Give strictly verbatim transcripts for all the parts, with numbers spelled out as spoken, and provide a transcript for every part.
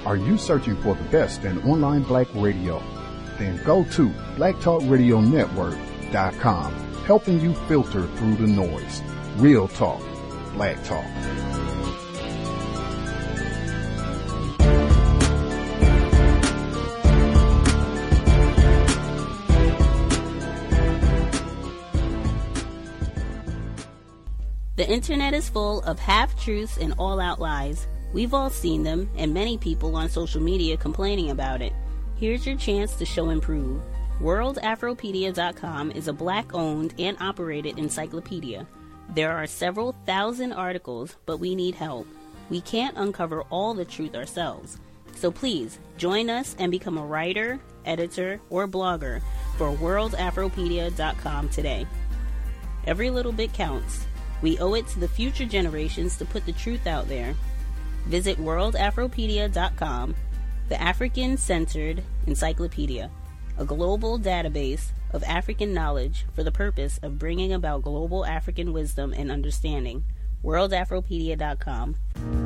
Are you searching for the best in online black radio? Then go to black talk radio network dot com, helping you filter through the noise. Real talk, black talk. The internet is full of half-truths and all-out lies. We've all seen them, and many people on social media complaining about it. Here's your chance to show and prove. world afropedia dot com is a black-owned and operated encyclopedia. There are several thousand articles, but we need help. We can't uncover all the truth ourselves. So please, join us and become a writer, editor, or blogger for world afropedia dot com today. Every little bit counts. We owe it to the future generations to put the truth out there. Visit world afropedia dot com, the African-centered encyclopedia, a global database of African knowledge for the purpose of bringing about global African wisdom and understanding. world afropedia dot com.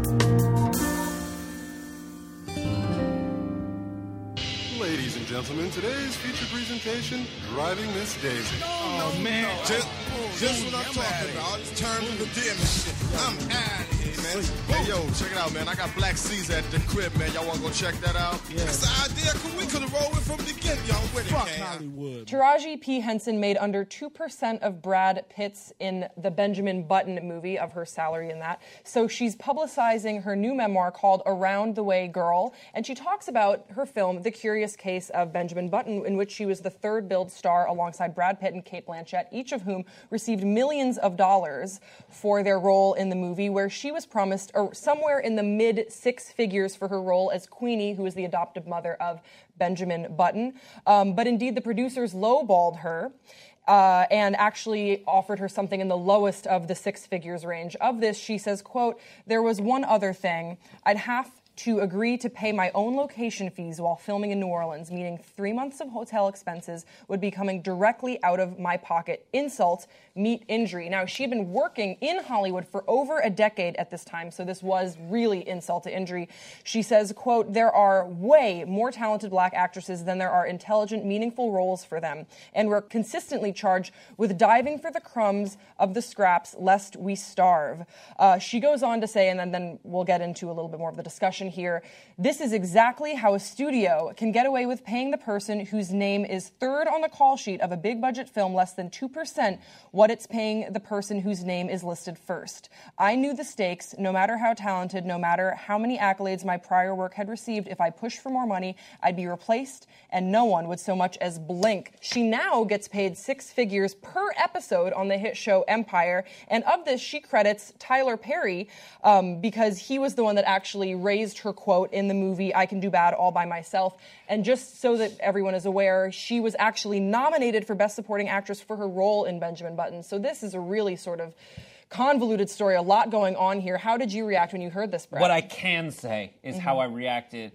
Ladies and gentlemen, today's feature presentation, Driving Miss Daisy. Oh, no, man. No, just I, just what I'm, I'm talking about. It's terms of endearment shit. I'm out of here, man. Hey, yo, check it out, man. I got Black Caesar at the crib, man. Y'all want to go check that out? Yeah. That's the idea. We could have rolled it from the beginning. Y'all with it, Fuck man. Hollywood. Taraji P. Henson made under two percent of Brad Pitt's in the Benjamin Button movie, of her salary in that. So she's publicizing her new memoir called Around the Way Girl, and she talks about her film, The Curious Case of Benjamin Button, in which she was the third billed star alongside Brad Pitt and Cate Blanchett, each of whom received millions of dollars for their role in the movie, where she was promised or somewhere in the mid six figures for her role as Queenie, who is the adoptive mother of Benjamin Button. Um, but indeed, the producers lowballed her uh, and actually offered her something in the lowest of the six figures range. Of this, she says, quote, "There was one other thing. I'd have to agree to pay my own location fees while filming in New Orleans, meaning three months of hotel expenses would be coming directly out of my pocket. Insult, meet injury." Now, she had been working in Hollywood for over a decade at this time, so this was really insult to injury. She says, quote, "There are way more talented black actresses than there are intelligent, meaningful roles for them, and we're consistently charged with diving for the crumbs of the scraps lest we starve." Uh, she goes on to say, and then, then we'll get into a little bit more of the discussion here, "This is exactly how a studio can get away with paying the person whose name is third on the call sheet of a big budget film less than two percent what it's paying the person whose name is listed first. I knew the stakes, no matter how talented, no matter how many accolades my prior work had received. If I pushed for more money, I'd be replaced, and no one would so much as blink." She now gets paid six figures per episode on the hit show Empire, and of this, she credits Tyler Perry um, because he was the one that actually raised her quote in the movie I Can Do Bad All By Myself. And just so that everyone is aware, she was actually nominated for Best Supporting Actress for her role in Benjamin Button. So this is a really sort of convoluted story, a lot going on here. How did you react when you heard this, Brad? What I can say is mm-hmm. how I reacted.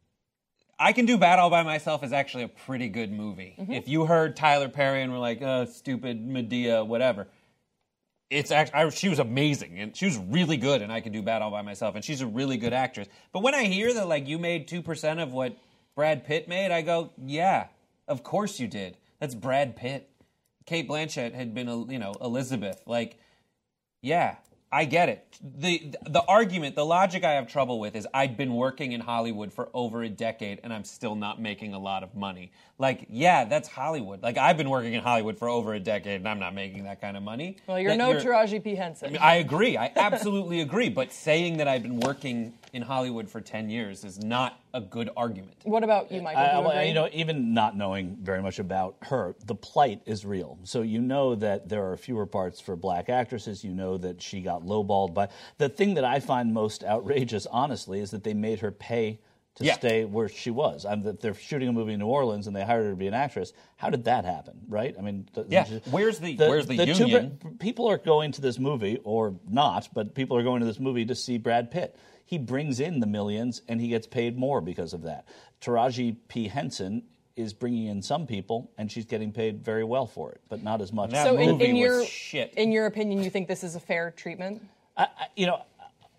I Can Do Bad All By Myself is actually a pretty good movie. Mm-hmm. If you heard Tyler Perry and were like, oh, stupid Medea, whatever, it's actually, I, she was amazing, and she was really good, and I Can Do Bad All By Myself, and she's a really good actress. But when I hear that, like, you made two percent of what Brad Pitt made, I go, yeah, of course you did. That's Brad Pitt. Cate Blanchett had been, you know, Elizabeth. Like, yeah, I get it. The the argument, the logic I have trouble with is I've been working in Hollywood for over a decade and I'm still not making a lot of money. Like, yeah, that's Hollywood. Like, I've been working in Hollywood for over a decade and I'm not making that kind of money. Well, you're that no you're, Taraji P. Henson. I mean, I agree. I absolutely agree. But saying that I've been working in Hollywood for ten years is not a good argument. What about you, Michael? I, you, I, you know, even not knowing very much about her, the plight is real. So you know that there are fewer parts for black actresses. You know that she got lowballed by. The thing that I find most outrageous, honestly, is that they made her pay to yeah. stay where she was. I'm, that they're shooting a movie in New Orleans and they hired her to be an actress. How did that happen, right? I mean, th- yeah. Just, where's the, the where's the, the union? Two, people are going to this movie, or not, but people are going to this movie to see Brad Pitt. He brings in the millions and he gets paid more because of that. Taraji P. Henson is bringing in some people, and she's getting paid very well for it, but not as much. That so movie in, in was your shit. In your opinion, you think this is a fair treatment? I, I, you know,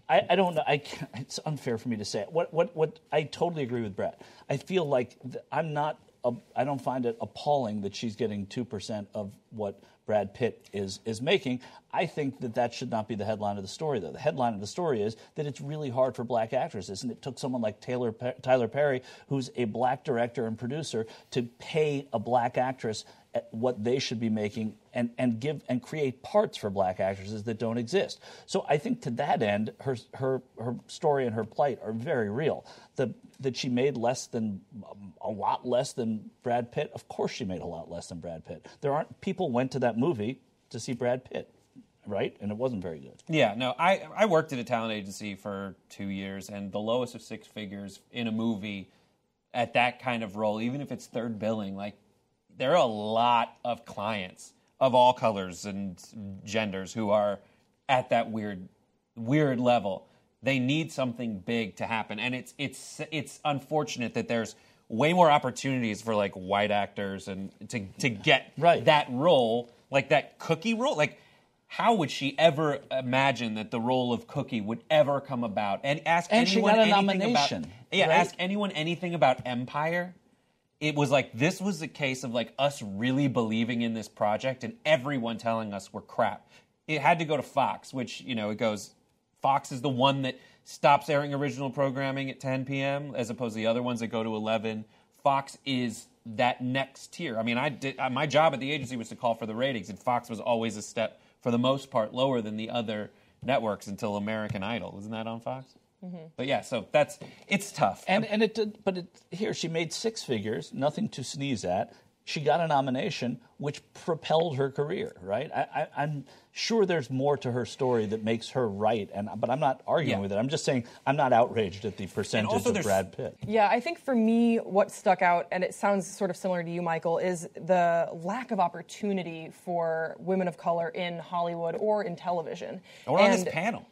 I, I don't know. I can't, it's unfair for me to say it. What, what, what, I totally agree with Brett. I feel like th- I'm not, a, I don't find it appalling that she's getting two percent of what Brad Pitt is is making. I think that that should not be the headline of the story, though. The headline of the story is that it's really hard for black actresses, and it took someone like Taylor, Tyler Perry, who's a black director and producer, to pay a black actress at what they should be making and, and give and create parts for black actresses that don't exist. So I think to that end, her her her story and her plight are very real. The that she made less than a lot less than Brad Pitt. Of course, she made a lot less than Brad Pitt. There aren't people went to that movie to see Brad Pitt, right? And it wasn't very good. Yeah, no, I I worked at a talent agency for two years, and the lowest of six figures in a movie at that kind of role, even if it's third billing, like. There are a lot of clients of all colors and genders who are at that weird, weird level. They need something big to happen, and it's it's it's unfortunate that there's way more opportunities for like white actors and to to get right. that role, like that Cookie role. Like, how would she ever imagine that the role of Cookie would ever come about? And ask and anyone she got a anything nomination, about yeah, right? ask anyone anything about Empire. It was like, this was a case of like us really believing in this project and everyone telling us we're crap. It had to go to Fox, which, you know, it goes, Fox is the one that stops airing original programming at ten p.m. as opposed to the other ones that go to eleven. Fox is that next tier. I mean, I did my job at the agency was to call for the ratings, and Fox was always a step, for the most part, lower than the other networks until American Idol. Isn't that on Fox? Mm-hmm. But yeah, so that's it's tough. And and it did, but it, here she made six figures, nothing to sneeze at. She got a nomination, which propelled her career. Right? I, I, I'm sure there's more to her story that makes her right, and but I'm not arguing yeah. with it. I'm just saying I'm not outraged at the percentage of Brad Pitt. Yeah, I think for me, what stuck out, and it sounds sort of similar to you, Michael, is the lack of opportunity for women of color in Hollywood or in television. Or on and, this panel.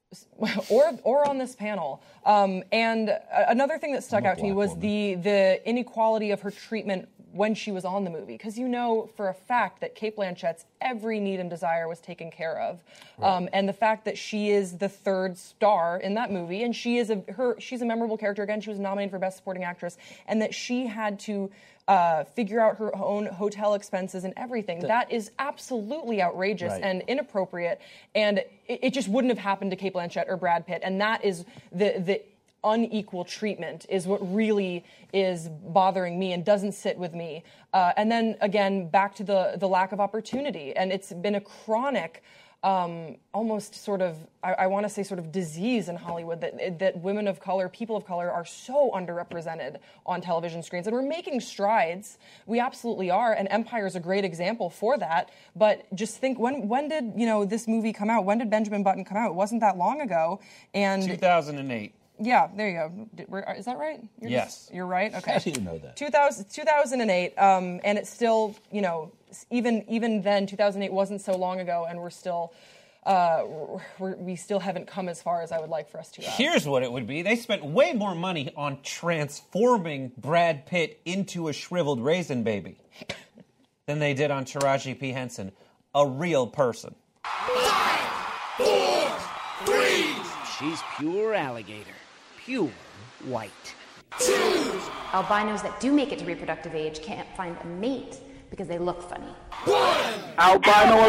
Or, or on this panel. Um, and another thing that stuck out to me was woman. the the inequality of her treatment when she was on the movie, because you know for a fact that Cate Blanchett's every need and desire was taken care of, right. um, and the fact that she is the third star in that movie, and she is a her she's a memorable character. Again, she was nominated for Best Supporting Actress, and that she had to. Uh, figure out her own hotel expenses and everything. The, that is absolutely outrageous right. and inappropriate, and it, it just wouldn't have happened to Cate Blanchett or Brad Pitt, and that is the the unequal treatment is what really is bothering me and doesn't sit with me. Uh, and then, again, back to the, the lack of opportunity, and it's been a chronic Um, almost sort of, I, I want to say sort of disease in Hollywood that that women of color, people of color are so underrepresented on television screens. And we're making strides. We absolutely are. And Empire is a great example for that. But just think, when when did, you know, this movie come out? When did Benjamin Button come out? It wasn't that long ago. And two thousand eight. Yeah, there you go. Did, we're, is that right? You're yes. Just, you're right? Okay. How do you know that? two thousand, two thousand eight, um, and it's still, you know, even even then, two thousand eight wasn't so long ago, and we're still, uh, we're, we still haven't come as far as I would like for us to. Uh, Here's what it would be. They spent way more money on transforming Brad Pitt into a shriveled raisin baby than they did on Taraji P. Henson, a real person. Five, four, three. She's pure alligator. Pure white. Two. Albinos that do make it to reproductive age can't find a mate because they look funny. One. Albino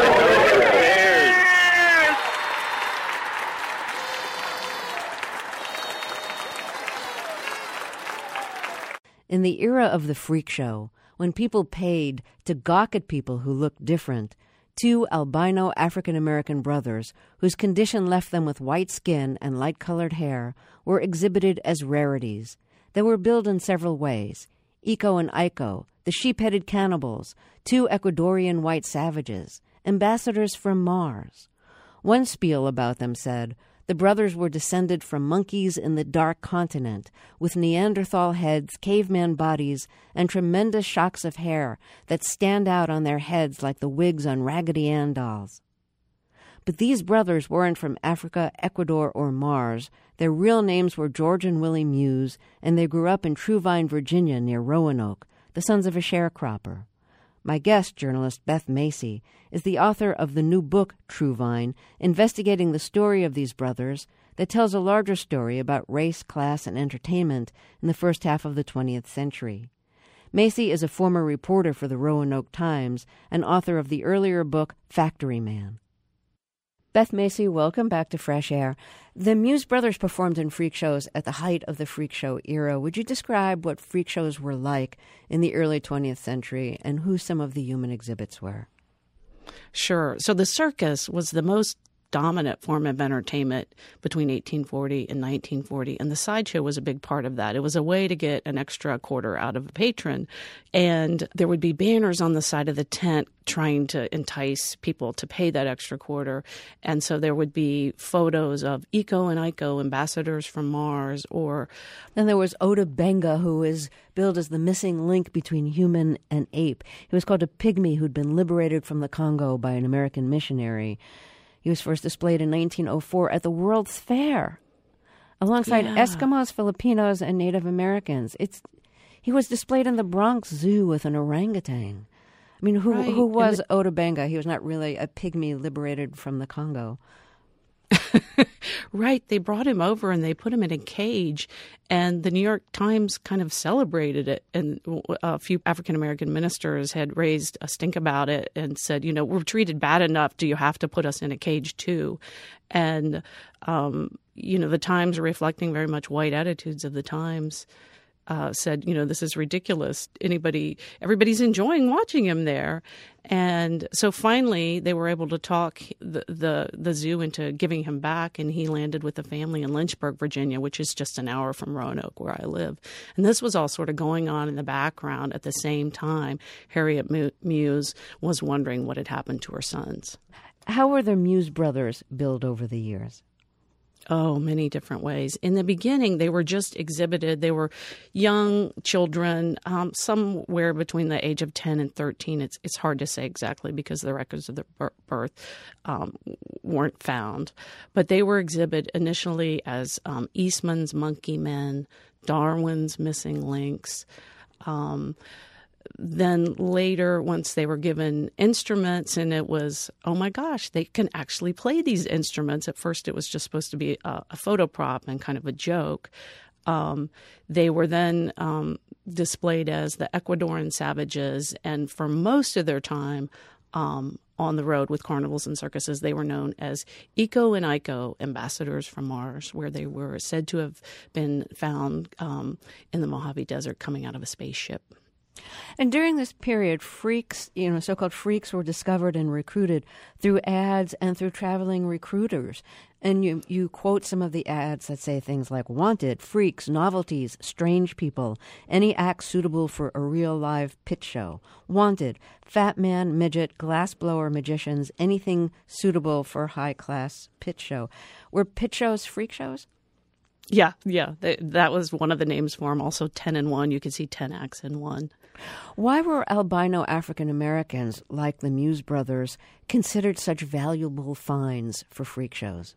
affairs. In the era of the freak show, when people paid to gawk at people who looked different, two albino African-American brothers, whose condition left them with white skin and light-colored hair, were exhibited as rarities. They were billed in several ways. Iko and Iko, the sheep-headed cannibals, two Ecuadorian white savages, ambassadors from Mars. One spiel about them said, the brothers were descended from monkeys in the dark continent, with Neanderthal heads, caveman bodies, and tremendous shocks of hair that stand out on their heads like the wigs on Raggedy Ann dolls. But these brothers weren't from Africa, Ecuador, or Mars. Their real names were George and Willie Muse, and they grew up in True Vine, Virginia, near Roanoke, the sons of a sharecropper. My guest, journalist Beth Macy, is the author of the new book, True Vine, investigating the story of these brothers that tells a larger story about race, class, and entertainment in the first half of the twentieth century. Macy is a former reporter for the Roanoke Times and author of the earlier book, Factory Man. Beth Macy, welcome back to Fresh Air. The Muse Brothers performed in freak shows at the height of the freak show era. Would you describe what freak shows were like in the early twentieth century and who some of the human exhibits were? Sure. So the circus was the most dominant form of entertainment between eighteen forty and nineteen forty, and the sideshow was a big part of that. It was a way to get an extra quarter out of a patron, and there would be banners on the side of the tent trying to entice people to pay that extra quarter, and so there would be photos of Eco and Iko, ambassadors from Mars, or... Then there was Ota Benga, who is billed as the missing link between human and ape. He was called a pygmy who'd been liberated from the Congo by an American missionary. He was first displayed in nineteen oh four at the World's Fair alongside Yeah. Eskimos, Filipinos, and Native Americans. It's He was displayed in the Bronx Zoo with an orangutan. I mean, who Right. who was And Ota Benga? He was not really a pygmy liberated from the Congo. Right. They brought him over and they put him in a cage, and the New York Times kind of celebrated it. And a few African-American ministers had raised a stink about it and said, you know, we're treated bad enough. Do you have to put us in a cage too? And, um, you know, the Times, reflecting very much white attitudes of the times, Uh, said, you know, this is ridiculous. Anybody, everybody's enjoying watching him there. And so finally they were able to talk the, the, the zoo into giving him back, and he landed with a family in Lynchburg, Virginia, which is just an hour from Roanoke, where I live. And this was all sort of going on in the background at the same time. Harriet Muse was wondering what had happened to her sons. How were the Muse brothers billed over the years? Oh, many different ways. In the beginning, they were just exhibited. They were young children, um, somewhere between the age of ten and thirteen. It's it's hard to say exactly because the records of their birth um, weren't found. But they were exhibited initially as um, Eastman's Monkey Men, Darwin's Missing Links. Um Then later, once they were given instruments, and it was, oh my gosh, they can actually play these instruments. At first, it was just supposed to be a, a photo prop and kind of a joke. Um, they were then um, displayed as the Ecuadorian Savages, and for most of their time um, on the road with carnivals and circuses, they were known as Eco and Iko, ambassadors from Mars, where they were said to have been found um, in the Mojave Desert coming out of a spaceship. And during this period, freaks, you know, so-called freaks were discovered and recruited through ads and through traveling recruiters. And you, you quote some of the ads that say things like, wanted, freaks, novelties, strange people, any act suitable for a real live pit show. Wanted, fat man, midget, glassblower magicians, anything suitable for a high-class pit show. Were pit shows freak shows? Yeah, yeah. They, that was one of the names for them. Also, ten in one. You could see ten acts in one. Why were albino African Americans, like the Muse brothers, considered such valuable finds for freak shows?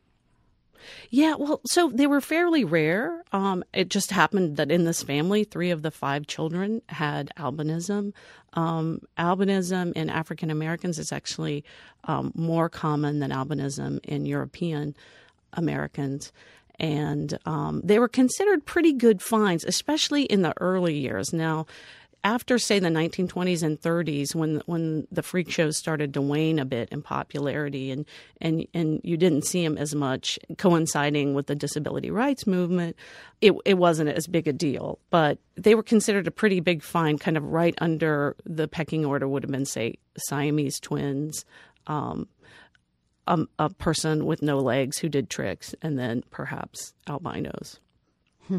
Yeah, well, so they were fairly rare. Um, it just happened that in this family, three of the five children had albinism. Um, albinism in African Americans is actually um, more common than albinism in European Americans. And um, they were considered pretty good finds, especially in the early years. Now, after, say, the nineteen twenties and thirties, when when the freak shows started to wane a bit in popularity, and and and you didn't see them as much, coinciding with the disability rights movement, it it wasn't as big a deal. But they were considered a pretty big find, kind of right under the pecking order would have been, say, Siamese twins, um, a, a person with no legs who did tricks, and then perhaps albinos. Hmm.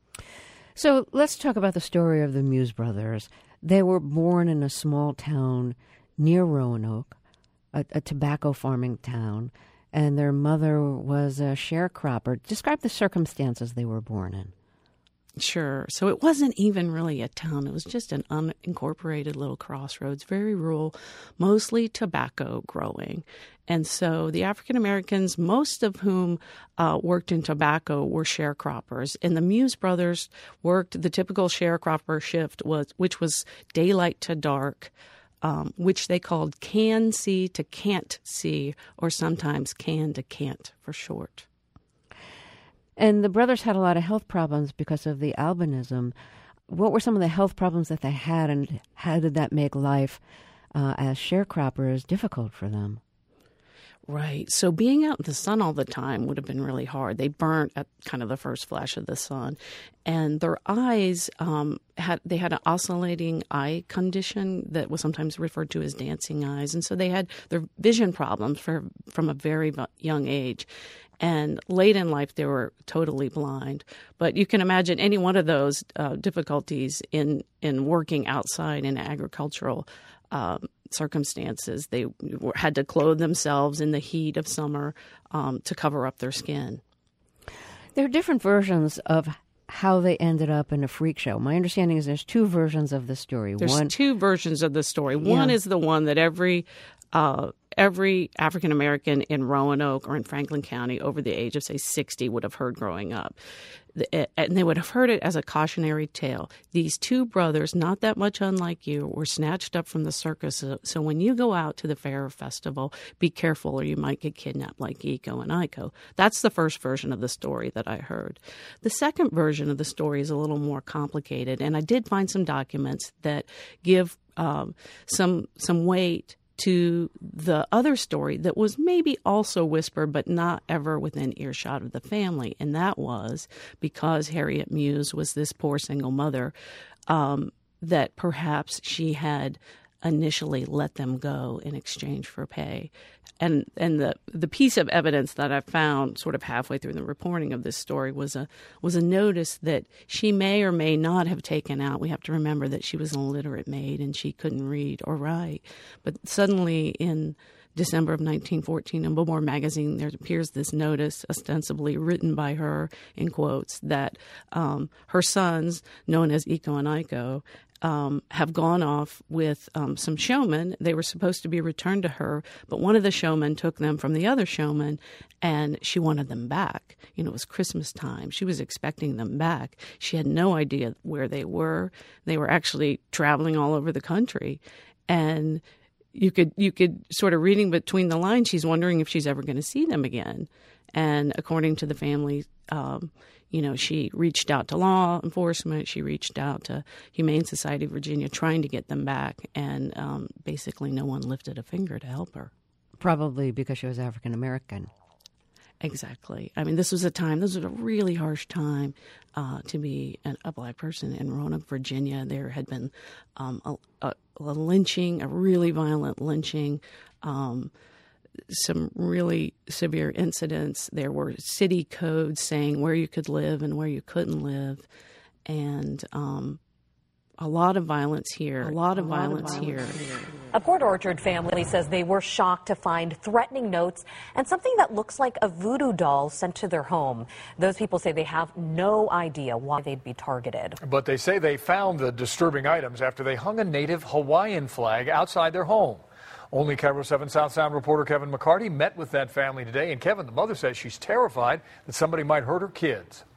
So let's talk about the story of the Muse brothers. They were born in a small town near Roanoke, a, a tobacco farming town, and their mother was a sharecropper. Describe the circumstances they were born in. Sure. So it wasn't even really a town. It was just an unincorporated little crossroads, very rural, mostly tobacco growing. And so the African Americans, most of whom uh, worked in tobacco, were sharecroppers. And the Muse brothers worked the typical sharecropper shift, was which was daylight to dark, um, which they called can see to can't see, or sometimes can to can't for short. And the brothers had a lot of health problems because of the albinism. What were some of the health problems that they had, and how did that make life uh, as sharecroppers difficult for them? Right. So being out in the sun all the time would have been really hard. They burnt at kind of the first flash of the sun. And their eyes, um, had they had an oscillating eye condition that was sometimes referred to as dancing eyes. And so they had their vision problems for, from a very young age. And late in life, they were totally blind. But you can imagine any one of those uh, difficulties in, in working outside in agricultural um, circumstances. They had to clothe themselves in the heat of summer um, to cover up their skin. There are different versions of how they ended up in a freak show. My understanding is there's two versions of the story. There's one, two versions of the story. One yeah. is the one that every uh, every African American in Roanoke or in Franklin County over the age of, say, sixty would have heard growing up. And they would have heard it as a cautionary tale. These two brothers, not that much unlike you, were snatched up from the circus. So when you go out to the fair or festival, be careful or you might get kidnapped like Iko and Iko. That's the first version of the story that I heard. The second version of the story is a little more complicated, and I did find some documents that give um, some some weight to the other story that was maybe also whispered but not ever within earshot of the family. And that was because Harriet Muse was this poor single mother, um, that perhaps she had initially let them go in exchange for pay. And and the the piece of evidence that I found sort of halfway through the reporting of this story was a was a notice that she may or may not have taken out. We have to remember that she was an illiterate maid and she couldn't read or write. But suddenly in December of nineteen fourteen in Billboard magazine, there appears this notice ostensibly written by her, in quotes, that um, her sons, known as Iko and Iko, Um, have gone off with um, some showmen. They were supposed to be returned to her, but one of the showmen took them from the other showman, and she wanted them back. You know, it was Christmas time. She was expecting them back. She had no idea where they were. They were actually traveling all over the country, and you could you could sort of reading between the lines, she's wondering if she's ever going to see them again. And according to the family, um, you know, she reached out to law enforcement. She reached out to Humane Society of Virginia trying to get them back. And um, basically no one lifted a finger to help her. Probably because she was African American. Exactly. I mean, this was a time, this was a really harsh time uh, to be an, a black person in Roanoke, Virginia. There had been um, a, a, a lynching, a really violent lynching, um some really severe incidents. There were city codes saying where you could live and where you couldn't live. And um, a lot of violence here. A lot of, a violence, lot of violence here. here. A Port Orchard family says they were shocked to find threatening notes and something that looks like a voodoo doll sent to their home. Those people say they have no idea why they'd be targeted. But they say they found the disturbing items after they hung a native Hawaiian flag outside their home. Only Cairo seven South Sound reporter Kevin McCarty met with that family today. And Kevin, the mother says she's terrified that somebody might hurt her kids.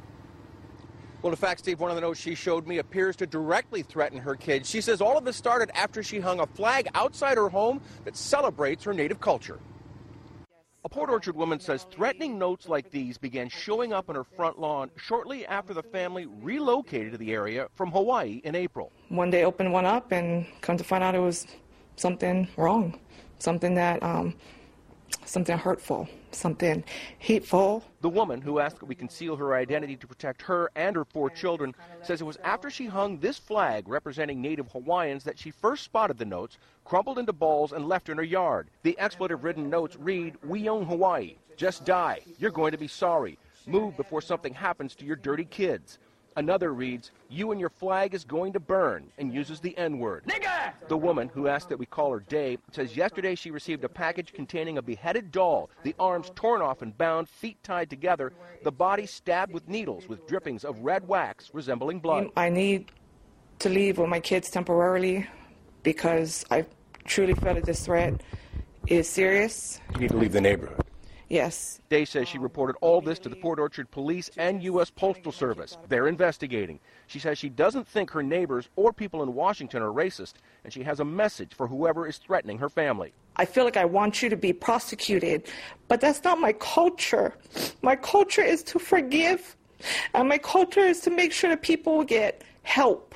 Well, in fact, Steve, one of the notes she showed me appears to directly threaten her kids. She says all of this started after she hung a flag outside her home that celebrates her native culture. A Port Orchard woman says threatening notes like these began showing up on her front lawn shortly after the family relocated to the area from Hawaii in April. One day opened one up and come to find out it was something wrong, something that, um, something hurtful, something hateful. The woman, who asked that we conceal her identity to protect her and her four children, says it was after she hung this flag representing Native Hawaiians that she first spotted the notes, crumpled into balls, and left in her yard. The expletive-ridden notes read, "We own Hawaii. Just die. You're going to be sorry. Move before something happens to your dirty kids." Another reads, "You and your flag is going to burn," and uses the N-word. Nigga! The woman, who asked that we call her Day, says yesterday she received a package containing a beheaded doll, the arms torn off and bound, feet tied together, the body stabbed with needles with drippings of red wax resembling blood. I need to leave with my kids temporarily because I truly feel that this threat is serious. You need to leave the neighborhood. Yes. Day says she reported all this to the Port Orchard Police and U S Postal Service. They're investigating. She says she doesn't think her neighbors or people in Washington are racist, and she has a message for whoever is threatening her family. I feel like I want you to be prosecuted, but that's not my culture. My culture is to forgive, and my culture is to make sure that people will get help.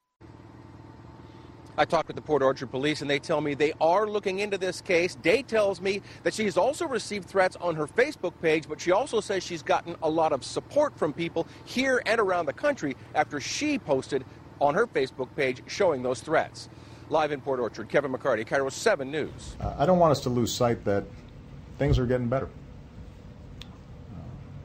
I talked with the Port Orchard Police, and they tell me they are looking into this case. Day tells me that she has also received threats on her Facebook page, but she also says she's gotten a lot of support from people here and around the country after she posted on her Facebook page showing those threats. Live in Port Orchard, Kevin McCarty, Cairo seven News. Uh, I don't want us to lose sight that things are getting better. Uh,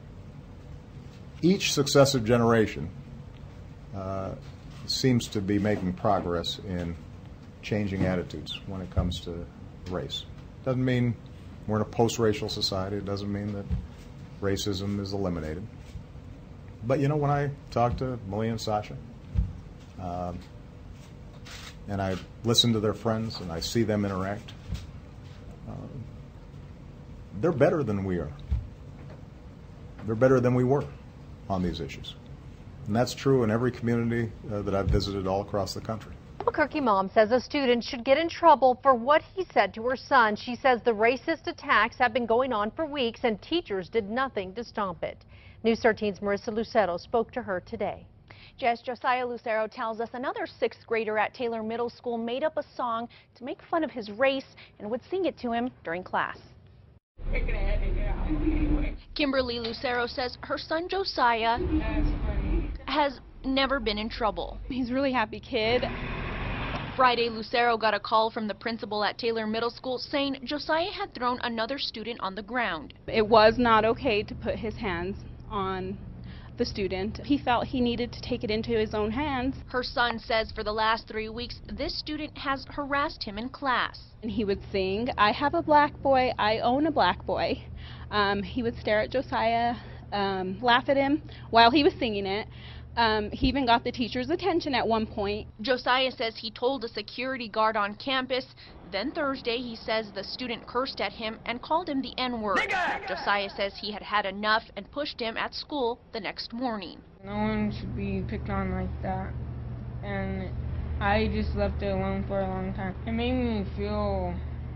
each successive generation uh, seems to be making progress in changing attitudes when it comes to race. Doesn't mean we're in a post-racial society. It doesn't mean that racism is eliminated. But, you know, when I talk to Malia and Sasha, um, and I listen to their friends and I see them interact, uh, they're better than we are. They're better than we were on these issues. And that's true in every community uh, that I've visited all across the country. Albuquerque mom says a student should get in trouble for what he said to her son. She says the racist attacks have been going on for weeks and teachers did nothing to stop it. News thirteen's Marissa Lucero spoke to her today. Jess, Josiah Lucero tells us another sixth grader at Taylor Middle School made up a song to make fun of his race and would sing it to him during class. Kimberly Lucero says her son Josiah has never been in trouble. He's a really happy kid. Friday, Lucero got a call from the principal at Taylor Middle School saying Josiah had thrown another student on the ground. It was not okay to put his hands on the student. He felt he needed to take it into his own hands. Her son says for the last three weeks, this student has harassed him in class. And he would sing, "I have a black boy, I own a black boy." Um, he would stare at Josiah, um, laugh at him while he was singing it. Um, he even got the teacher's attention at one point. Josiah says he told a security guard on campus. Then Thursday, he says the student cursed at him and called him the N-word. Josiah says he had had enough and pushed him at school the next morning. No one should be picked on like that. And I just left it alone for a long time. It made me feel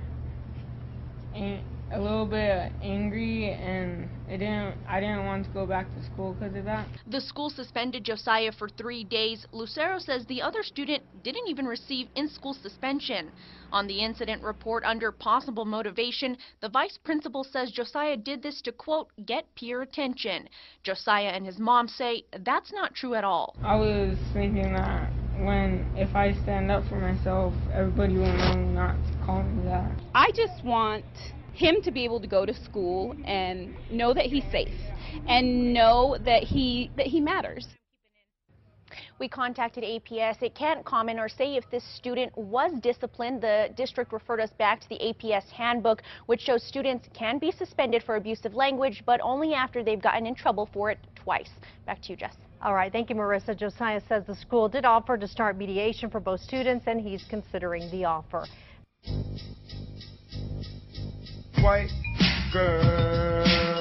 a little bit angry, and it didn't, I didn't want to go back to school because of that. The school suspended Josiah for three days. Lucero says the other student didn't even receive in-school suspension. On the incident report under possible motivation, the vice principal says Josiah did this to, quote, get peer attention. Josiah and his mom say that's not true at all. I was thinking that when, if I stand up for myself, everybody will know not to call me that. I just want him to be able to go to school and know that he's safe and know that he that he matters. We contacted A P S. It can't comment or say if this student was disciplined. The district referred us back to the A P S handbook, which shows students can be suspended for abusive language, but only after they've gotten in trouble for it twice. Back to you, Jess. All right, thank you, Marissa. Josiah says the school did offer to start mediation for both students, and he's considering the offer. White girl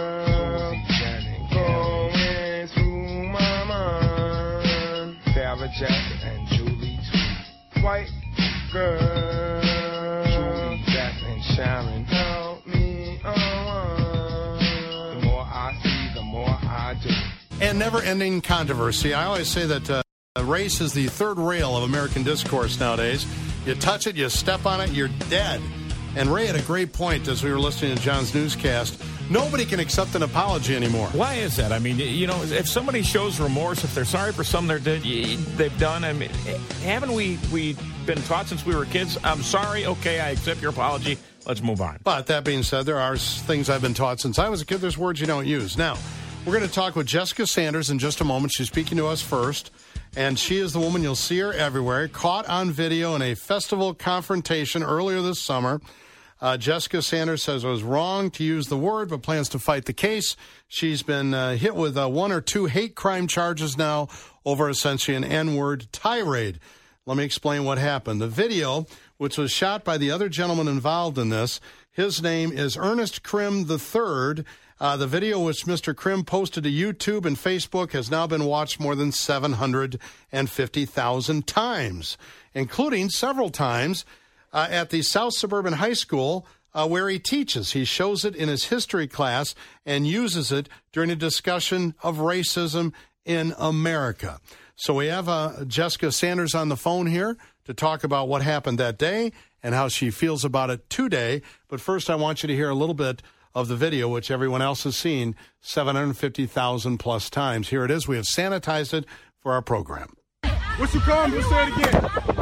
going through my mind. Sarah Jackson and Julie too. White girl, Julie Jackson and Sharon. Help me on. The more I see, the more I do. And never-ending controversy. I always say that uh, race is the third rail of American discourse nowadays. You touch it, you step on it, you're dead. And Ray had a great point as we were listening to John's newscast. Nobody can accept an apology anymore. Why is that? I mean, you know, if somebody shows remorse, if they're sorry for something they've done, I mean, haven't we we been taught since we were kids, I'm sorry, okay, I accept your apology, let's move on. But that being said, there are things I've been taught since I was a kid. There's words you don't use. Now, we're going to talk with Jessica Sanders in just a moment. She's speaking to us first. And she is the woman, you'll see her everywhere, caught on video in a festival confrontation earlier this summer. Uh, Jessica Sanders says it was wrong to use the word, but plans to fight the case. She's been uh, hit with uh, one or two hate crime charges now over essentially an N-word tirade. Let me explain what happened. The video, which was shot by the other gentleman involved in this, His name is Ernest Krim the third. Uh, the video which Mister Krim posted to YouTube and Facebook has now been watched more than seven hundred fifty thousand times, including several times uh, at the South Suburban High School uh, where he teaches. He shows it in his history class and uses it during a discussion of racism in America. So we have uh, Jessica Sanders on the phone here to talk about what happened that day and how she feels about it today. But first, I want you to hear a little bit of the video, which everyone else has seen seven hundred fifty thousand plus times. Here it is. We have sanitized it for our program. What you call me? Say it again.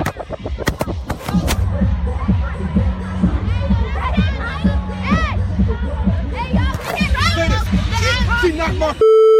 She knocked my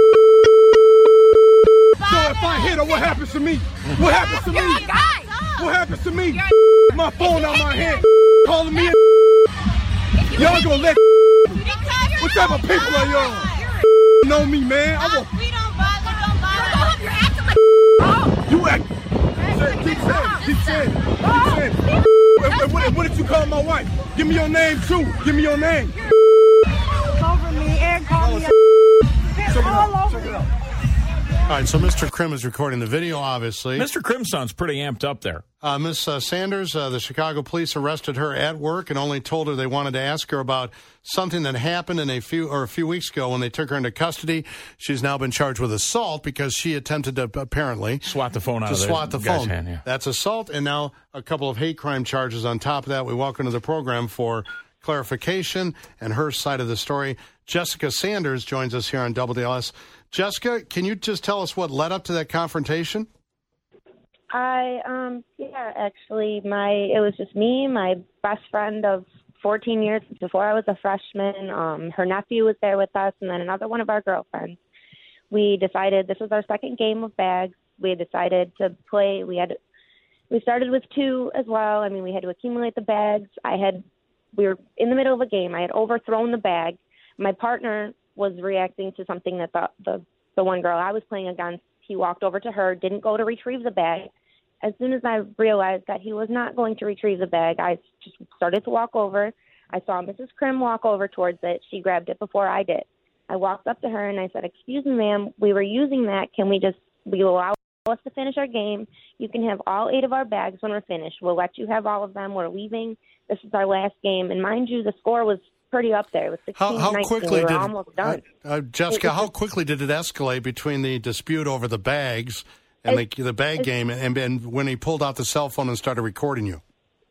So if I hit her, what happens to me? What happens to me? What happens to me? My phone out my hand. Calling me a y'all gonna let what type of people are y'all? Know me, man. I'm a we don't bother, don't bother. You're acting like you act. Keep saying, keep saying, keep saying. What, what, what did you call my wife? Give me your name too. Give me your name. Over me and call me. All over me. All right, so Mister Krim is recording the video, obviously. Mister Krim sounds pretty amped up there. Uh, Miss uh, Sanders, uh, the Chicago police arrested her at work and only told her they wanted to ask her about something that happened in a few or a few weeks ago when they took her into custody. She's now been charged with assault because she attempted to apparently swat the phone out to of swat the guy's phone. hand, yeah. That's assault, and now a couple of hate crime charges on top of that. We welcome to the program for clarification and her side of the story. Jessica Sanders joins us here on W D L S. Jessica, can you just tell us what led up to that confrontation? I, um, yeah, actually, my it was just me, my best friend of fourteen years before I was a freshman. Um, her nephew was there with us, and then another one of our girlfriends. We decided this was our second game of bags. We decided to play. We had we started with two as well. I mean, we had to accumulate the bags. I had we were in the middle of a game. I had overthrown the bag. My partner was reacting to something that the, the the one girl I was playing against, he walked over to her, didn't go to retrieve the bag. As soon as I realized that he was not going to retrieve the bag, I just started to walk over. I saw Missus Krim walk over towards it. She grabbed it before I did. I walked up to her and I said, "Excuse me, ma'am, we were using that. Can we just, will you allow us to finish our game? You can have all eight of our bags when we're finished. We'll let you have all of them. We're leaving. This is our last game." And mind you, the score was pretty up there. It was sixteen How, how nineteen. quickly We were did almost done. Uh, uh, Jessica? It was How just- quickly did it escalate between the dispute over the bags and It- the the bag it- game, and, and when he pulled out the cell phone and started recording you?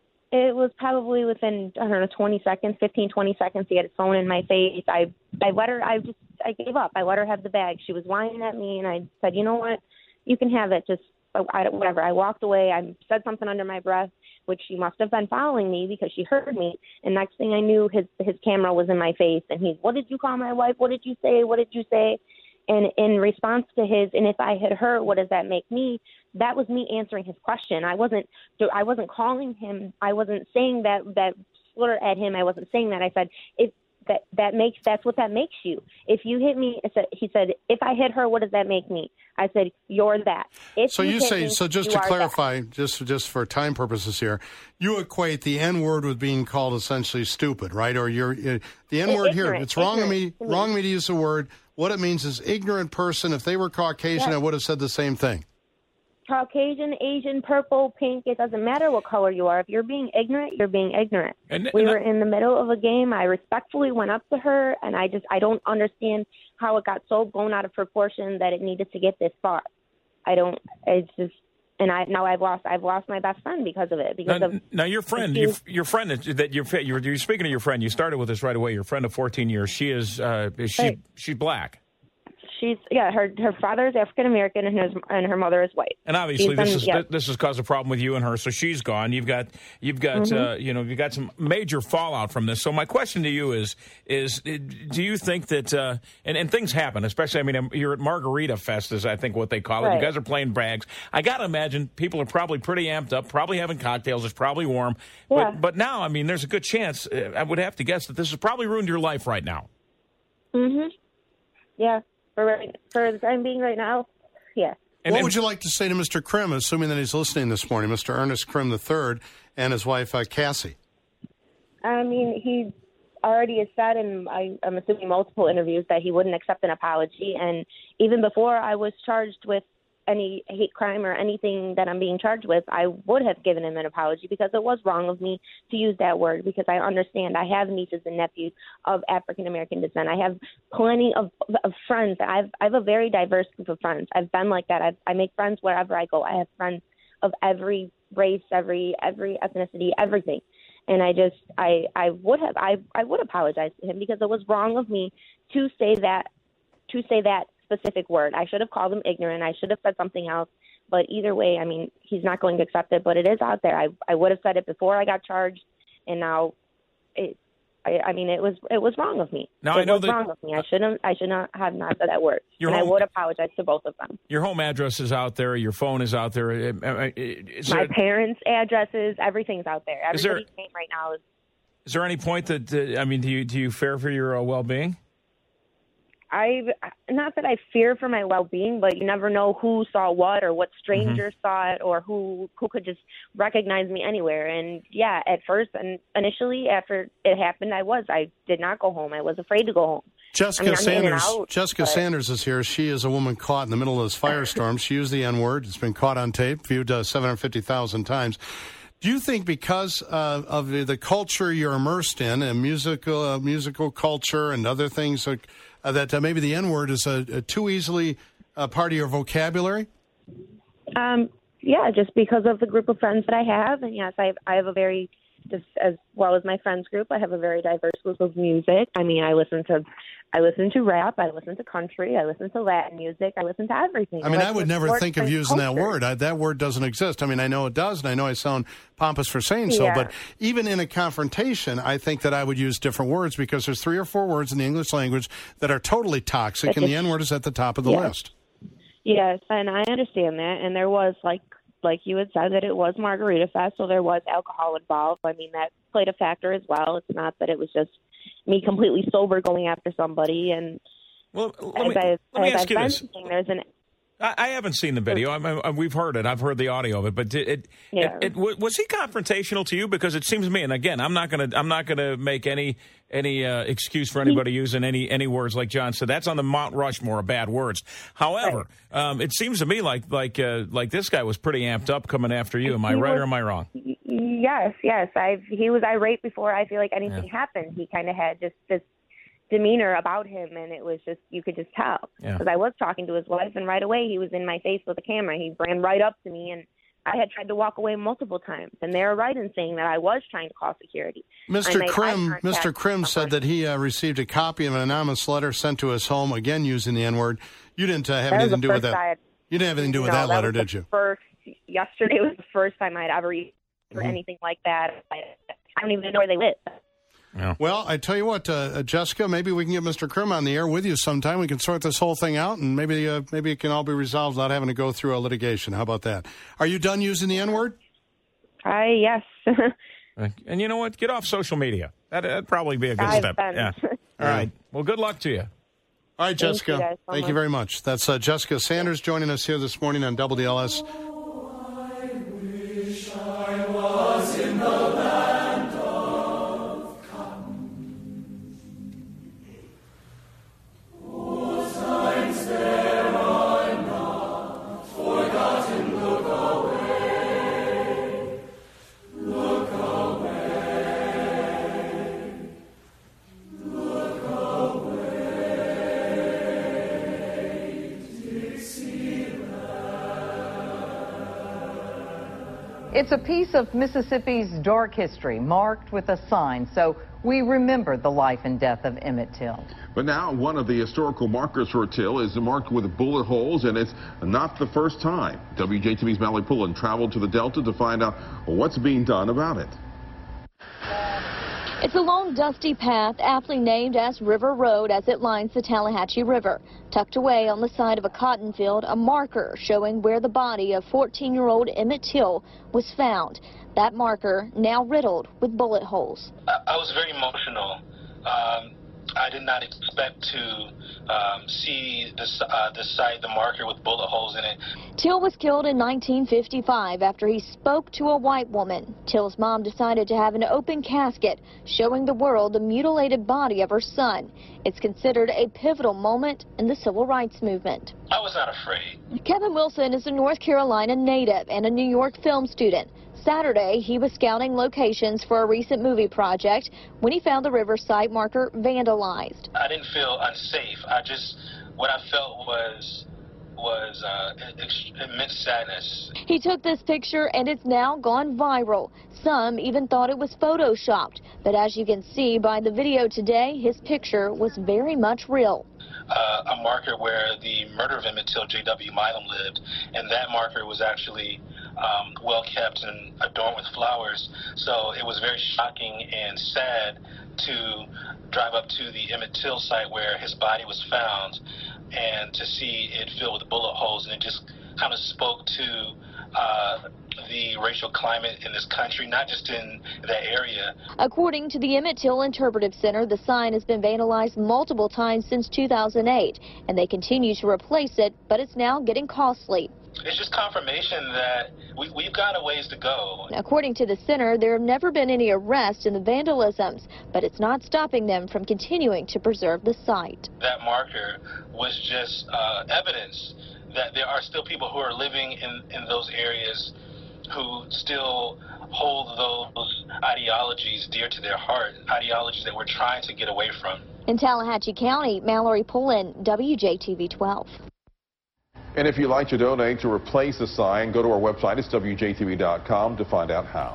It was probably within, I don't know, twenty seconds, fifteen, twenty seconds. He had his phone in my face. I, I let her, I just, I gave up. I let her have the bag. She was whining at me, and I said, "You know what? You can have it. Just, I, whatever." I walked away. I said something under my breath, which she must have been following me because she heard me. And next thing I knew, his his camera was in my face, and he's, "What did you call my wife? What did you say? What did you say?" And in response to his, "And if I had her, what does that make me?" That was me answering his question. I wasn't, I wasn't calling him. I wasn't saying that that slur at him. I wasn't saying that. I said, "If that that makes, that's what that makes you. If you hit me," I said, he said, "If I hit her, what does that make me?" I said, "You're that." If So you, hit say, me, so just you to are clarify, just just for time purposes here, you equate the N word with being called essentially stupid, right? Or you're uh, the N word here. Ignorant, It's wrong of me, ignorant to me. wrong of me to use the word. What it means is ignorant person. If they were Caucasian, Yes. I would have said the same thing. Caucasian, Asian, purple, pink, it doesn't matter what color you are. If you're being ignorant, you're being ignorant. And- we and were I- in the middle of a game. I respectfully went up to her, and I just, I don't understand how it got so blown out of proportion that it needed to get this far. I don't, it's just, and I now I've lost, I've lost my best friend because of it. Because Now, of now your friend, your, your friend that that you're, you're you're speaking of your friend. You started with this right away. Your friend of fourteen years. She is uh, is she Right. she's black. she's, yeah, her her father is African American and his and her mother is white. And obviously, She's this been- is yeah. this has caused a problem with you and her. So she's gone. You've got you've got Mhm. uh, you know you've got some major fallout from this. So my question to you is is do you think that uh, and and things happen, especially I mean you're at Margarita Fest, is I think what they call it. Right. You guys are playing brags. I got to imagine people are probably pretty amped up, probably having cocktails. It's probably warm. Yeah. But but now I mean there's a good chance. Uh, I would have to guess that this has probably ruined your life right now. Mhm. Yeah. For right, for the time being right now, yeah. what would you like to say to Mister Krim, assuming that he's listening this morning, Mister Ernest Krim the third, and his wife, uh, Cassie? I mean, he already has said, and I, I'm assuming multiple interviews, that he wouldn't accept an apology. And even before I was charged with any hate crime or anything that I'm being charged with, I would have given him an apology because it was wrong of me to use that word, because I understand I have nieces and nephews of African American descent. I have plenty of, of friends. I've, I have a very diverse group of friends. I've been like that. I've, I make friends wherever I go. I have friends of every race, every every ethnicity, everything. And I just, I, I would have, I, I would apologize to him because it was wrong of me to say that, to say that specific word. I should have called him ignorant. I should have said something else. But either way, I mean, he's not going to accept it, but it is out there. I, I would have said it before I got charged, and now it, I, I mean, it was, it was wrong of me. Now, it I know was that, wrong of me. I shouldn't, I should not have not said that word. And home, I would apologize to both of them. Your home address is out there. Your phone is out there. Is My there, parents' addresses, everything's out there. Is there- Everybody's name right now is. Is there any point that, uh, I mean, do you, do you fear for your uh, well-being? I not that I fear for my well-being, but you never know who saw what or what strangers Mm-hmm. saw it or who who could just recognize me anywhere. And yeah, at first and initially after it happened, I was I did not go home. I was afraid to go home. Jessica I mean, I'm in and Sanders. out, Jessica but- Sanders is here. She is a woman caught in the middle of this firestorm. She used the N word. It's been caught on tape, viewed uh, seven hundred fifty thousand times. Do you think because uh, of the, the culture you're immersed in, and musical uh, musical culture and other things, uh, that uh, maybe the N word is a, a too easily a part of your vocabulary? Um, yeah, just because of the group of friends that I have, and yes, I have, I have a very, just as well as my friends group, I have a very diverse group of music. I mean, I listen to, I listen to rap, I listen to country, I listen to Latin music, I listen to everything. I mean, like I would never sports think of and using that culture. word. I, that word doesn't exist. I mean, I know it does, and I know I sound pompous for saying so, Yeah. but even in a confrontation, I think that I would use different words because there's three or four words in the English language that are totally toxic, and the N word is at the top of the Yeah. list. Yes, and I understand that. And there was, like like you had said, that it was Margarita Fest, so there was alcohol involved. I mean, that played a factor as well. It's not that it was just me completely sober going after somebody. And well, as, me- I, let me as ask I've you been this. saying, there's an I, I haven't seen the video. I mean, we've heard it. I've heard the audio of it. But did it, Yeah. it, it, was he confrontational to you? Because it seems to me, and again, I'm not going to I'm not going to make any any uh, excuse for anybody using any any words like John said. That's on the Mount Rushmore of bad words. However, um, it seems to me like like uh, like this guy was pretty amped up coming after you. Am I He right was- or am I wrong? Yes, yes. I've he was irate before I feel like anything Yeah. happened. He kind of had just this demeanor about him, and it was just you could just tell. Yeah. Because I was talking to his wife, and right away he was in my face with a camera. He ran right up to me, and I had tried to walk away multiple times, and they were right in saying that I was trying to call security. I Mister made eye Krim, contact Mister Krim with said that he uh, received a copy of an anonymous letter sent to his home, again using the N word. You didn't uh, have That was anything to the do with first that. I had- You didn't have anything to do with No, that letter, was the did you? First, yesterday was the first time I'd ever eaten or Mhm. anything like that. I, I don't even know where they live. Well, I tell you what, uh, uh, Jessica, maybe we can get Mister Krim on the air with you sometime. We can sort this whole thing out, and maybe uh, maybe it can all be resolved without having to go through a litigation. How about that? Are you done using the N word? I yes. And you know what? Get off social media. That, that'd probably be a good I've step. been. Yeah. All right. Well, good luck to you. All right, Thank Jessica. you guys so Thank you much. very much. That's uh, Jessica Sanders joining us here this morning on W D L S. I was in the land of cotton. Oh, signs there are not forgotten. Look away, look away, look away, Dixieland. It's a piece of Mississippi's dark history marked with a sign, so we remember the life and death of Emmett Till. But now one of the historical markers for Till is marked with bullet holes, and it's not the first time. W J T V's Mally Pullen traveled to the Delta to find out what's being done about it. It's a long, dusty path aptly named as River Road as it lines the Tallahatchie River. Tucked away on the side of a cotton field, a marker showing where the body of fourteen-year-old Emmett Till was found. That marker now riddled with bullet holes. I, I was very emotional. Um, I did not expect to um, see this, uh, the site, the marker with bullet holes in it. Till was killed in nineteen fifty-five after he spoke to a white woman. Till's mom decided to have an open casket showing the world the mutilated body of her son. It's considered a pivotal moment in the civil rights movement. I was not afraid. Kevin Wilson is a North Carolina native and a New York film student. Saturday, he was scouting locations for a recent movie project when he found the river site marker vandalized. I didn't feel unsafe. I just, what I felt was, was uh, immense sadness. He took this picture and it's now gone viral. Some even thought it was photoshopped. But as you can see by the video today, his picture was very much real. Uh, a marker where the murder of Emmett Till, J W Milam lived, and that marker was actually um, well kept and adorned with flowers. So it was very shocking and sad to drive up to the Emmett Till site where his body was found and to see it filled with bullet holes, and it just kind of spoke to uh, the racial climate in this country, not just in that area. According to the Emmett Till Interpretive Center, the sign has been vandalized multiple times since two thousand eight, and they continue to replace it, but it's now getting costly. It's just confirmation that we, we've got a ways to go. According to the center, there have never been any arrests in the vandalisms, but it's not stopping them from continuing to preserve the site. That marker was just uh, evidence that there are still people who are living in, in those areas who still hold those ideologies dear to their heart, ideologies that we're trying to get away from. In Tallahatchie County, Mallory Pullen, W J T V twelve. And if you'd like to donate to replace the sign, go to our website. It's W J T V dot com to find out how.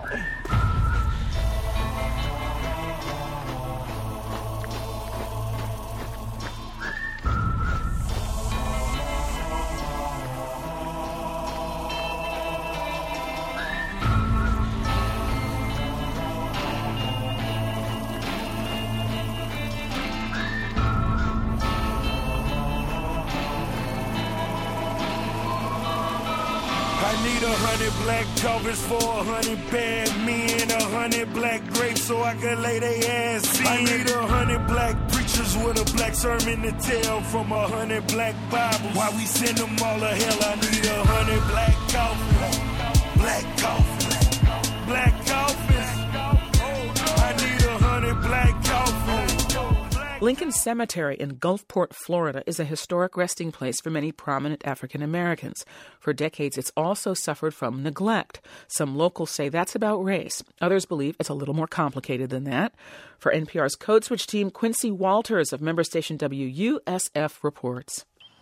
I need a hundred black covers for a hundred bad men, a hundred black grapes so I can lay they ass in. I need a hundred black preachers with a black sermon to tell from a hundred black Bibles. Why we send them all to hell? I need a hundred black coffins, black coffins, black coffins. I need a hundred black coffins. Lincoln Cemetery in Gulfport, Florida, is a historic resting place for many prominent African Americans. For decades, it's also suffered from neglect. Some locals say that's about race. Others believe it's a little more complicated than that. For N P R's Code Switch team, Quincy Walters of member station W U S F reports.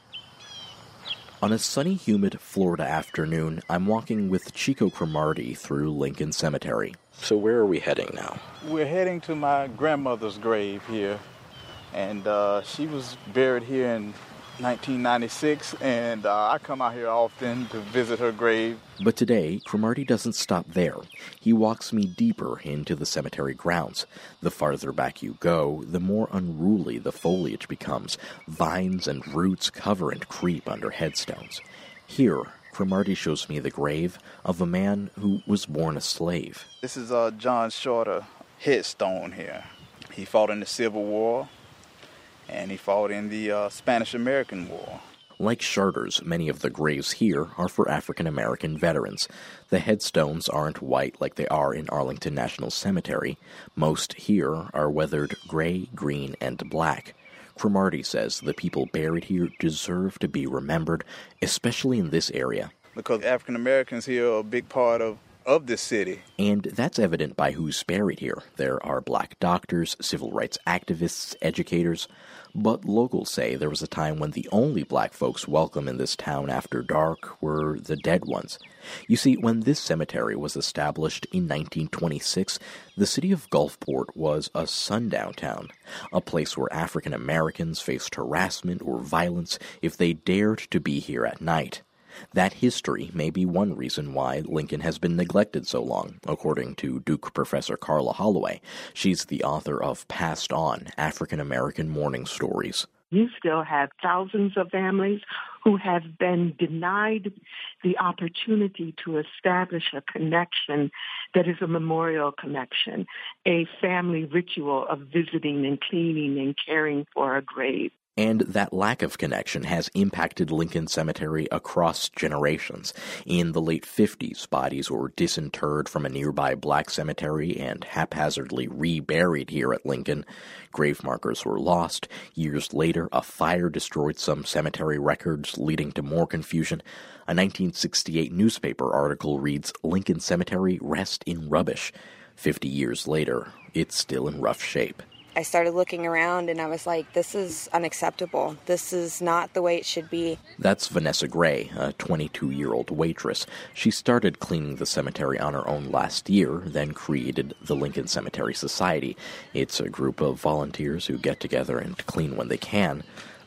On a sunny, humid Florida afternoon, I'm walking with Chico Cromartie through Lincoln Cemetery. So where are we heading now? We're heading to my grandmother's grave here. And uh, she was buried here in nineteen ninety-six, and uh, I come out here often to visit her grave. But today, Cromartie doesn't stop there. He walks me deeper into the cemetery grounds. The farther back you go, the more unruly the foliage becomes. Vines and roots cover and creep under headstones. Here, Cromartie shows me the grave of a man who was born a slave. This is uh, John Shorter headstone here. He fought in the Civil War. And he fought in the uh, Spanish-American War. Like Charters, many of the graves here are for African-American veterans. The headstones aren't white like they are in Arlington National Cemetery. Most here are weathered gray, green, and black. Cromartie says the people buried here deserve to be remembered, especially in this area. Because African-Americans here are a big part of of this city. And that's evident by who's buried here. There are black doctors, civil rights activists, educators. But locals say there was a time when the only black folks welcome in this town after dark were the dead ones. You see, when this cemetery was established in nineteen twenty-six, the city of Gulfport was a sundown town, a place where African Americans faced harassment or violence if they dared to be here at night. That history may be one reason why Lincoln has been neglected so long, according to Duke professor Carla Holloway. She's the author of Passed On, African American Mourning Stories. You still have thousands of families who have been denied the opportunity to establish a connection that is a memorial connection, a family ritual of visiting and cleaning and caring for a grave. And that lack of connection has impacted Lincoln Cemetery across generations. In the late fifties, bodies were disinterred from a nearby black cemetery and haphazardly reburied here at Lincoln. Grave markers were lost. Years later, a fire destroyed some cemetery records, leading to more confusion. A nineteen sixty-eight newspaper article reads, "Lincoln Cemetery rest in rubbish." Fifty years later, it's still in rough shape. I started looking around and I was like, this is unacceptable. This is not the way it should be. That's Vanessa Gray, a twenty-two-year-old waitress. She started cleaning the cemetery on her own last year, then created the Lincoln Cemetery Society. It's a group of volunteers who get together and clean when they can.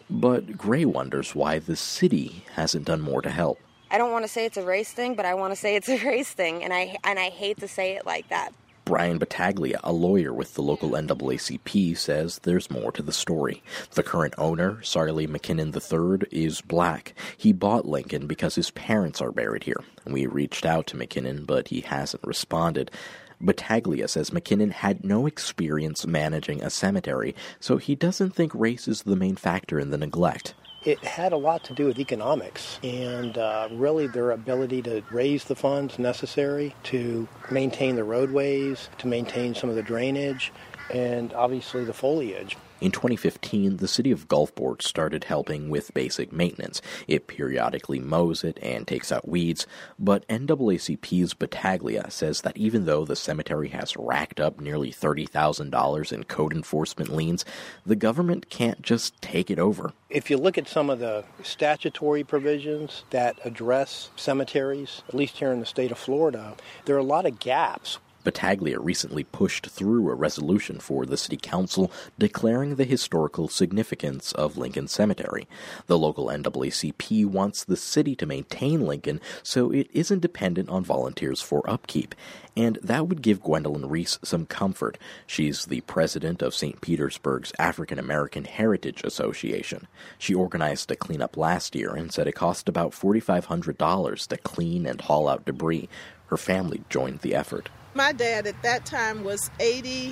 But Gray wonders why the city hasn't done more to help. I don't want to say it's a race thing, but I want to say it's a race thing, and I and I hate to say it like that. Brian Battaglia, a lawyer with the local N double A C P, says there's more to the story. The current owner, Sarley McKinnon the third, is black. He bought Lincoln because his parents are buried here. We reached out to McKinnon, but he hasn't responded. Battaglia says McKinnon had no experience managing a cemetery, so he doesn't think race is the main factor in the neglect. It had a lot to do with economics and uh, really their ability to raise the funds necessary to maintain the roadways, to maintain some of the drainage, and obviously the foliage. In twenty fifteen, the city of Gulfport started helping with basic maintenance. It periodically mows it and takes out weeds, but N double A C P's Battaglia says that even though the cemetery has racked up nearly thirty thousand dollars in code enforcement liens, the government can't just take it over. If you look at some of the statutory provisions that address cemeteries, at least here in the state of Florida, there are a lot of gaps. Battaglia recently pushed through a resolution for the city council declaring the historical significance of Lincoln Cemetery. The local N double A C P wants the city to maintain Lincoln so it isn't dependent on volunteers for upkeep. And that would give Gwendolyn Reese some comfort. She's the president of Saint Petersburg's African American Heritage Association. She organized a cleanup last year and said it cost about four thousand five hundred dollars to clean and haul out debris. Her family joined the effort. My dad at that time was eighty-six,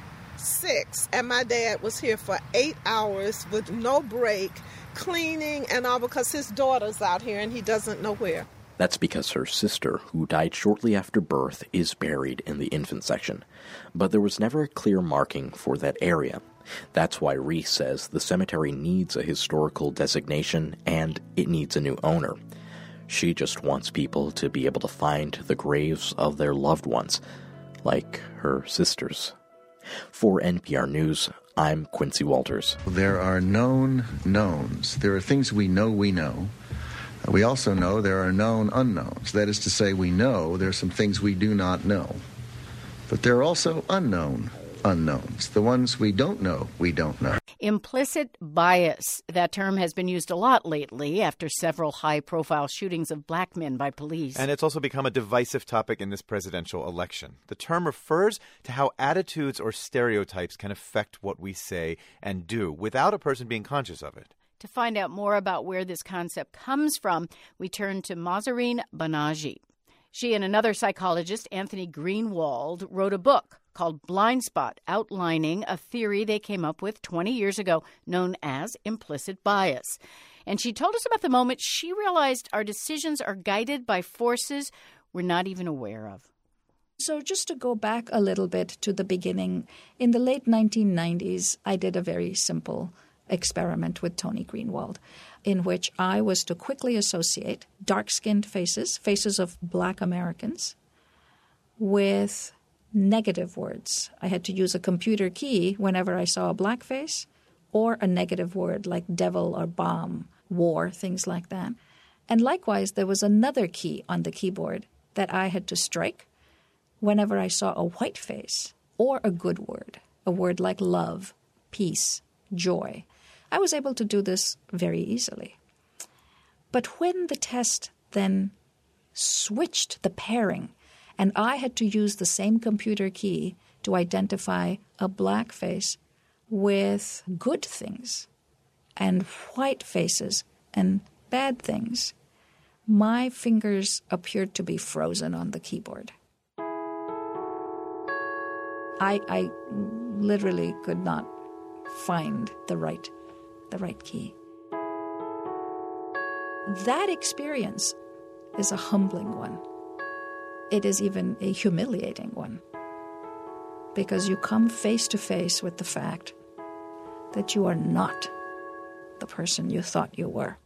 and my dad was here for eight hours with no break, cleaning and all because his daughter's out here and he doesn't know where. That's because her sister, who died shortly after birth, is buried in the infant section. But there was never a clear marking for that area. That's why Reese says the cemetery needs a historical designation and it needs a new owner. She just wants people to be able to find the graves of their loved ones, like her sisters. For N P R News, I'm Quincy Walters. There are known knowns. There are things we know we know. We also know there are known unknowns. That is to say, we know there are some things we do not know. But there are also unknown unknowns. The ones we don't know, we don't know. Implicit bias. That term has been used a lot lately after several high-profile shootings of black men by police. And it's also become a divisive topic in this presidential election. The term refers to how attitudes or stereotypes can affect what we say and do without a person being conscious of it. To find out more about where this concept comes from, we turn to Mahzarin Banaji. She and another psychologist, Anthony Greenwald, wrote a book called Blind Spot, outlining a theory they came up with twenty years ago known as implicit bias. And she told us about the moment she realized our decisions are guided by forces we're not even aware of. So just to go back a little bit to the beginning, in the late nineteen nineties, I did a very simple experiment with Tony Greenwald, in which I was to quickly associate dark-skinned faces, faces of black Americans, with negative words. I had to use a computer key whenever I saw a black face or a negative word like devil or bomb, war, things like that. And likewise, there was another key on the keyboard that I had to strike whenever I saw a white face or a good word, a word like love, peace, joy. I was able to do this very easily. But when the test then switched the pairing, and I had to use the same computer key to identify a black face with good things, and white faces and bad things, my fingers appeared to be frozen on the keyboard. I, I literally could not find the right, the right key. That experience is a humbling one. It is even a humiliating one, because you come face to face with the fact that you are not the person you thought you were.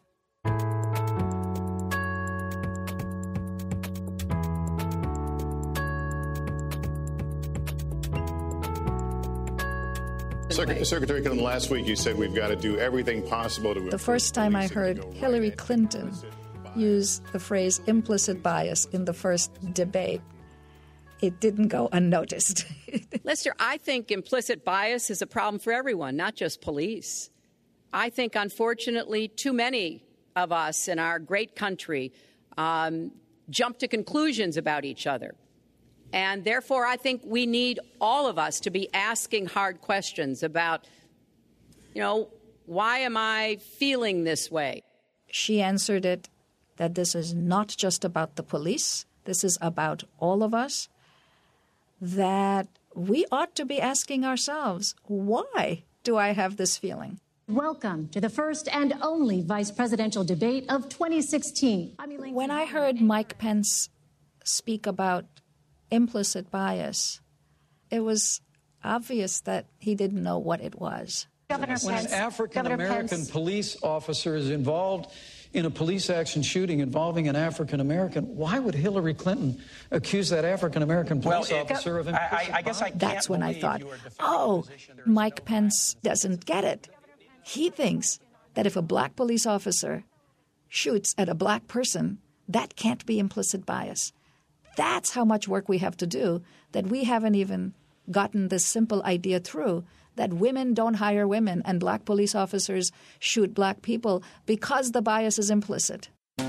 Secretary Clinton, last week you said we've got to do everything possible to... The first time I heard Hillary Clinton use the phrase implicit bias in the first debate, it didn't go unnoticed. Lester, I think implicit bias is a problem for everyone, not just police. I think, unfortunately, too many of us in our great country um, jump to conclusions about each other. And therefore, I think we need all of us to be asking hard questions about, you know, why am I feeling this way? She answered it that this is not just about the police. This is about all of us. That we ought to be asking ourselves, why do I have this feeling? Welcome to the first and only vice presidential debate of twenty sixteen. When I heard Mike Pence speak about implicit bias, it was obvious that he didn't know what it was. Governor when Pence, an African-American police officer is involved in a police action shooting involving an African-American, why would Hillary Clinton accuse that African-American police well, officer of implicit I, I guess I can't That's when I thought, oh, Mike Pence doesn't get it. He thinks that if a black police officer shoots at a black person, that can't be implicit bias. That's how much work we have to do, that we haven't even gotten this simple idea through, that women don't hire women and black police officers shoot black people because the bias is implicit.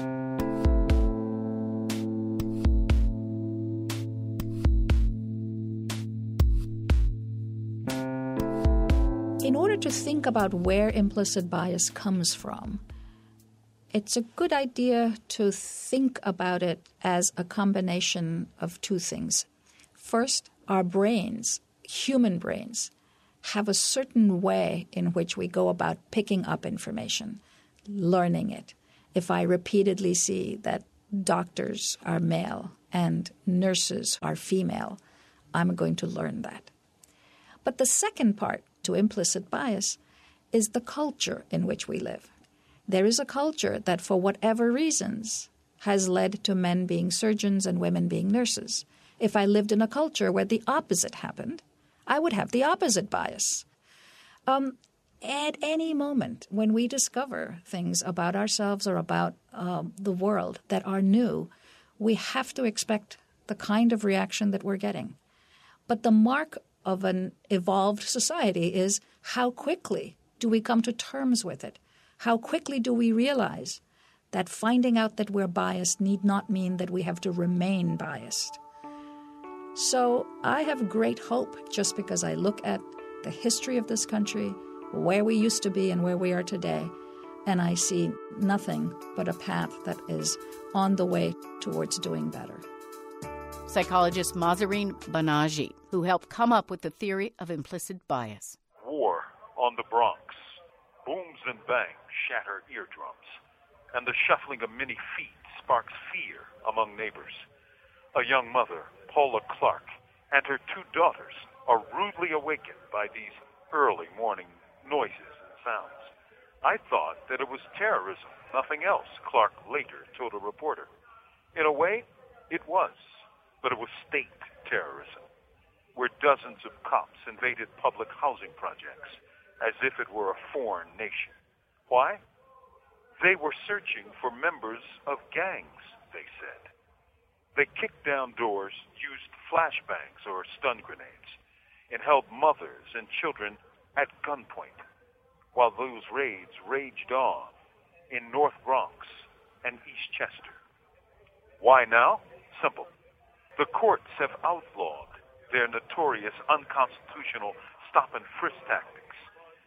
In order to think about where implicit bias comes from, it's a good idea to think about it as a combination of two things. First, our brains, human brains, have a certain way in which we go about picking up information, learning it. If I repeatedly see that doctors are male and nurses are female, I'm going to learn that. But the second part to implicit bias is the culture in which we live. There is a culture that, for whatever reasons, has led to men being surgeons and women being nurses. If I lived in a culture where the opposite happened, I would have the opposite bias. Um, at any moment when we discover things about ourselves or about um, the world that are new, we have to expect the kind of reaction that we're getting. But the mark of an evolved society is how quickly do we come to terms with it? How quickly do we realize that finding out that we're biased need not mean that we have to remain biased? So I have great hope just because I look at the history of this country, where we used to be and where we are today, and I see nothing but a path that is on the way towards doing better. Psychologist Mahzarin Banaji, who helped come up with the theory of implicit bias. War on the Bronx. Booms and bangs shatter eardrums, and the shuffling of many feet sparks fear among neighbors. A young mother, Paula Clark, and her two daughters are rudely awakened by these early morning noises and sounds. I thought that it was terrorism, nothing else, Clark later told a reporter. In a way, it was, but it was state terrorism, where dozens of cops invaded public housing projects as if it were a foreign nation. Why? They were searching for members of gangs, they said. They kicked down doors, used flashbangs or stun grenades, and held mothers and children at gunpoint, while those raids raged on in North Bronx and Eastchester. Why now? Simple. The courts have outlawed their notorious unconstitutional stop-and-frisk tactics,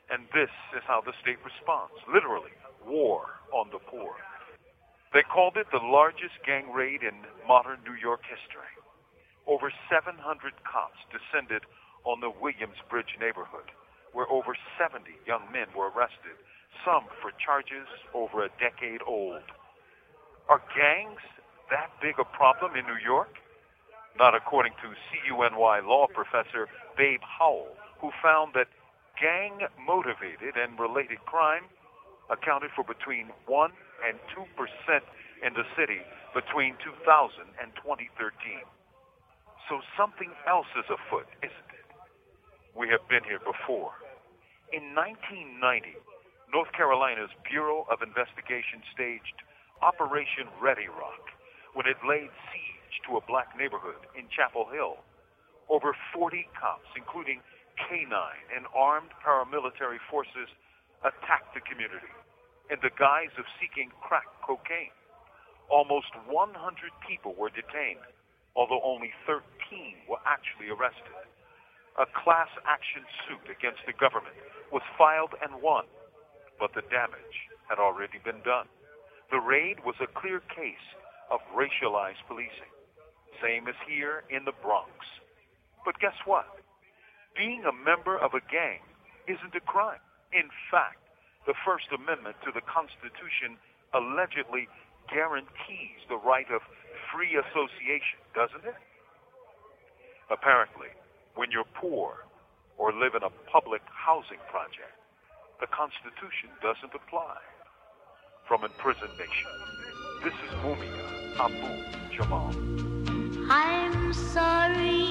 And this is how the state responds, literally, war on the poor. They called it the largest gang raid in modern New York history. Over seven hundred cops descended on the Williamsbridge neighborhood, where over seventy young men were arrested, some for charges over a decade old. Are gangs that big a problem in New York? Not according to C U N Y law professor Babe Howell, who found that gang-motivated and related crime accounted for between one and two percent in the city between two thousand and twenty thirteen. So something else is afoot, isn't it? We have been here before. In nineteen ninety, North Carolina's Bureau of Investigation staged Operation Ready Rock when it laid siege to a black neighborhood in Chapel Hill. Over forty cops, including K nine and armed paramilitary forces, attacked the community in the guise of seeking crack cocaine. Almost one hundred people were detained, although only thirteen were actually arrested. A class action suit against the government was filed and won, but the damage had already been done. The raid was a clear case of racialized policing, same as here in the Bronx. But guess what? Being a member of a gang isn't a crime. In fact, the First Amendment to the Constitution allegedly guarantees the right of free association, doesn't it? Apparently, when you're poor or live in a public housing project, the Constitution doesn't apply. From Imprisoned Nation, this is Mumia Abu-Jamal. I'm sorry,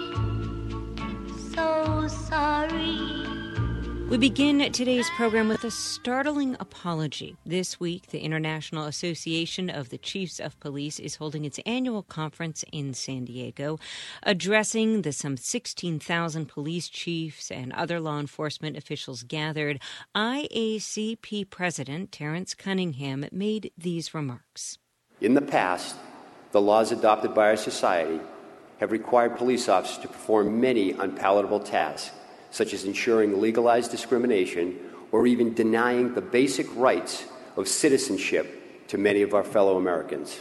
so sorry. We begin today's program with a startling apology. This week, the International Association of the Chiefs of Police is holding its annual conference in San Diego, addressing the some sixteen thousand police chiefs and other law enforcement officials gathered. I A C P President Terrence Cunningham made these remarks. In the past, the laws adopted by our society have required police officers to perform many unpalatable tasks, such as ensuring legalized discrimination or even denying the basic rights of citizenship to many of our fellow Americans.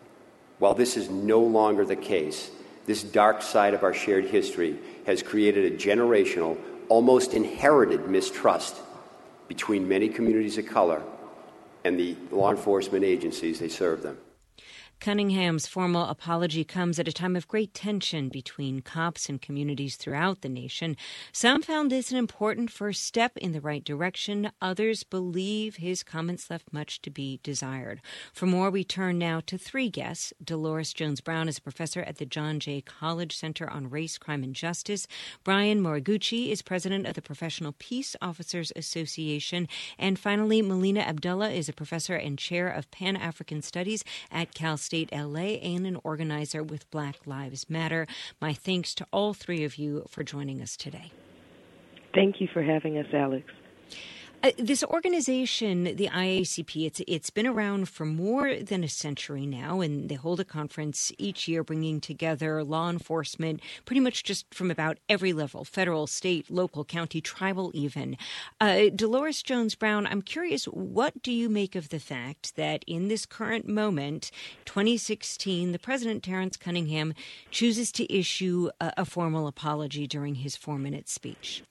While this is no longer the case, this dark side of our shared history has created a generational, almost inherited mistrust between many communities of color and the law enforcement agencies they serve them. Cunningham's formal apology comes at a time of great tension between cops and communities throughout the nation. Some found this an important first step in the right direction. Others believe his comments left much to be desired. For more, we turn now to three guests. Dolores Jones Brown is a professor at the John Jay College Center on Race, Crime, and Justice. Brian Moriguchi is president of the Professional Peace Officers Association. And finally, Melina Abdullah is a professor and chair of Pan-African Studies at Cal State L A and an organizer with Black Lives Matter. My thanks to all three of you for joining us today. Thank you for having us, Alex. Uh, this organization, the I A C P, it's it's been around for more than a century now, and they hold a conference each year bringing together law enforcement pretty much just from about every level, federal, state, local, county, tribal even. Uh, Dolores Jones Brown, I'm curious, what do you make of the fact that in this current moment, twenty sixteen, the President, Terrence Cunningham, chooses to issue a, a formal apology during his four-minute speech?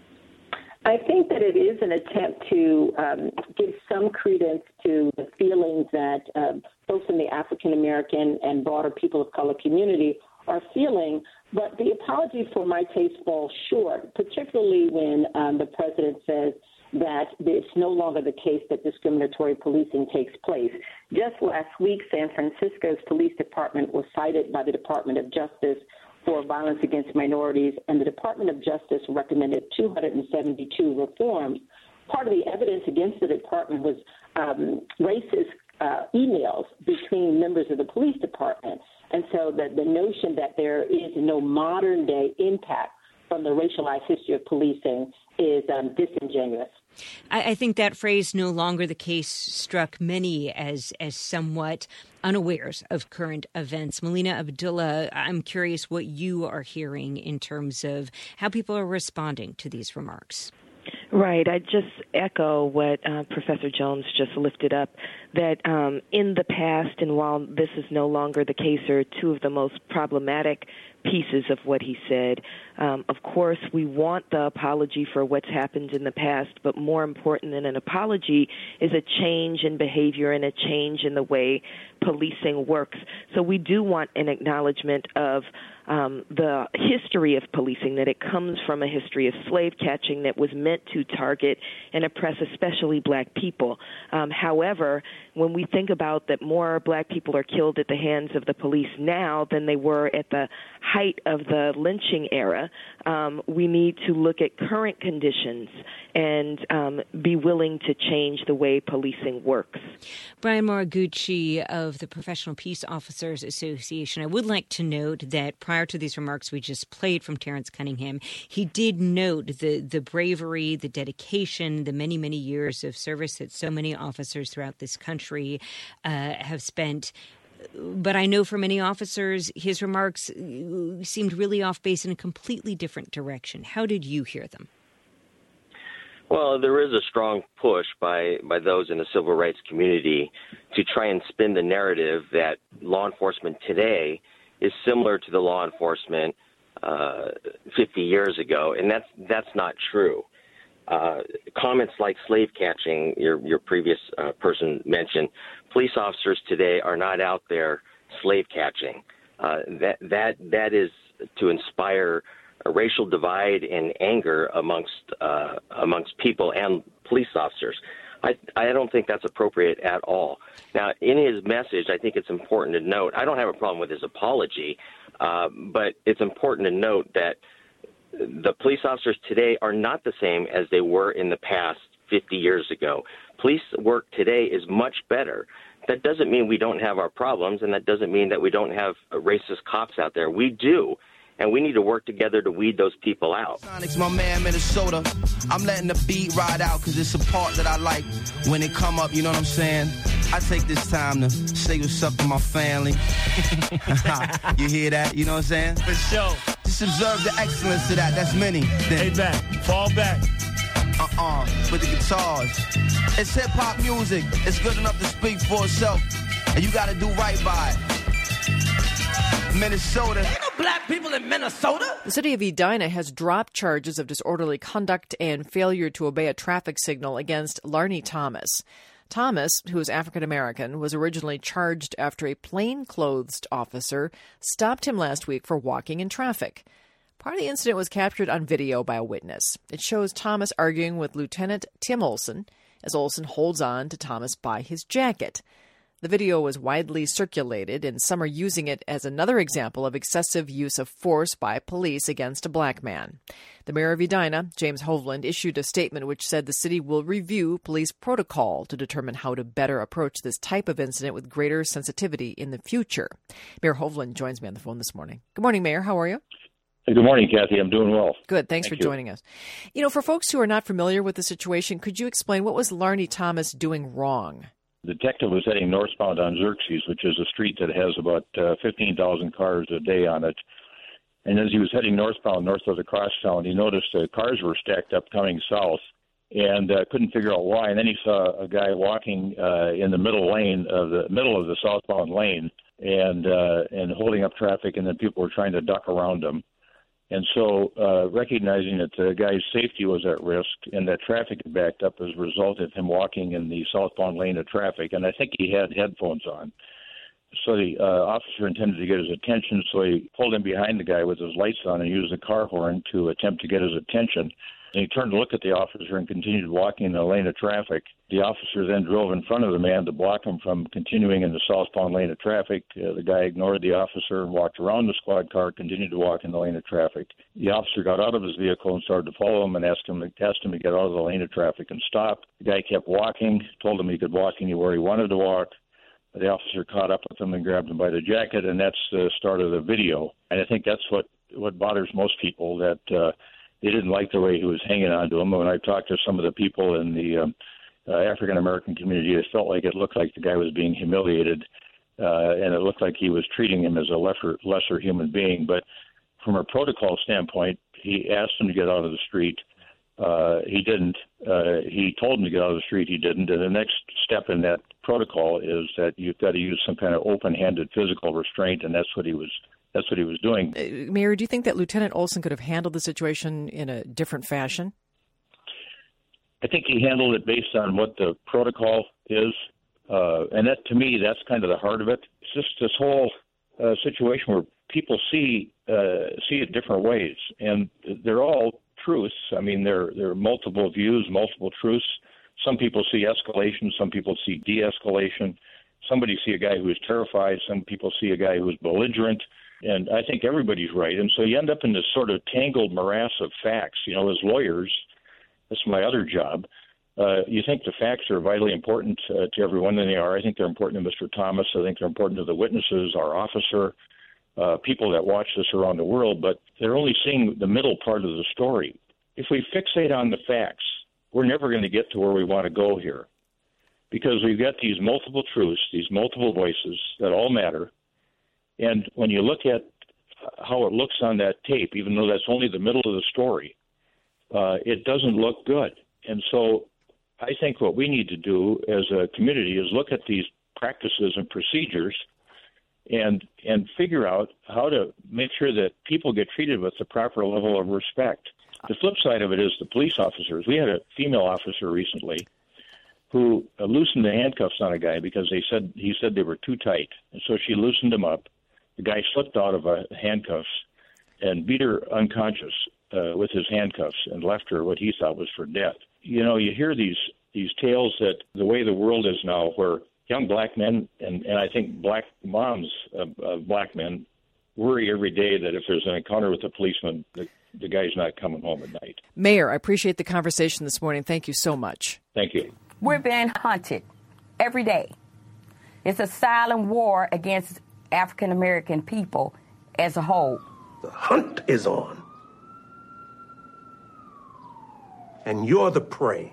I think that it is an attempt to um, give some credence to the feelings that uh, folks in the African American and broader people of color community are feeling. But the apology, for my taste, falls short, particularly when um, the president says that it's no longer the case that discriminatory policing takes place. Just last week, San Francisco's police department was cited by the Department of Justice for violence against minorities, and the Department of Justice recommended two hundred seventy-two reforms. Part of the evidence against the department was um, racist uh, emails between members of the police department. And so the, the notion that there is no modern-day impact from the racialized history of policing is um, disingenuous. I, I think that phrase, no longer the case, struck many as as somewhat unawares of current events. Melina Abdullah, I'm curious what you are hearing in terms of how people are responding to these remarks. Right. I just echo what uh, Professor Jones just lifted up, that um, in the past, and while this is no longer the case, are two of the most problematic pieces of what he said. Um, of course, we want the apology for what's happened in the past, but more important than an apology is a change in behavior and a change in the way policing works. So we do want an acknowledgement of um, the history of policing, that it comes from a history of slave catching that was meant to target and oppress especially black people. Um, however, when we think about that more black people are killed at the hands of the police now than they were at the height of the lynching era, um, we need to look at current conditions and um, be willing to change the way policing works. Brian Moriguchi of the Professional Peace Officers Association. I would like to note that prior to these remarks we just played from Terrence Cunningham, he did note the, the bravery, the dedication, the many, many years of service that so many officers throughout this country uh, have spent. But I know for many officers, his remarks seemed really off base in a completely different direction. How did you hear them? Well, there is a strong push by, by those in the civil rights community to try and spin the narrative that law enforcement today is similar to the law enforcement uh, fifty years ago, and that's that's not true. Uh, comments like slave catching, your your previous uh, person mentioned, police officers today are not out there slave catching. Uh, that that that is to inspire a racial divide and anger amongst uh, amongst people and police officers. I I don't think that's appropriate at all. Now, in his message, I think it's important to note, I don't have a problem with his apology, uh, but it's important to note that the police officers today are not the same as they were in the past fifty years ago. Police work today is much better. That doesn't mean we don't have our problems, and that doesn't mean that we don't have racist cops out there. We do, and we need to work together to weed those people out. Sonic's my man, Minnesota. I'm letting the beat ride out because it's a part that I like when it come up, you know what I'm saying? I take this time to say what's up to my family. You hear that? You know what I'm saying? For sure. Just observe the excellence of that. That's many. Hey, back. Fall back. Uh-uh. With the guitars. It's hip-hop music. It's good enough to speak for itself. And you got to do right by it. Minnesota. Ain't no black people in Minnesota. The city of Edina has dropped charges of disorderly conduct and failure to obey a traffic signal against Larney Thomas. Thomas, who is African-American, was originally charged after a plainclothes officer stopped him last week for walking in traffic. Part of the incident was captured on video by a witness. It shows Thomas arguing with Lieutenant Tim Olson as Olson holds on to Thomas by his jacket. The video was widely circulated, and some are using it as another example of excessive use of force by police against a black man. The mayor of Edina, James Hovland, issued a statement which said the city will review police protocol to determine how to better approach this type of incident with greater sensitivity in the future. Mayor Hovland joins me on the phone this morning. Good morning, Mayor. How are you? Hey, good morning, Kathy. I'm doing well. Good. Thanks Thank for you. joining us. You know, for folks who are not familiar with the situation, could you explain what was Larney Thomas doing wrong? The detective was heading northbound on Xerxes, which is a street that has about uh, fifteen thousand cars a day on it. And as he was heading northbound, north of the crosstown, he noticed the cars were stacked up coming south and uh, couldn't figure out why. And then he saw a guy walking uh, in the middle lane of the middle of the southbound lane and uh, and holding up traffic, and then people were trying to duck around him. And so uh, recognizing that the guy's safety was at risk and that traffic had backed up as a result of him walking in the southbound lane of traffic, and I think he had headphones on. So the uh, officer intended to get his attention, so he pulled in behind the guy with his lights on and used the car horn to attempt to get his attention. And he turned to look at the officer and continued walking in the lane of traffic. The officer then drove in front of the man to block him from continuing in the southbound lane of traffic. Uh, the guy ignored the officer and walked around the squad car, continued to walk in the lane of traffic. The officer got out of his vehicle and started to follow him and asked him, asked him to get out of the lane of traffic and stop. The guy kept walking, told him he could walk anywhere he wanted to walk. The officer caught up with him and grabbed him by the jacket, and that's the start of the video. And I think that's what, what bothers most people, that uh, they didn't like the way he was hanging on to him. When I talked to some of the people in the um, uh, African-American community, it felt like it looked like the guy was being humiliated, uh, and it looked like he was treating him as a lesser, lesser human being. But from a protocol standpoint, he asked him to get out of the street. Uh, he didn't. Uh, he told him to get out of the street. He didn't. And the next step in that protocol is that you've got to use some kind of open-handed physical restraint, and that's what he was. That's what he was doing. Uh, Mayor, do you think that Lieutenant Olson could have handled the situation in a different fashion? I think he handled it based on what the protocol is, uh, and that to me, that's kind of the heart of it. It's just this whole uh, situation where people see uh, see it different ways, and they're all truths. I mean, there there are multiple views, multiple truths. Some people see escalation, some people see de-escalation. Somebody see a guy who is terrified, some people see a guy who is belligerent, and I think everybody's right. And so you end up in this sort of tangled morass of facts. You know, as lawyers, that's my other job. Uh, you think the facts are vitally important uh, to everyone, and they are. I think they're important to Mister Thomas. I think they're important to the witnesses, our officer, uh, people that watch this around the world, but they're only seeing the middle part of the story. If we fixate on the facts, we're never going to get to where we want to go here, because we've got these multiple truths, these multiple voices that all matter. And when you look at how it looks on that tape, even though that's only the middle of the story, uh, it doesn't look good. And so I think what we need to do as a community is look at these practices and procedures and and figure out how to make sure that people get treated with the proper level of respect. The flip side of it is the police officers. We had a female officer recently who uh, loosened the handcuffs on a guy because they said he said they were too tight. And so she loosened them up. The guy slipped out of uh, handcuffs and beat her unconscious uh, with his handcuffs and left her what he thought was for death. You know, you hear these these tales that the way the world is now, where young black men and, and I think black moms of, of black men worry every day that if there's an encounter with a policeman, the, the guy's not coming home at night. Mayor, I appreciate the conversation this morning. Thank you so much. Thank you. We're being hunted every day. It's a silent war against African American people as a whole. The hunt is on. And you're the prey.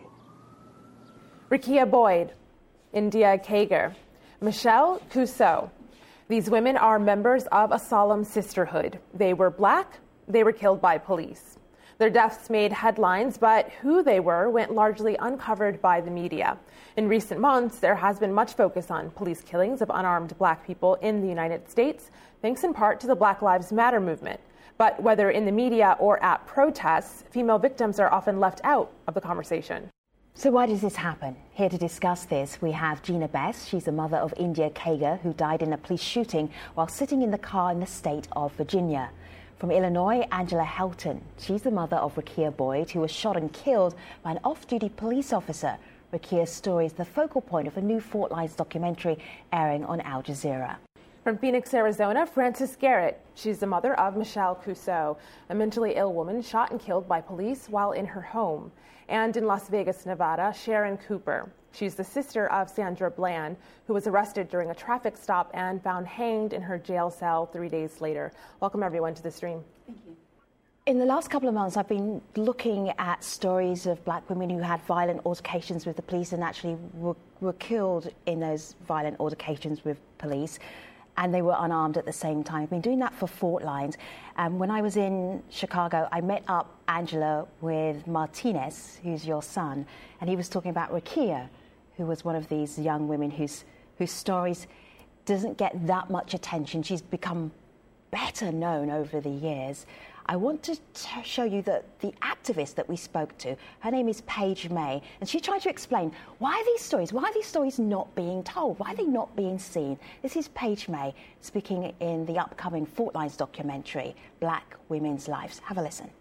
Rekia Boyd, India Kager, Michelle Cusseau. These women are members of a solemn sisterhood. They were black. They were killed by police. Their deaths made headlines, but who they were went largely uncovered by the media. In recent months, there has been much focus on police killings of unarmed black people in the United States, thanks in part to the Black Lives Matter movement. But whether in the media or at protests, female victims are often left out of the conversation. So why does this happen? Here to discuss this, we have Gina Bess. She's the mother of India Kager, who died in a police shooting while sitting in the car in the state of Virginia. From Illinois, Angela Helton. She's the mother of Rekia Boyd, who was shot and killed by an off-duty police officer. Rekia's story is the focal point of a new Fault Lines documentary airing on Al Jazeera. From Phoenix, Arizona, Frances Garrett. She's the mother of Michelle Cusseau, a mentally ill woman shot and killed by police while in her home. And in Las Vegas, Nevada, Sharon Cooper. She's the sister of Sandra Bland, who was arrested during a traffic stop and found hanged in her jail cell three days later. Welcome, everyone, to the stream. Thank you. In the last couple of months, I've been looking at stories of black women who had violent altercations with the police and actually were, were killed in those violent altercations with police. And they were unarmed at the same time. I've been doing that for Fault Lines. Um, when I was in Chicago, I met up, Angela, with Martinez, who's your son, and he was talking about Rekia, who was one of these young women whose whose stories doesn't get that much attention. She's become better known over the years. I want to t- show you the, the activist that we spoke to. Her name is Paige May, and she tried to explain why are these stories, why are these stories not being told? Why are they not being seen? This is Paige May speaking in the upcoming Fault Lines documentary, Black Women's Lives. Have a listen.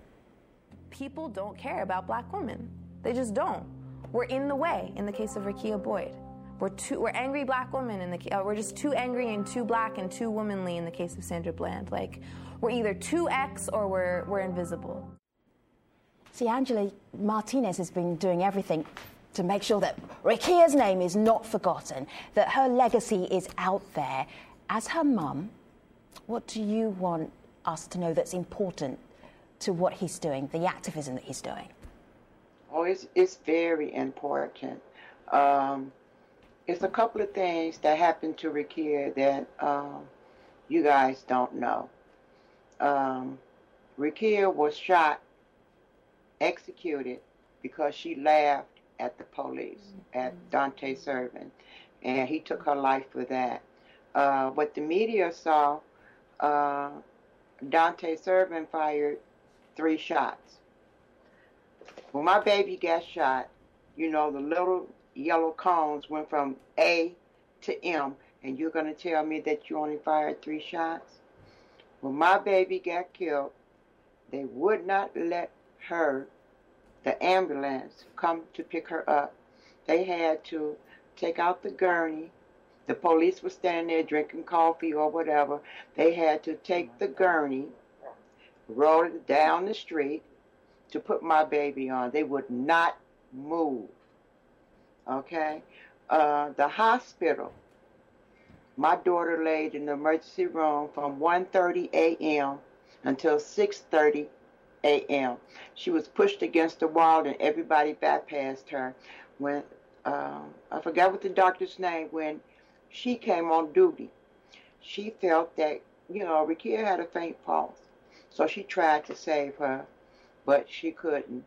People don't care about black women. They just don't. We're in the way in the case of Rekia Boyd. We're too, we're angry black women in the uh, we're just too angry and too black and too womanly in the case of Sandra Bland. Like, we're either too X or we're we're invisible. See, Angela, Martinez has been doing everything to make sure that Rekia's name is not forgotten, that her legacy is out there. As her mum, what do you want us to know that's important to what he's doing, the activism that he's doing? Oh, it's it's very important. Um, it's a couple of things that happened to Rekia that um, you guys don't know. Um, Rekia was shot, executed because she laughed at the police, at Dante Servin, and he took her life for that. Uh, what the media saw, uh, Dante Servin fired three shots. When my baby got shot, you know, the little yellow cones went from A to M, and you're going to tell me that you only fired three shots? When my baby got killed, they would not let her, the ambulance, come to pick her up. They had to take out the gurney. The police were standing there drinking coffee or whatever. They had to take the gurney, roll it down the street to put my baby on. They would not move. Okay? Uh, the hospital, my daughter laid in the emergency room from one thirty a.m. until six thirty a.m. She was pushed against the wall and everybody bypassed her. When, uh, I forgot what the doctor's name, when she came on duty, she felt that, you know, Rekia had a faint pulse. So she tried to save her, but she couldn't.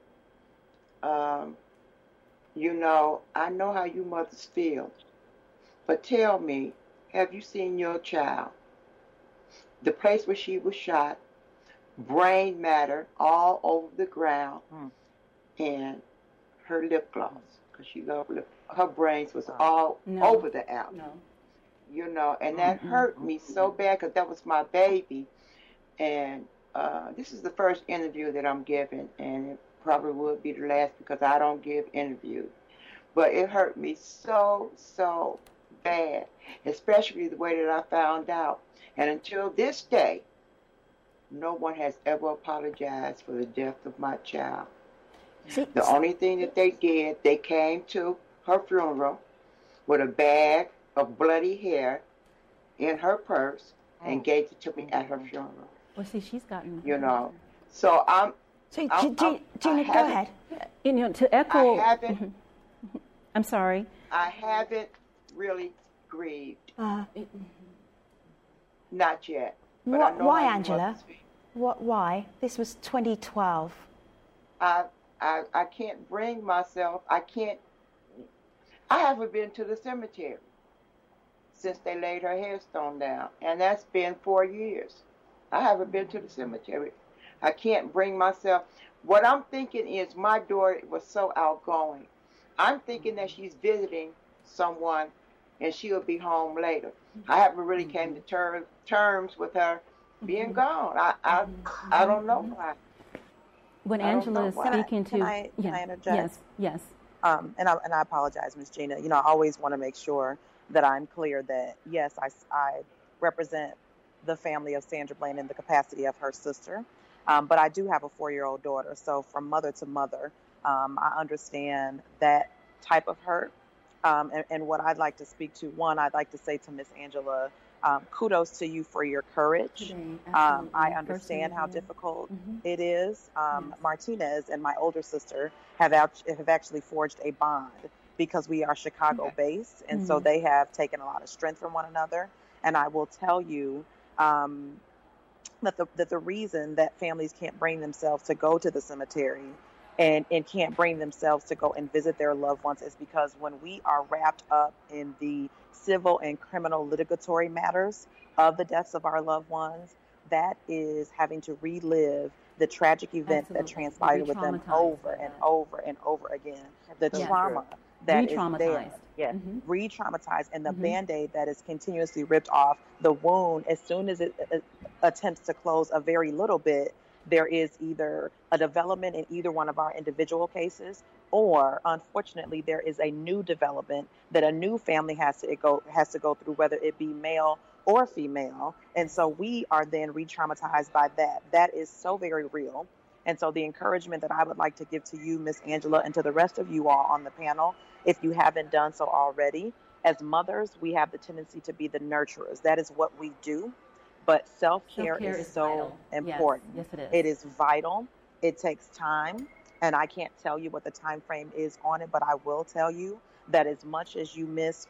Um, you know, I know how you mothers feel, but tell me, have you seen your child? The place where she was shot, brain matter all over the ground, mm. and her lip gloss, because she loved lip, her brains was all no. over the out. No. You know, and that mm-hmm. hurt me so bad because that was my baby. And uh, this is the first interview that I'm giving, and it probably would be the last because I don't give interviews. But it hurt me so, so bad, especially the way that I found out. And until this day, no one has ever apologized for the death of my child. See, the only thing that they did, they came to her funeral with a bag of bloody hair in her purse oh. and gave it to me at her funeral. Well, see, she's gotten... You know, so I'm... So, I'm, Gina, Gina, go ahead. You know, to echo... I haven't... Mm-hmm. I'm sorry. I haven't really grieved. Uh, Not yet. But what, I know why, how Angela? What? Why? This was twenty twelve. I, I, I can't bring myself... I can't... I haven't been to the cemetery since they laid her headstone down, and that's been four years. I haven't been to the cemetery. I can't bring myself. What I'm thinking is my daughter was so outgoing. I'm thinking that she's visiting someone and she'll be home later. I haven't really came to ter- terms with her being gone. I I, I don't know why. When Angela is speaking to... Can I, yeah, can I interject? Yes, yes. Um, and, I, and I apologize, Miz Gina. You know, I always want to make sure that I'm clear that, yes, I, I represent the family of Sandra Bland in the capacity of her sister. Um, but I do have a four-year-old daughter. So from mother to mother, um, I understand that type of hurt. Um, and, and what I'd like to speak to, one, I'd like to say to Miss Angela, um, kudos to you for your courage. Um, I understand how difficult mm-hmm. it is. Um, yes. Martinez and my older sister have, out, have actually forged a bond because we are Chicago-based, and mm-hmm. so they have taken a lot of strength from one another. And I will tell you um, that, the, that the reason that families can't bring themselves to go to the cemetery and, and can't bring themselves to go and visit their loved ones is because when we are wrapped up in the civil and criminal litigatory matters of the deaths of our loved ones, that is having to relive the tragic events Absolutely. That transpired with them over and over and over again. The yes. trauma that is there. Yes, mm-hmm. re-traumatized, and the mm-hmm. Band-Aid that is continuously ripped off the wound as soon as it uh, attempts to close a very little bit. There is either a development in either one of our individual cases, or unfortunately, there is a new development that a new family has to go has to go through, whether it be male or female. And so we are then re-traumatized by that. That is so very real. And so the encouragement that I would like to give to you, Miss Angela, and to the rest of you all on the panel, if you haven't done so already, as mothers, we have the tendency to be the nurturers. That is what we do. But self-care, self-care is, is so vital. Important. Yes, yes, it is. It is vital. It takes time. And I can't tell you what the time frame is on it, but I will tell you that as much as you miss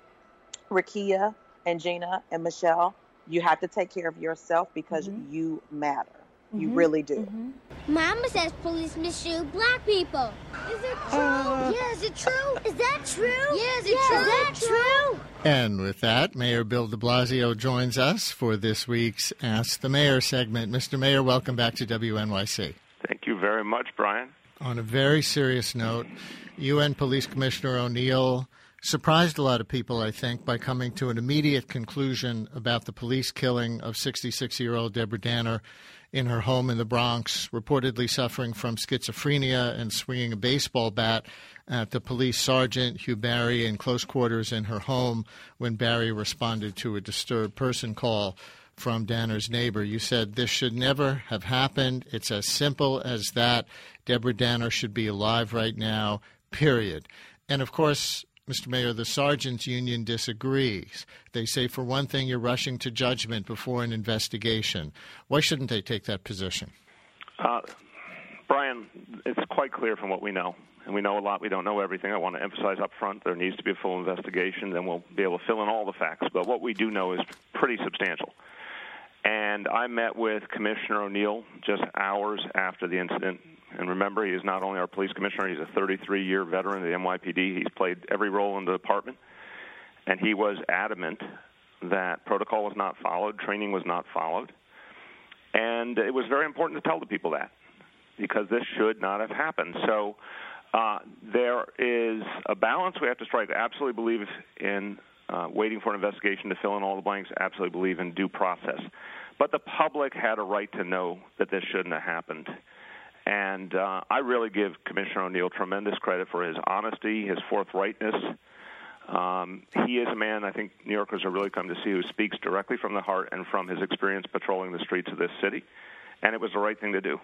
Rekia and Gina and Michelle, you have to take care of yourself because mm-hmm. you matter. Mm-hmm. You really do. Mm-hmm. Mama says police misshoot black people. Is it true? Uh, yeah, is it true? Is that true? Yeah, is it yeah, true? Is that true? And with that, Mayor Bill de Blasio joins us for this week's Ask the Mayor segment. Mister Mayor, welcome back to W N Y C. Thank you very much, Brian. On a very serious note, U N Police Commissioner O'Neill surprised a lot of people, I think, by coming to an immediate conclusion about the police killing of sixty-six-year-old Deborah Danner in her home in the Bronx, reportedly suffering from schizophrenia and swinging a baseball bat at the police sergeant, Hugh Barry, in close quarters in her home when Barry responded to a disturbed person call from Danner's neighbor. You said this should never have happened. It's as simple as that. Deborah Danner should be alive right now, period. And, of course, Mister Mayor, the Sergeants Union disagrees. They say, for one thing, you're rushing to judgment before an investigation. Why shouldn't they take that position? Uh, Brian, it's quite clear from what we know, and we know a lot. We don't know everything. I want to emphasize up front there needs to be a full investigation, then we'll be able to fill in all the facts. But what we do know is pretty substantial. And I met with Commissioner O'Neill just hours after the incident. And remember, he is not only our police commissioner, he's a thirty-three-year veteran of the N Y P D. He's played every role in the department. And he was adamant that protocol was not followed, training was not followed. And it was very important to tell the people that, because this should not have happened. So uh, there is a balance we have to strike. I absolutely believe in uh, waiting for an investigation to fill in all the blanks, absolutely believe in due process. But the public had a right to know that this shouldn't have happened. And uh, I really give Commissioner O'Neill tremendous credit for his honesty, his forthrightness. Um, he is a man I think New Yorkers have really come to see who speaks directly from the heart and from his experience patrolling the streets of this city. And it was the right thing to do.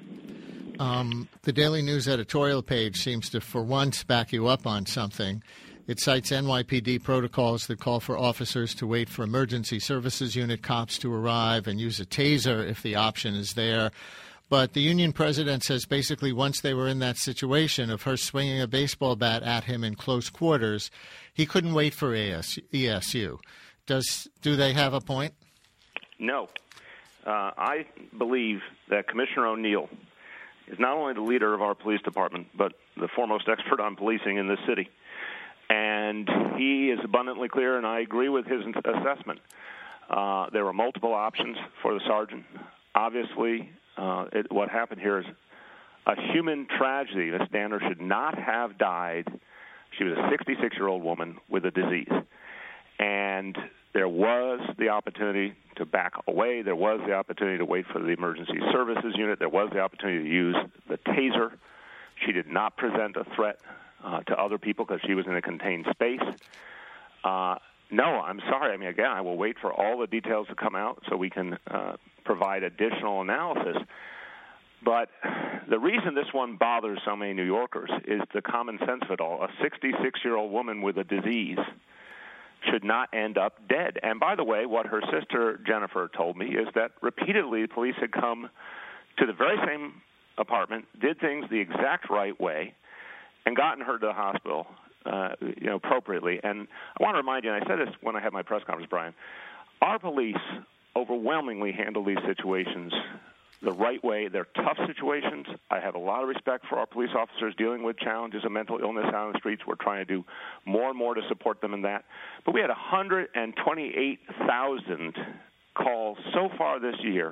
Um, the Daily News editorial page seems to, for once, back you up on something. It cites N Y P D protocols that call for officers to wait for emergency services unit cops to arrive and use a taser if the option is there. But the union president says basically once they were in that situation of her swinging a baseball bat at him in close quarters, he couldn't wait for E S U. Does do they have a point? No. Uh, I believe that Commissioner O'Neill is not only the leader of our police department, but the foremost expert on policing in this city. And he is abundantly clear, and I agree with his assessment. Uh, there were multiple options for the sergeant. Obviously, Uh, it, what happened here is a human tragedy. Miss Danner should not have died. She was a sixty-six-year-old woman with a disease. And there was the opportunity to back away. There was the opportunity to wait for the emergency services unit. There was the opportunity to use the taser. She did not present a threat uh, to other people because she was in a contained space. Uh, no, I'm sorry. I mean, again, I will wait for all the details to come out so we can uh, provide additional analysis. But the reason this one bothers so many New Yorkers is the common sense of it all. A sixty-six-year-old woman with a disease should not end up dead. And by the way, what her sister Jennifer told me is that repeatedly the police had come to the very same apartment, did things the exact right way, and gotten her to the hospital uh, you know, appropriately. And I want to remind you, and I said this when I had my press conference, Brian, our police overwhelmingly handle these situations the right way. They're tough situations. I have a lot of respect for our police officers dealing with challenges of mental illness out on the streets. We're trying to do more and more to support them in that. But we had one hundred twenty-eight thousand calls so far this year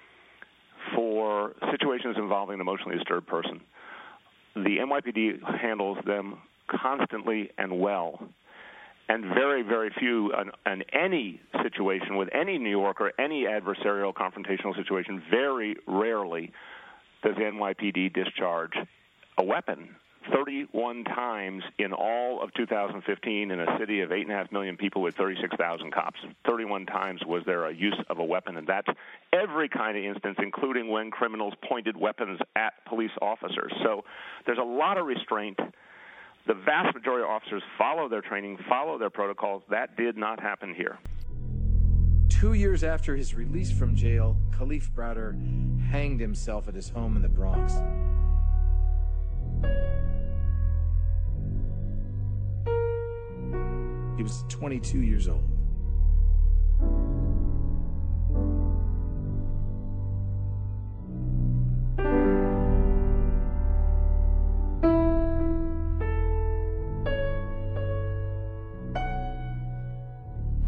for situations involving an emotionally disturbed person. The N Y P D handles them constantly and well. And very, very few, in, in any situation with any New Yorker, any adversarial confrontational situation, very rarely does the N Y P D discharge a weapon. thirty-one times in all of two thousand fifteen in a city of eight point five million people with thirty-six thousand cops. thirty-one times was there a use of a weapon, and that's every kind of instance, including when criminals pointed weapons at police officers. So there's a lot of restraint. The vast majority of officers follow their training, follow their protocols. That did not happen here. Two years after his release from jail, Kalief Browder hanged himself at his home in the Bronx. He was twenty-two years old.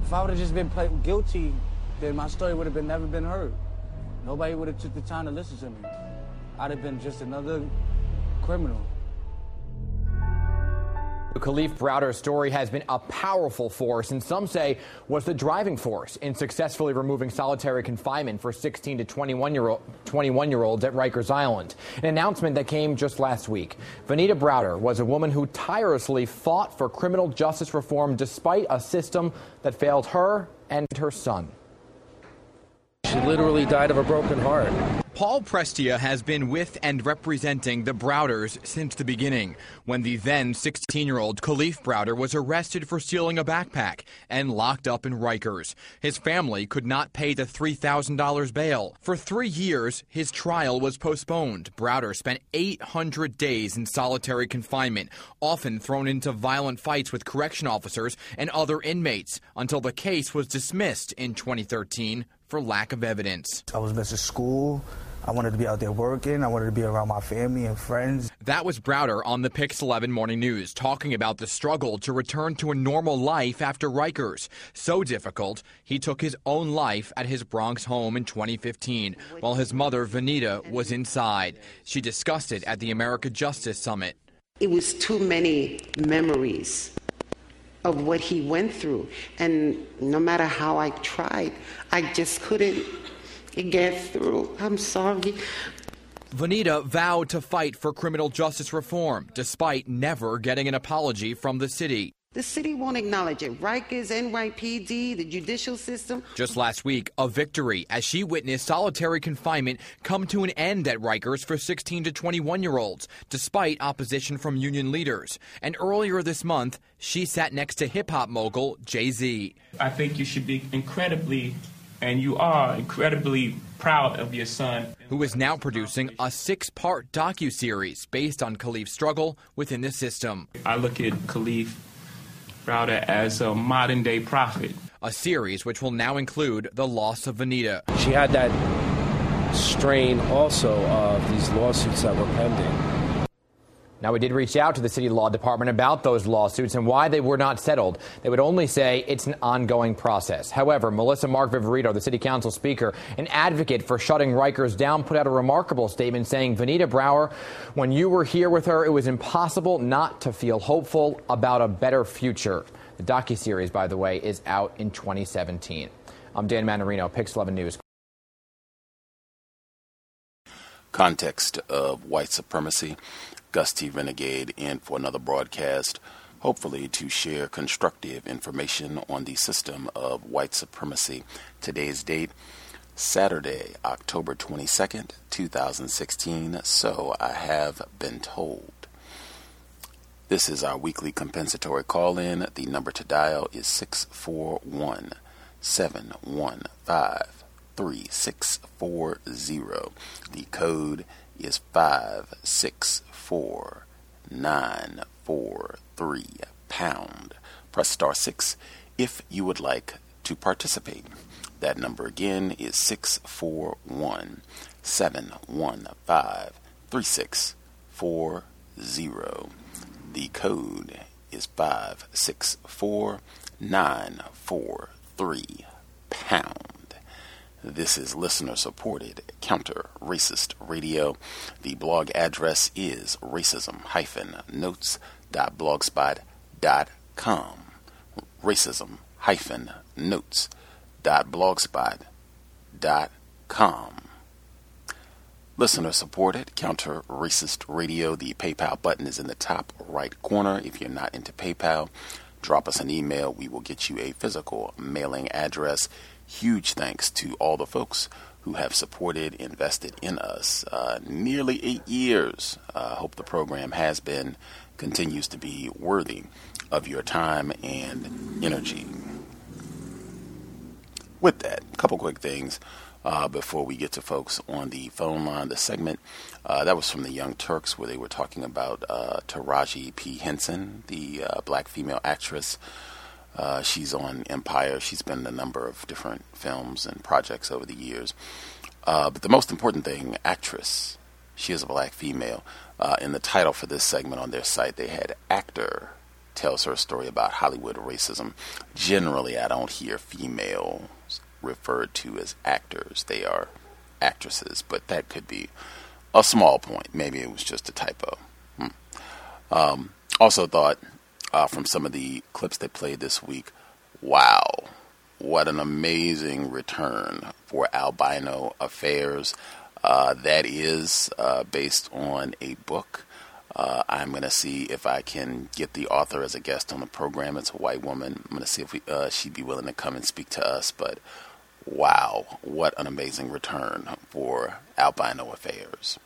If I would have just been pled guilty, then my story would have been never been heard. Nobody would have took the time to listen to me. I'd have been just another criminal. Kalief Browder's story has been a powerful force, and some say was the driving force in successfully removing solitary confinement for sixteen to twenty-one-year-olds at Rikers Island. An announcement that came just last week. Venita Browder was a woman who tirelessly fought for criminal justice reform despite a system that failed her and her son. She literally died of a broken heart. Paul Prestia has been with and representing the Browders since the beginning, when the then sixteen-year-old Kalief Browder was arrested for stealing a backpack and locked up in Rikers. His family could not pay the three thousand dollars bail. For three years, his trial was postponed. Browder spent eight hundred days in solitary confinement, often thrown into violent fights with correction officers and other inmates, until the case was dismissed in twenty thirteen for lack of evidence. I was missing school. I wanted to be out there working. I wanted to be around my family and friends. That was Browder on the Pix eleven Morning News, talking about the struggle to return to a normal life after Rikers. So difficult, he took his own life at his Bronx home in twenty fifteen, while his mother, Venita, was inside. She discussed it at the America Justice Summit. It was too many memories of what he went through. And no matter how I tried, I just couldn't get through. I'm sorry. Venita vowed to fight for criminal justice reform, despite never getting an apology from the city. The city won't acknowledge it. Rikers, N Y P D, the judicial system. Just last week, a victory as she witnessed solitary confinement come to an end at Rikers for sixteen to twenty-one-year-olds, despite opposition from union leaders. And earlier this month, she sat next to hip-hop mogul Jay-Z. I think you should be incredibly, and you are incredibly proud of your son, who is now producing a six-part docuseries based on Kalief's struggle within the system. I look at Kalief Browder as a modern-day prophet. A series which will now include the loss of Venita. She had that strain also of these lawsuits that were pending. Now, we did reach out to the city law department about those lawsuits and why they were not settled. They would only say it's an ongoing process. However, Melissa Mark Viverito, the city council speaker, an advocate for shutting Rikers down, put out a remarkable statement saying, Venita Browder, when you were here with her, it was impossible not to feel hopeful about a better future. The docuseries, by the way, is out in twenty seventeen. I'm Dan Manarino, Pix eleven News. Context of white supremacy. Gus T. Renegade in for another broadcast, hopefully to share constructive information on the system of white supremacy. Today's date, Saturday, October twenty-second, two thousand sixteen, so I have been told. This is our weekly compensatory call-in. The number to dial is six four one, seven one five, three six four zero. The code is five six four nine four three pound. Press star six if you would like to participate. That number again is six four one, seven one five, three six four zero. The code is five six four nine four three pound. This is listener-supported counter-racist radio. The blog address is racism dash notes dot blogspot dot com. racism dash notes dot blogspot dot com. Listener-supported counter-racist radio. The PayPal button is in the top right corner. If you're not into PayPal, drop us an email. We will get you a physical mailing address. Huge thanks to all the folks who have supported, invested in us. Uh, nearly eight years. I uh, hope the program has been, continues to be worthy of your time and energy. With that, a couple quick things uh, before we get to folks on the phone line. The segment, uh, that was from the Young Turks, where they were talking about uh, Taraji P. Henson, the uh, black female actress. Uh, she's on Empire. She's been in a number of different films and projects over the years. Uh, but the most important thing, actress. She is a black female. Uh, in the title for this segment on their site, they had actor tells her story about Hollywood racism. Generally, I don't hear females referred to as actors. They are actresses, but that could be a small point. Maybe it was just a typo. Hmm. Um, also thought uh, from some of the clips they played this week, wow, what an amazing return for Albino Affairs. Uh, that is uh, based on a book. Uh, I'm going to see if I can get the author as a guest on the program. It's a white woman. I'm going to see if we, uh, she'd be willing to come and speak to us. But wow, what an amazing return for Albino Affairs.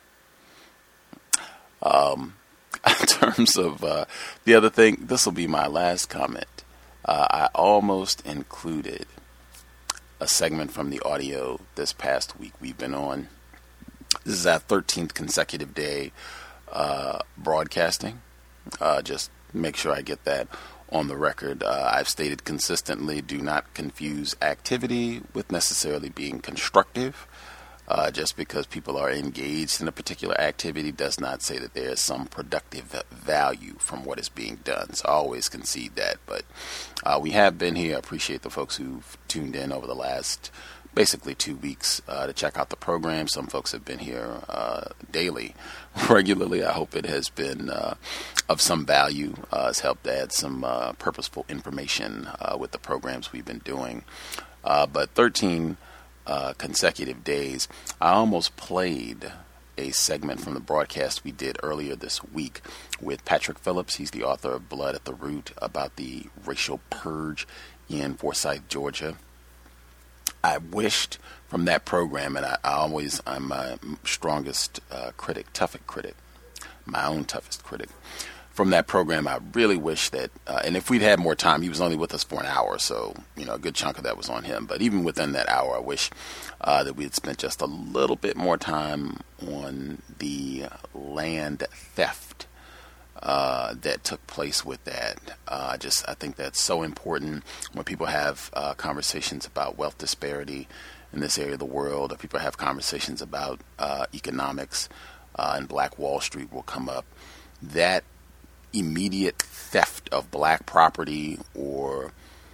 Um, in terms of uh, the other thing, this will be my last comment. Uh, I almost included a segment from the audio this past week we've been on. This is our thirteenth consecutive day uh, broadcasting. Uh, just make sure I get that on the record. Uh, I've stated consistently, do not confuse activity with necessarily being constructive. Uh, just because people are engaged in a particular activity does not say that there is some productive value from what is being done. So I always concede that. But uh, we have been here. I appreciate the folks who've tuned in over the last basically two weeks uh, to check out the program. Some folks have been here uh, daily, regularly. I hope it has been uh, of some value. Uh, it's helped add some uh, purposeful information uh, with the programs we've been doing. Uh, but thirteen uh, consecutive days, I almost played a segment from the broadcast we did earlier this week with Patrick Phillips. He's the author of Blood at the Root, about the racial purge in Forsyth, Georgia. I wished from that program, and I, I always, I'm my strongest uh, critic, toughest critic, my own toughest critic. From that program, I really wish that, uh, and if we'd had more time, he was only with us for an hour, so, you know, a good chunk of that was on him. But even within that hour, I wish uh, that we had spent just a little bit more time on the land theft Uh, that took place with that. Uh, just, I think that's so important when people have uh, conversations about wealth disparity in this area of the world, or people have conversations about uh, economics, uh, and Black Wall Street will come up. That immediate theft of black property or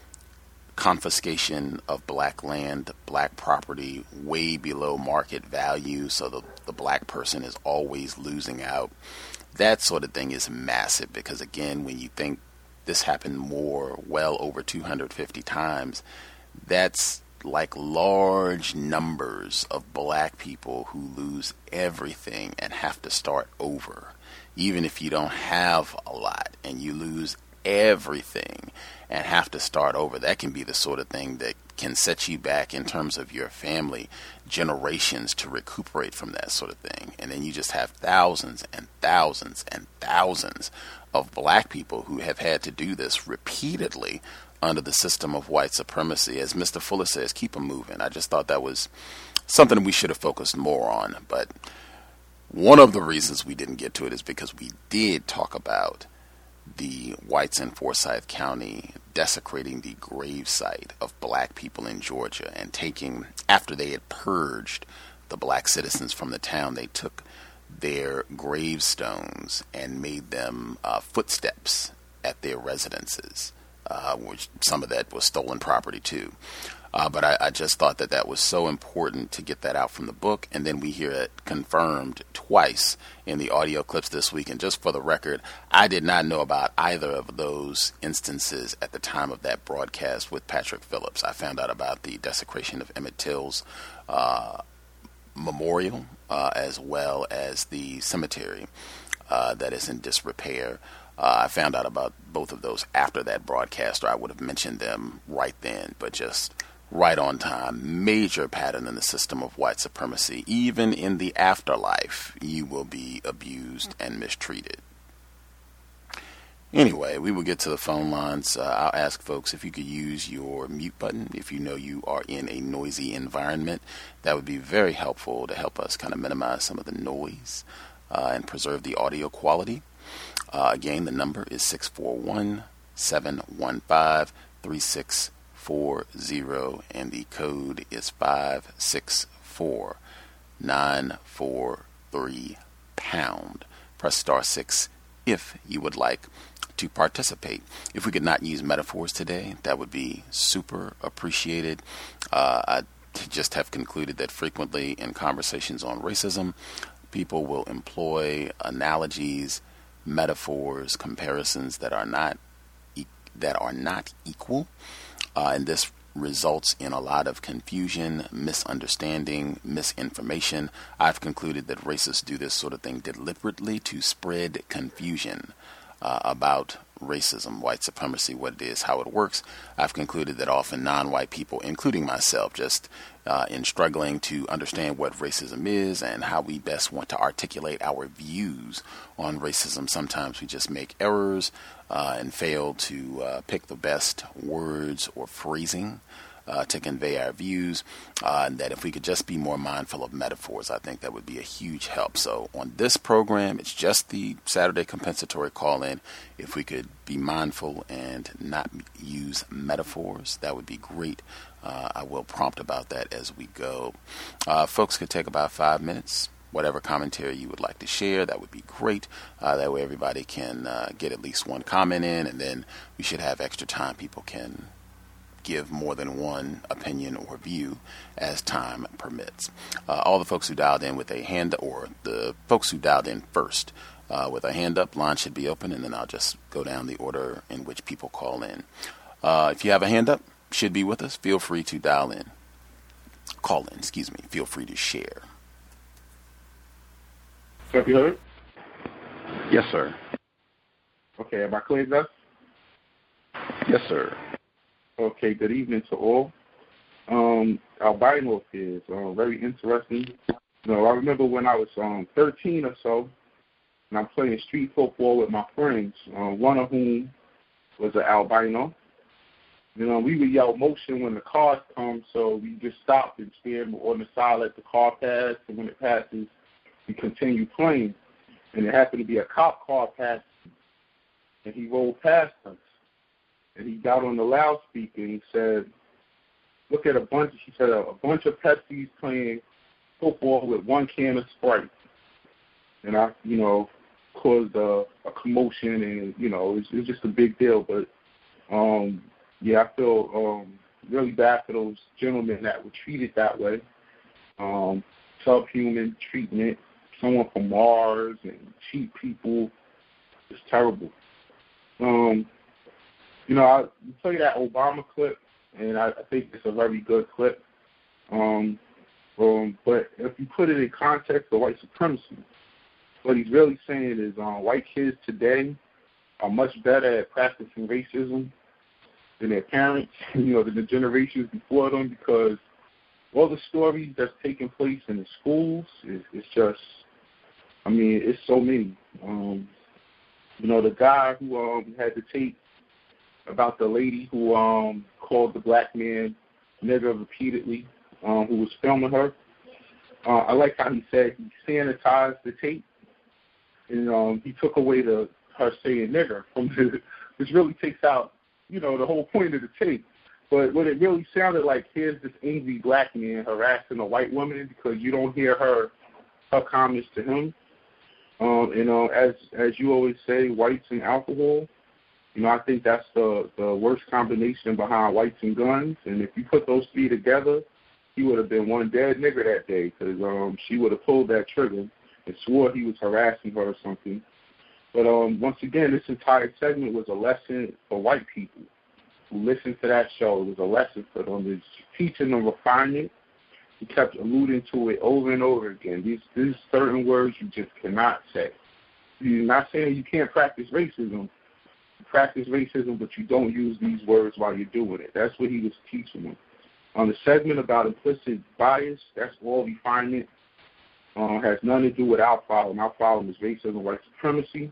confiscation of black land, black property way below market value, so the, the black person is always losing out. That sort of thing is massive because, again, when you think this happened more, well over two hundred fifty times, that's like large numbers of black people who lose everything and have to start over. Even if you don't have a lot and you lose everything and have to start over, that can be the sort of thing that can set you back in terms of your family generations to recuperate from that sort of thing. And then you just have thousands and thousands and thousands of black people who have had to do this repeatedly under the system of white supremacy. As Mister Fuller says, keep them moving. I just thought that was something we should have focused more on. But one of the reasons we didn't get to it is because we did talk about the whites in Forsyth County desecrating the gravesite of black people in Georgia and taking, after they had purged the black citizens from the town, they took their gravestones and made them uh, footsteps at their residences, uh, which some of that was stolen property too. Uh, but I, I just thought that that was so important to get that out from the book, and then we hear it confirmed twice in the audio clips this week. And just for the record, I did not know about either of those instances at the time of that broadcast with Patrick Phillips. I found out about the desecration of Emmett Till's uh, memorial, uh, as well as the cemetery uh, that is in disrepair. Uh, I found out about both of those after that broadcast, or I would have mentioned them right then, but just right on time. Major pattern in the system of white supremacy. Even in the afterlife, you will be abused and mistreated. Anyway, we will get to the phone lines. Uh, I'll ask folks if you could use your mute button if you know you are in a noisy environment. That would be very helpful to help us kind of minimize some of the noise uh, and preserve the audio quality. Uh, again, the number is six four one, seven one five, three six four zero, and the code is five six four, nine four three pound. Press star six if you would like to participate. If we could not use metaphors today, that would be super appreciated. Uh, I just have concluded that frequently in conversations on racism, people will employ analogies, metaphors, comparisons that are not e- that are not equal, uh, and this results in a lot of confusion, misunderstanding, misinformation. I've concluded that racists do this sort of thing deliberately to spread confusion uh, about racism, white supremacy, what it is, how it works. I've concluded that often non-white people, including myself, just uh, in struggling to understand what racism is and how we best want to articulate our views on racism, sometimes we just make errors uh, and fail to uh, pick the best words or phrasing Uh, to convey our views, uh, and that if we could just be more mindful of metaphors, I think that would be a huge help. So on this program, it's just the Saturday compensatory call-in. If we could be mindful and not use metaphors, that would be great. Uh, I will prompt about that as we go. Uh, folks could take about five minutes. Whatever commentary you would like to share, that would be great. Uh, that way everybody can uh, get at least one comment in, and then we should have extra time. People can give more than one opinion or view as time permits. Uh, all the folks who dialed in with a hand, or the folks who dialed in first uh, with a hand up, line should be open, and then I'll just go down the order in which people call in. Uh, if you have a hand up, should be with us, feel free to dial in. Call in, excuse me. Feel free to share. Have you heard? Yes, sir. Okay, am I clear enough? Yes, sir. Okay, good evening to all. Um, albino is uh, very interesting. You know, I remember when I was um, thirteen or so, and I'm playing street football with my friends, uh, one of whom was an albino. You know, we would yell motion when the cars come, so we just stopped and stared on the side, let the car pass, and when it passes, we continue playing. And it happened to be a cop car passing, and he rolled past us. And he got on the loudspeaker and he said, look at a bunch, he said, a, a bunch of Pepsis playing football with one can of Sprite. And I, you know, caused a, a commotion, and, you know, it was, it was just a big deal. But, um, yeah, I feel um, really bad for those gentlemen that were treated that way. Um, subhuman treatment, someone from Mars, and cheap people. It's terrible. Um, You know, I play that Obama clip, and I, I think it's a very good clip. Um, um, but if you put it in context of white supremacy, what he's really saying is um, white kids today are much better at practicing racism than their parents, you know, than the generations before them, because all the stories that's taking place in the schools is, is just, I mean, it's so many. Um, you know, the guy who um, had to take about the lady who um, called the black man nigger repeatedly, um, who was filming her. Uh, I like how he said he sanitized the tape, and um, he took away the her saying nigger from the, which really takes out, you know, the whole point of the tape. But what it really sounded like, here's this angry black man harassing a white woman because you don't hear her her comments to him. Um, and uh, as as you always say, whites and alcohol. You know, I think that's the, the worst combination behind whites and guns. And if you put those three together, he would have been one dead nigger that day, because um, she would have pulled that trigger and swore he was harassing her or something. But um, once again, this entire segment was a lesson for white people who listened to that show. It was a lesson for them. It's teaching them refinement. He kept alluding to it over and over again. These, these certain words you just cannot say. You're not saying you can't practice racism. You practice racism, but you don't use these words while you're doing it. That's what he was teaching them. On the segment about implicit bias, that's all refinement. Uh, has nothing to do with our problem. Our problem is racism, white supremacy.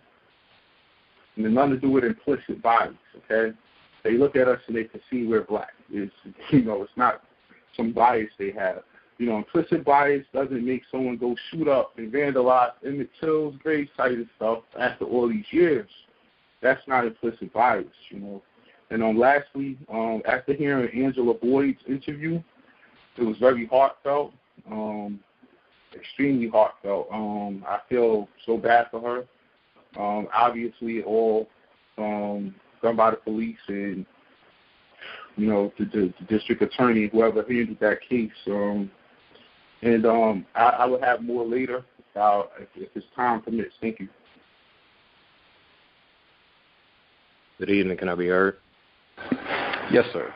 And has nothing to do with implicit bias, okay? They look at us and they can see we're black. It's, you know, it's not some bias they have. You know, implicit bias doesn't make someone go shoot up and vandalize Emmett Till's grave site and stuff after all these years. That's not implicit bias, you know. And um, lastly, um, after hearing Angela Boyd's interview, it was very heartfelt, um, extremely heartfelt. Um, I feel so bad for her. Um, obviously, it all um, done by the police and, you know, the, the, the district attorney, whoever handled that case. Um, and um, I, I will have more later uh, if, if it's time permits. Thank you. Good evening. Can I be heard? Yes, sir.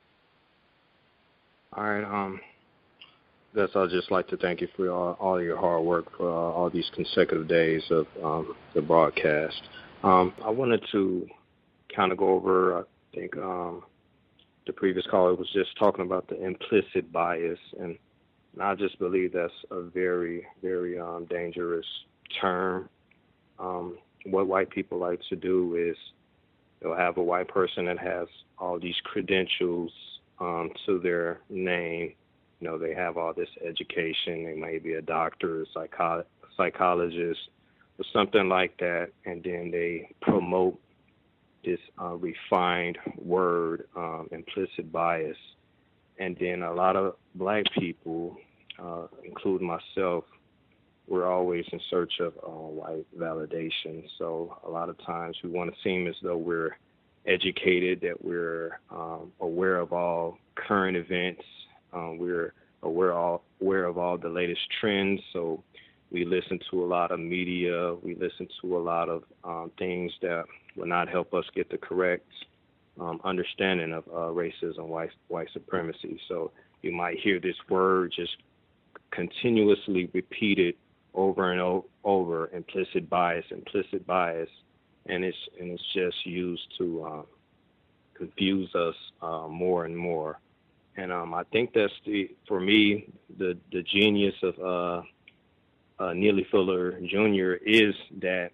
All right. Um, I guess I'd just like to thank you for all, all your hard work for uh, all these consecutive days of um, the broadcast. Um, I wanted to kind of go over, I think um, the previous caller was just talking about the implicit bias, and, and I just believe that's a very, very um, dangerous term. Um, what white people like to do is they'll have a white person that has all these credentials um, to their name. You know, they have all this education. They may be a doctor, a psycho- psychologist, or something like that, and then they promote this uh, refined word, um, implicit bias. And then a lot of black people, uh, including myself, we're always in search of uh, white validation. So a lot of times we want to seem as though we're educated, that we're um, aware of all current events. Um, we're aware, all, aware of all the latest trends. So we listen to a lot of media. We listen to a lot of um, things that will not help us get the correct um, understanding of uh, racism, white, white supremacy. So you might hear this word just continuously repeated over and o- over, implicit bias, implicit bias, and it's and it's just used to um, confuse us uh, more and more. And um, I think that's the, for me, the the genius of uh, uh, Neely Fuller Junior is that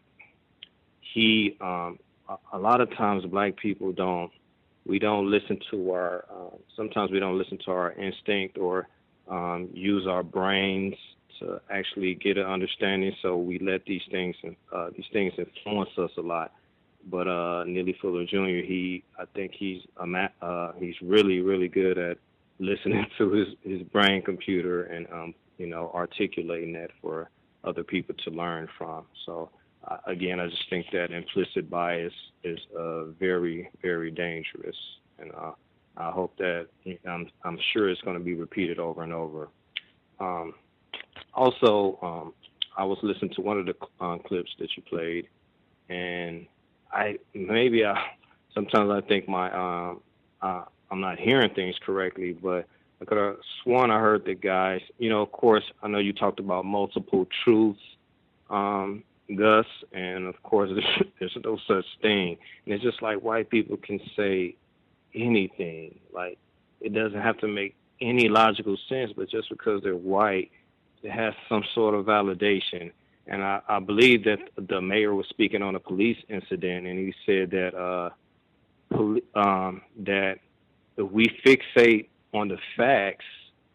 he, um, a, a lot of times black people don't, we don't listen to our, uh, sometimes we don't listen to our instinct or um, use our brains to actually get an understanding. So we let these things, uh, these things influence us a lot. But uh, Neely Fuller Junior, he, I think he's a ma- uh, he's really, really good at listening to his, his brain computer and, um, you know, articulating that for other people to learn from. So, uh, again, I just think that implicit bias is uh, very, very dangerous. And uh, I hope that, I'm, I'm sure it's going to be repeated over and over. Um, also, um, I was listening to one of the uh, clips that you played, and I maybe I sometimes I think my um, uh, I'm not hearing things correctly, but I could have sworn I heard the guys. You know, of course, I know you talked about multiple truths, um, Gus, and of course, there's, there's no such thing. And it's just like white people can say anything. Like, it doesn't have to make any logical sense, but just because they're white, it has some sort of validation. And I, I believe that the mayor was speaking on a police incident, and he said that uh, poli- um, that if we fixate on the facts,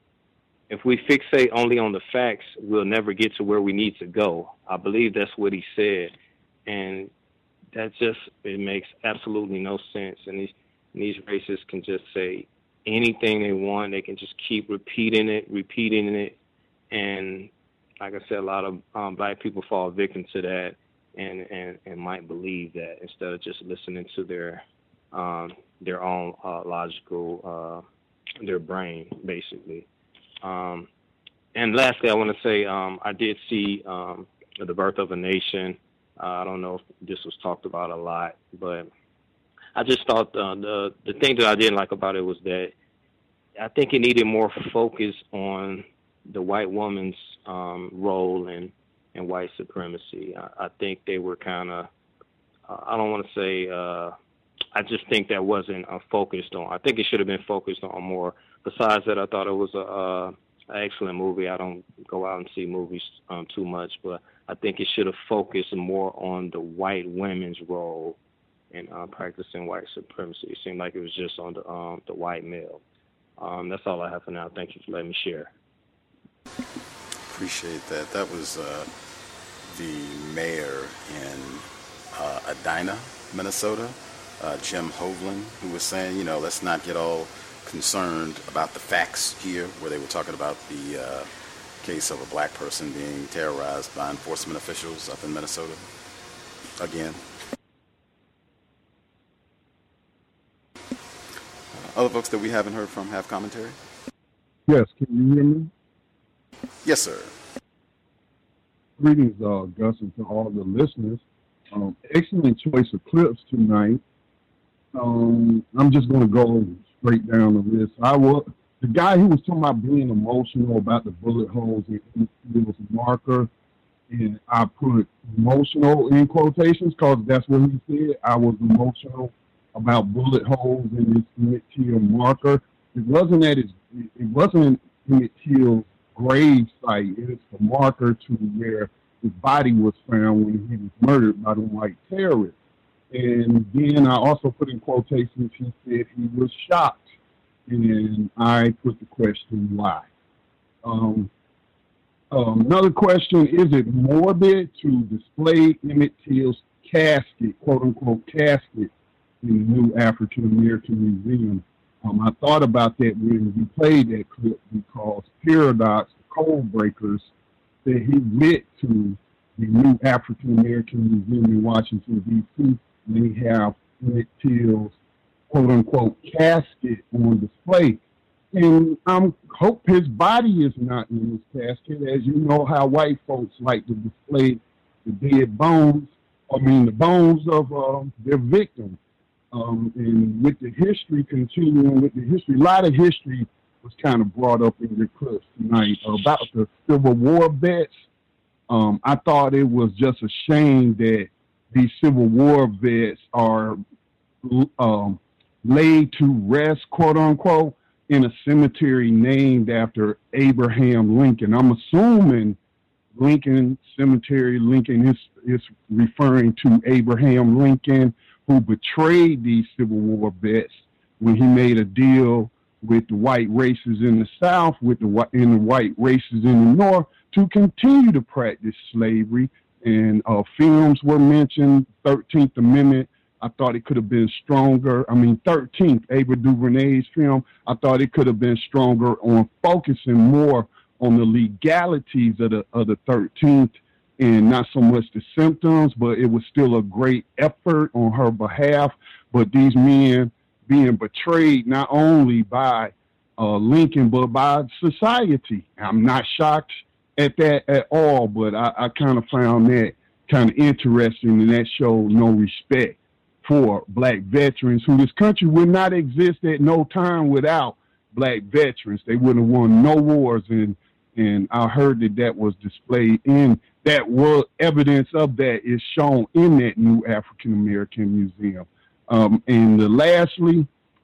if we fixate only on the facts, we'll never get to where we need to go. I believe that's what he said, and that just, it makes absolutely no sense. And these, these racists can just say anything they want. They can just keep repeating it, repeating it, and like I said, a lot of um, black people fall victim to that and, and, and might believe that instead of just listening to their um, their own uh, logical, uh, their brain, basically. Um, and lastly, I want to say um, I did see um, The Birth of a Nation. Uh, I don't know if this was talked about a lot, but I just thought uh, the the thing that I didn't like about it was that I think it needed more focus on the white woman's um, role in, in white supremacy. I, I think they were kind of, uh, I don't want to say, uh, I just think that wasn't uh, focused on. I think it should have been focused on more. Besides that, I thought it was a, uh, an excellent movie. I don't go out and see movies um, too much, but I think it should have focused more on the white women's role in uh, practicing white supremacy. It seemed like it was just on the, um, the white male. Um, that's all I have for now. Thank you for letting me share. Appreciate that. That was uh, the mayor in uh, Edina, Minnesota, uh, Jim Hovland, who was saying, you know, let's not get all concerned about the facts here, where they were talking about the uh, case of a black person being terrorized by enforcement officials up in Minnesota. Again. other folks that we haven't heard from have commentary? Yes, can you hear me? Yes, sir. Greetings, uh, Gus, and to all the listeners. Um, excellent choice of clips tonight. Um, I'm just going to go straight down the list. I was the guy who was talking about being emotional about the bullet holes in Emmett Till's marker, and I put emotional in quotations because that's what he said. I was emotional about bullet holes in this Emmett Till marker. It wasn't at his. It wasn't Emmett Till's grave site. It was the marker to where his body was found when he was murdered by the white terrorists. And then I also put in quotations, he said he was shocked. And I put the question, why? Um, um, another question, is it morbid to display Emmett Till's casket, quote-unquote casket, in the new African American Museum? Um, I thought about that when we played that clip because Paradox, the Code Breakers, said he went to the new African American Museum in Washington, D C, and they have Emmett Till's quote-unquote casket on display. And I hope his body is not in his casket. As you know how white folks like to display the dead bones, I mean the bones of uh, their victims. Um, and with the history, continuing with the history, a lot of history was kind of brought up in the clips tonight about the Civil War vets. Um, I thought it was just a shame that these Civil War vets are um, laid to rest, quote unquote, in a cemetery named after Abraham Lincoln. I'm assuming Lincoln Cemetery, Lincoln is, is referring to Abraham Lincoln, who betrayed these Civil War vets when he made a deal with the white races in the South, with the white and the white races in the North, to continue to practice slavery. And uh, films were mentioned, thirteenth Amendment. I thought it could have been stronger. I mean, thirteenth, Ava DuVernay's film, I thought it could have been stronger on focusing more on the legalities of the, of the thirteenth and not so much the symptoms, but it was still a great effort on her behalf. But these men being betrayed not only by uh, Lincoln, but by society. I'm not shocked at that at all, but I, I kind of found that kind of interesting, and that showed no respect for black veterans, who this country would not exist at no time without black veterans. They wouldn't have won no wars, and and I heard that that was displayed in that world. Evidence of that is shown in that new African American Museum. Um, and uh, lastly,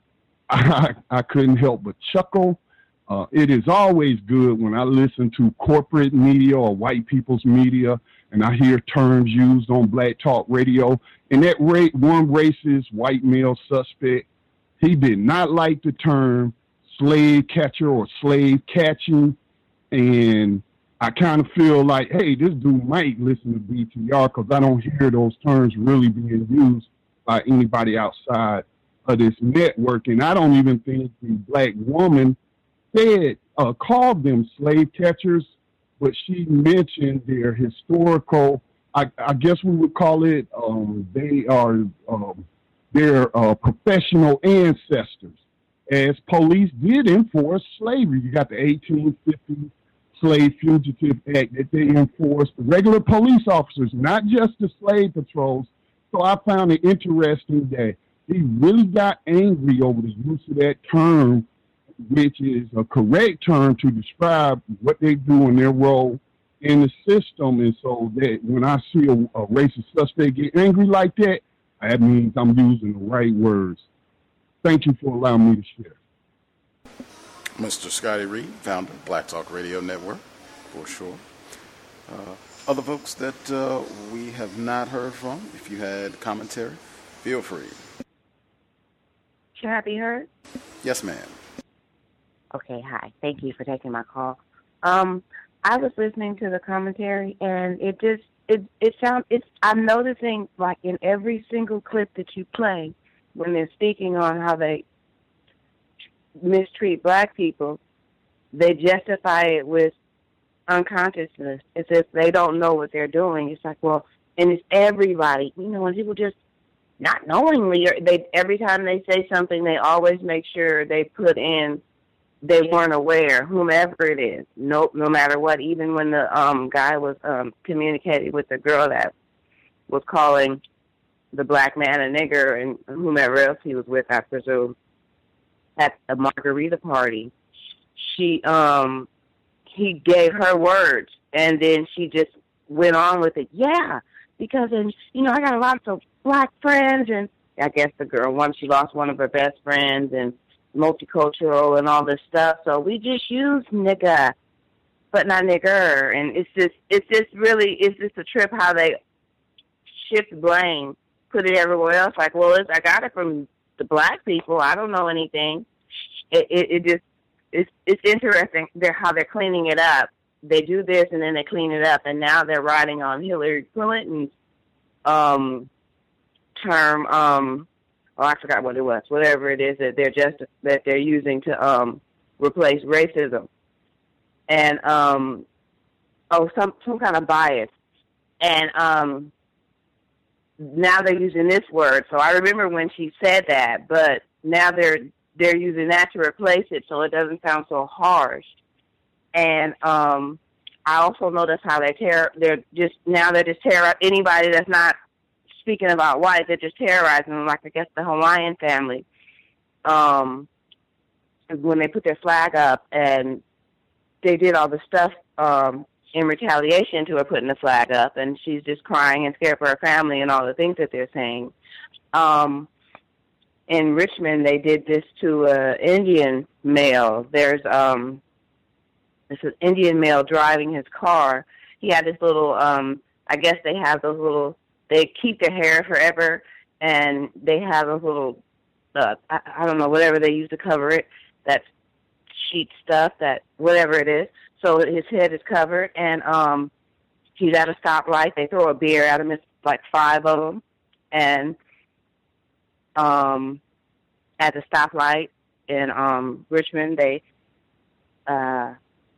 I, I couldn't help but chuckle. Uh, it is always good when I listen to corporate media or white people's media, and I hear terms used on Black Talk Radio. And that ra- one racist white male suspect, he did not like the term slave catcher or slave catching. And I kind of feel like, hey, this dude might listen to B T R, because I don't hear those terms really being used by anybody outside of this network. And I don't even think the black woman said, uh, called them slave catchers, but she mentioned their historical, I, I guess we would call it, um, they are um, their uh, professional ancestors, as police did enforce slavery. You got the eighteen fifty Slave Fugitive Act that they enforced, the regular police officers, not just the slave patrols. So I found it interesting that he really got angry over the use of that term, which is a correct term to describe what they do in their role in the system. And so that when I see a, a racist suspect get angry like that, that means I'm using the right words. Thank you for allowing me to share. Mister Scotty Reed, founder of Black Talk Radio Network, for sure. Uh, other folks that uh, we have not heard from, if you had commentary, feel free. Should I be heard? Yes, ma'am. Okay, hi. Thank you for taking my call. Um, I was listening to the commentary, and it just it it sound it's. I'm noticing, like, in every single clip that you play, when they're speaking on how they mistreat black people, they justify it with unconsciousness, as if they don't know what they're doing. It's like, well, and it's everybody, you know, when people just not knowingly, or they every time they say something, they always make sure they put in they weren't aware, whomever it is. No, no matter what. Even when the um guy was um communicating with the girl that was calling the black man a nigger and whomever else he was with, I presume, at a margarita party, she um he gave her words, and then she just went on with it. Yeah, because and you know I got a lot of black friends, and I guess the girl once she lost one of her best friends, and multicultural and all this stuff. So we just use nigga, but not nigger, and it's just it's just really it's just a trip how they shift blame, put it everywhere else. Like, well, it's, I got it from the black people. I don't know anything. It it, it just it's it's interesting they're, how they're cleaning it up. They do this and then they clean it up, and now they're riding on Hillary Clinton's um, term. Um, oh, I forgot what it was. Whatever it is that they're just that they're using to um, replace racism, and um, oh, some some kind of bias, and um, now they're using this word. So I remember when she said that, but now they're they're using that to replace it, so it doesn't sound so harsh. And um, I also notice how they terror. They're just now they're just terror anybody that's not speaking about white. They're just terrorizing them. Like I guess the Hawaiian family, um, when they put their flag up, and they did all the stuff um, in retaliation to her putting the flag up, and she's just crying and scared for her family and all the things that they're saying. Um, in Richmond, they did this to an Indian male. There's um. This is Indian male driving his car. He had this little, um, I guess they have those little, they keep their hair forever, and they have those little, uh, I, I don't know, whatever they use to cover it, that sheet stuff, that whatever it is. So his head is covered, and um, he's at a stoplight. They throw a beer at him. It's like five of them. And um, at the stoplight in um, Richmond, they... Uh,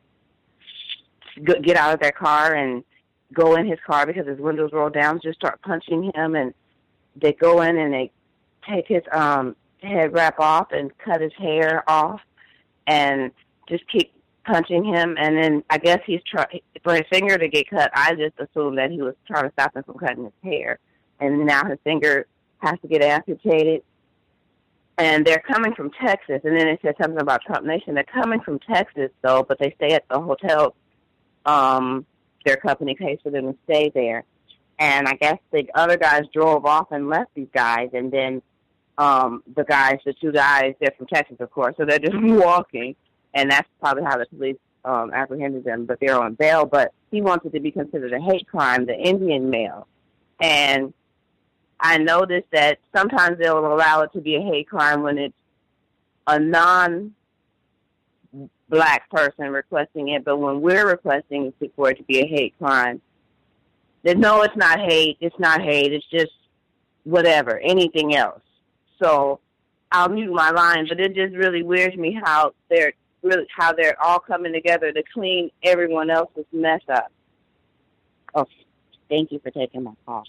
get out of their car and go in his car because his windows roll down, just start punching him, and they go in and they take his um head wrap off and cut his hair off and just keep punching him. And then I guess he's trying for his finger to get cut. I just assumed that he was trying to stop him from cutting his hair, and now his finger has to get amputated. And they're coming from Texas, and then it said something about Trump Nation. They're coming from Texas, though, but they stay at the hotel. Um, their company pays for them to stay there. And I guess the other guys drove off and left these guys. And then um, the guys, the two guys, they're from Texas, of course, so they're just walking. And that's probably how the police um, apprehended them, but they're on bail. But he wants it to be considered a hate crime, the Indian male. And I noticed that sometimes they'll allow it to be a hate crime when it's a non- black person requesting it, but when we're requesting for it to be a hate crime, then no, it's not hate, it's not hate, it's just whatever, anything else. So I'll mute my line, but it just really weirds me how they're really how they're all coming together to clean everyone else's mess up. Okay, thank you for taking my call.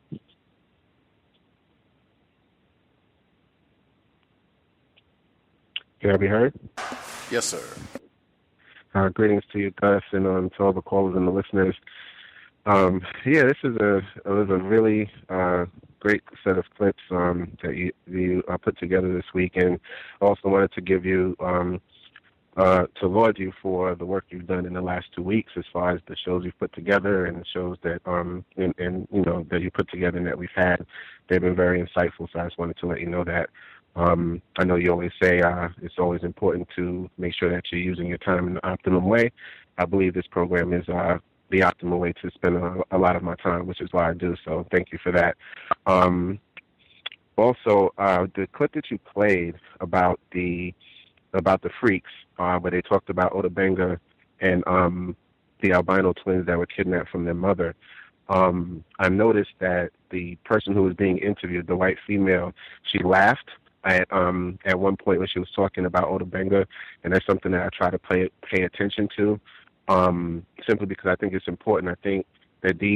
Can I be heard? Yes, sir. Uh, greetings to you, Gus, and um, to all the callers and the listeners. Um, yeah, this is a it was a really uh, great set of clips um, that you, you uh, put together this week, and also wanted to give you um, uh, to laud you for the work you've done in the last two weeks, as far as the shows you've put together and the shows that um and, and you know that you put together and that we've had. They've been very insightful, so I just wanted to let you know that. Um, I know you always say uh, it's always important to make sure that you're using your time in the optimum way. I believe this program is uh, the optimal way to spend a, a lot of my time, which is why I do. So thank you for that. Um, also, uh, the clip that you played about the about the freaks, uh, where they talked about Ota Benga and um, the albino twins that were kidnapped from their mother. Um, I noticed that the person who was being interviewed, the white female, she laughed at um at one point when she was talking about Ota Benga, and that's something that I try to pay pay attention to, um, simply because I think it's important. I think that these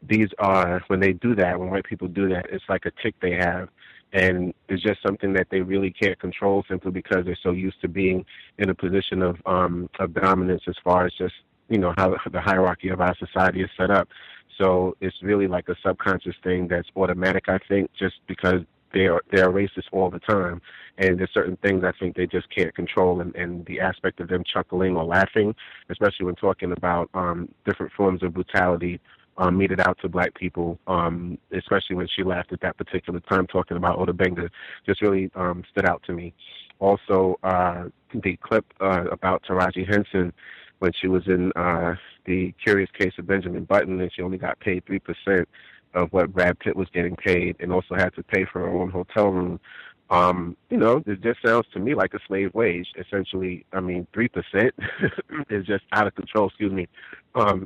these are, when they do that, when white people do that, it's like a tick they have. And it's just something that they really can't control simply because they're so used to being in a position of um, of dominance as far as just, you know, how the hierarchy of our society is set up. So it's really like a subconscious thing that's automatic, I think, just because they are, they are racist all the time. And there's certain things I think they just can't control. And, and the aspect of them chuckling or laughing, especially when talking about um, different forms of brutality Um, meted out to black people, um, especially when she laughed at that particular time talking about Ota Benga, just really um, stood out to me. Also, uh, the clip uh, about Taraji Henson when she was in uh, the Curious Case of Benjamin Button, and she only got paid three percent of what Brad Pitt was getting paid, and also had to pay for her own hotel room. Um, you know, it just sounds to me like a slave wage, essentially. I mean, three percent is just out of control, excuse me. Um,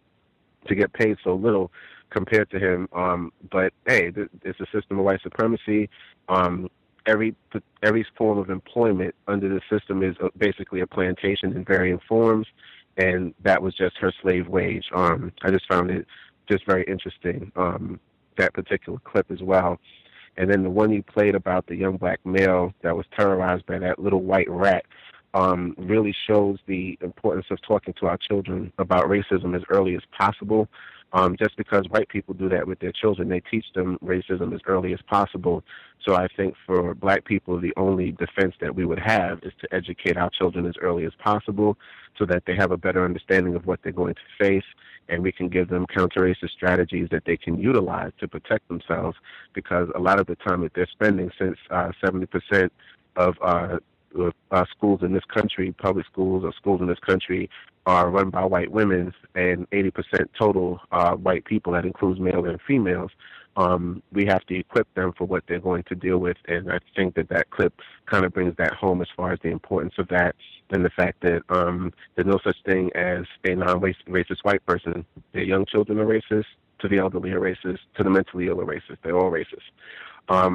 to get paid so little compared to him. Um, but, hey, th- it's a system of white supremacy. Um, every every form of employment under the system is uh, basically a plantation in varying forms, and that was just her slave wage. Um, I just found it just very interesting, um, that particular clip as well. And then the one you played about the young black male that was terrorized by that little white rat, Um, really shows the importance of talking to our children about racism as early as possible. Um, just because white people do that with their children, they teach them racism as early as possible. So I think for black people, the only defense that we would have is to educate our children as early as possible so that they have a better understanding of what they're going to face, and we can give them counter-racist strategies that they can utilize to protect themselves, because a lot of the time that they're spending, since uh, seventy percent of uh, Uh, schools in this country, public schools or schools in this country, are run by white women, and eighty percent total uh, white people. That includes male and females. Um, we have to equip them for what they're going to deal with, and I think that that clip kind of brings that home as far as the importance of that, and the fact that um, there's no such thing as a non-racist white person. Their young children are racist, to the elderly are racist, to the mentally ill are racist. They're all racist. Um,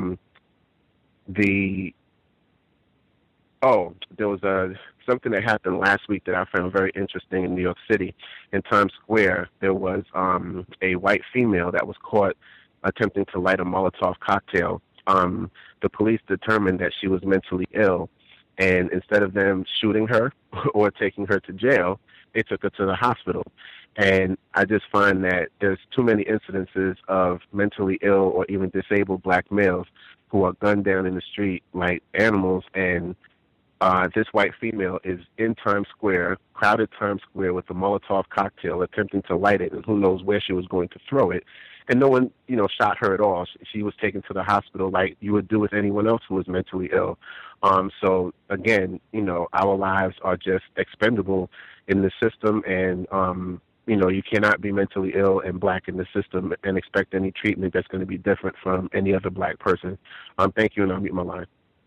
the Oh, there was a, something that happened last week that I found very interesting in New York City. In Times Square, there was um, a white female that was caught attempting to light a Molotov cocktail. Um, the police determined that she was mentally ill, and instead of them shooting her or taking her to jail, they took her to the hospital. And I just find that there's too many incidences of mentally ill or even disabled black males who are gunned down in the street like animals, and Uh, this white female is in Times Square, crowded Times Square, with a Molotov cocktail, attempting to light it, and who knows where she was going to throw it. And no one, you know, shot her at all. She was taken to the hospital like you would do with anyone else who was mentally ill. Um, so, again, you know, our lives are just expendable in the system, and, um, you know, you cannot be mentally ill and black in the system and expect any treatment that's going to be different from any other black person. Um, thank you, and I'll mute my line.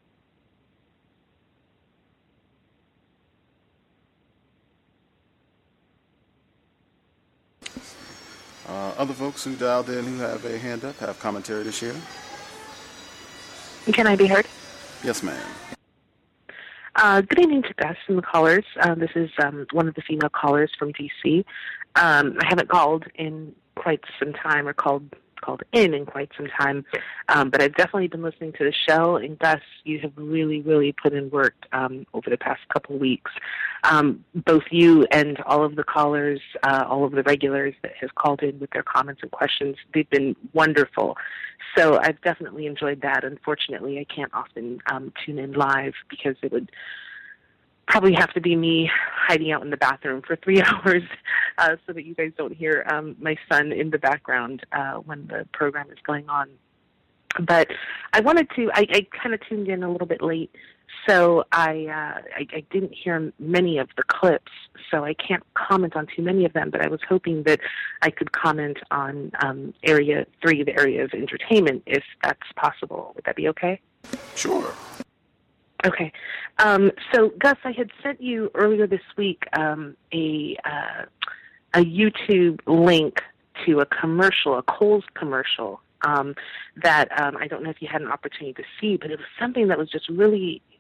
Uh, other folks who dialed in who have a hand up have commentary to share. Can I be heard? Yes, ma'am. Uh, good evening to Gus and the callers. Uh, this is um, one of the female callers from D C. Um, I haven't called in quite some time, or called called in in quite some time, um, but I've definitely been listening to the show. And Gus, you have really, really put in work um, over the past couple of weeks. Um, both you and all of the callers, uh, all of the regulars that have called in with their comments and questions, they've been wonderful. So I've definitely enjoyed that. Unfortunately, I can't often um, tune in live because it would probably have to be me hiding out in the bathroom for three hours uh, so that you guys don't hear um, my son in the background uh, when the program is going on. But I wanted to, I, I kind of tuned in a little bit late, so I, uh, I I didn't hear many of the clips, so I can't comment on too many of them, but I was hoping that I could comment on um, area three, the area of entertainment, if that's possible. Would that be okay? Sure. Okay. Um, so, Gus, I had sent you earlier this week um, a uh, a YouTube link to a commercial, a Kohl's commercial, um, that um, I don't know if you had an opportunity to see, but it was something that was just really uh,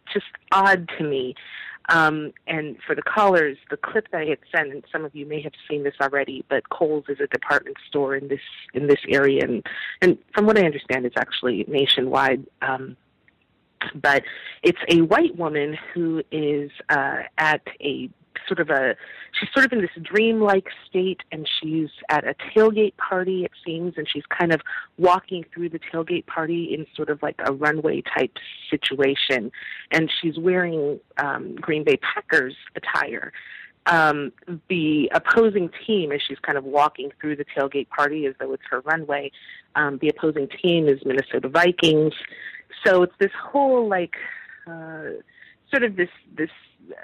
just odd to me. Um, and for the callers, the clip that I had sent, and some of you may have seen this already, but Kohl's is a department store in this in this area, and, and from what I understand, it's actually nationwide. Um, but it's a white woman who is uh, at a sort of a, she's sort of in this dreamlike state, and she's at a tailgate party, it seems, and she's kind of walking through the tailgate party in sort of like a runway type situation, and she's wearing um, Green Bay Packers attire. Um, the opposing team, as she's kind of walking through the tailgate party as though it's her runway, um, the opposing team is Minnesota Vikings. So it's this whole like uh, sort of this this. Uh,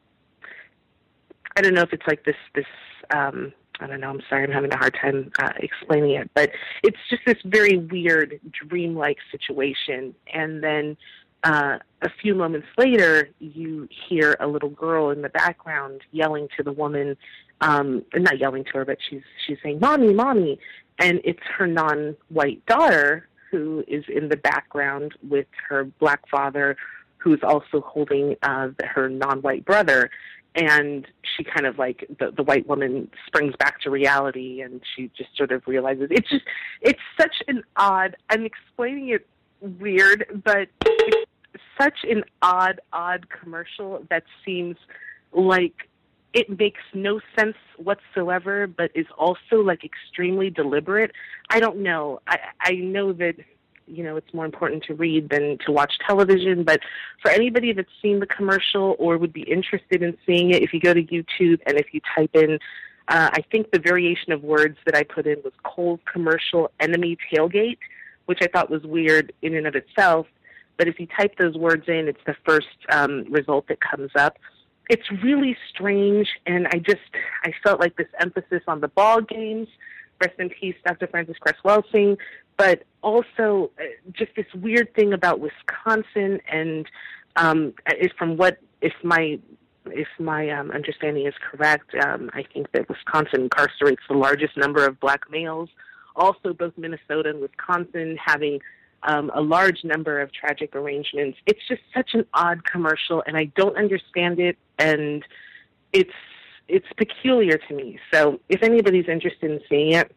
I don't know if it's like this, this, um, I don't know, I'm sorry, I'm having a hard time uh, explaining it, but it's just this very weird, dreamlike situation. And then uh, a few moments later, you hear a little girl in the background yelling to the woman, um, not yelling to her, but she's, she's saying, "Mommy, Mommy." And it's her non-white daughter who is in the background with her black father, who's also holding uh, her non-white brother. And she kind of like, the, the white woman springs back to reality, and she just sort of realizes it's just, it's such an odd, I'm explaining it weird, but it's such an odd, odd commercial that seems like it makes no sense whatsoever, but is also like extremely deliberate. I don't know. I, I know that, you know, it's more important to read than to watch television, but for anybody that's seen the commercial or would be interested in seeing it, if you go to YouTube and if you type in, uh, I think the variation of words that I put in was Kohl's commercial enemy tailgate, which I thought was weird in and of itself, but if you type those words in, it's the first um, result that comes up. It's really strange, and I just, I felt like this emphasis on the ball games, rest in peace, Doctor Francis Cress Welsing, but also uh, just this weird thing about Wisconsin, and um, if from what if my if my um, understanding is correct, um, I think that Wisconsin incarcerates the largest number of black males. Also, both Minnesota and Wisconsin having um, a large number of tragic arrangements. It's just such an odd commercial, and I don't understand it, and it's it's peculiar to me. So, if anybody's interested in seeing it,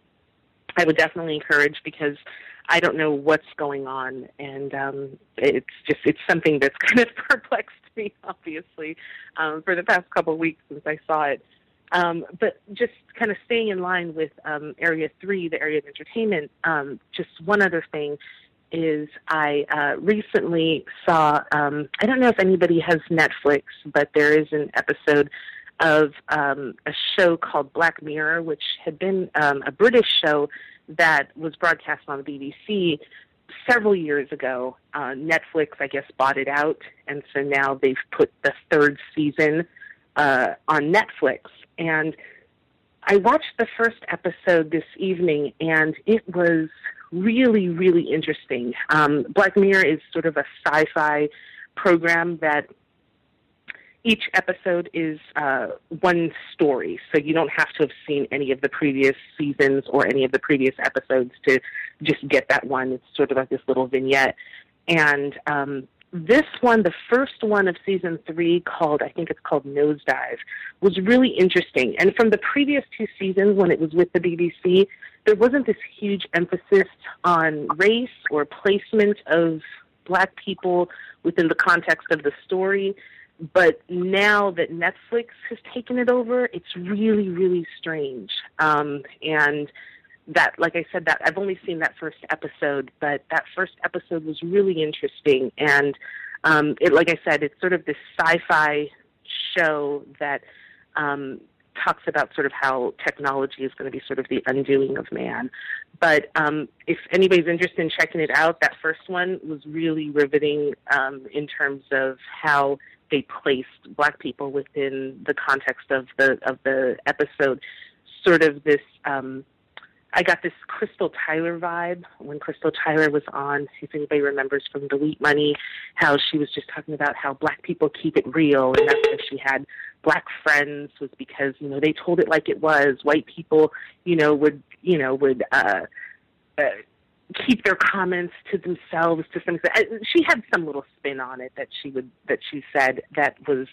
I would definitely encourage, because I don't know what's going on, and um, it's just, it's something that's kind of perplexed me, obviously, um, for the past couple of weeks since I saw it. Um, but just kind of staying in line with um, Area three, the area of entertainment, um, just one other thing is I uh, recently saw, um, I don't know if anybody has Netflix, but there is an episode of um, a show called Black Mirror, which had been um, a British show that was broadcast on the B B C several years ago. Uh, Netflix, I guess, bought it out, and so now they've put the third season uh, on Netflix. And I watched the first episode this evening, and it was really, really interesting. Um, Black Mirror is sort of a sci-fi program that each episode is uh, one story, so you don't have to have seen any of the previous seasons or any of the previous episodes to just get that one. It's sort of like this little vignette. And um, this one, the first one of season three, called, I think it's called Nosedive, was really interesting. And from the previous two seasons, when it was with the B B C, there wasn't this huge emphasis on race or placement of black people within the context of the story. But now that Netflix has taken it over, it's really, really strange. Um, and that, like I said, that I've only seen that first episode, but that first episode was really interesting. And um, it, like I said, it's sort of this sci-fi show that um, talks about sort of how technology is going to be sort of the undoing of man. But um, if anybody's interested in checking it out, that first one was really riveting um, in terms of how they placed black people within the context of the of the episode. Sort of this, um, I got this Crystal Tyler vibe when Crystal Tyler was on, if anybody remembers from Delete Money, how she was just talking about how black people keep it real, and that's why she had black friends, was because, you know, they told it like it was. White people, you know, would, you know, would uh, uh, keep their comments to themselves to some extent. She had some little spin on it that she would that she said that was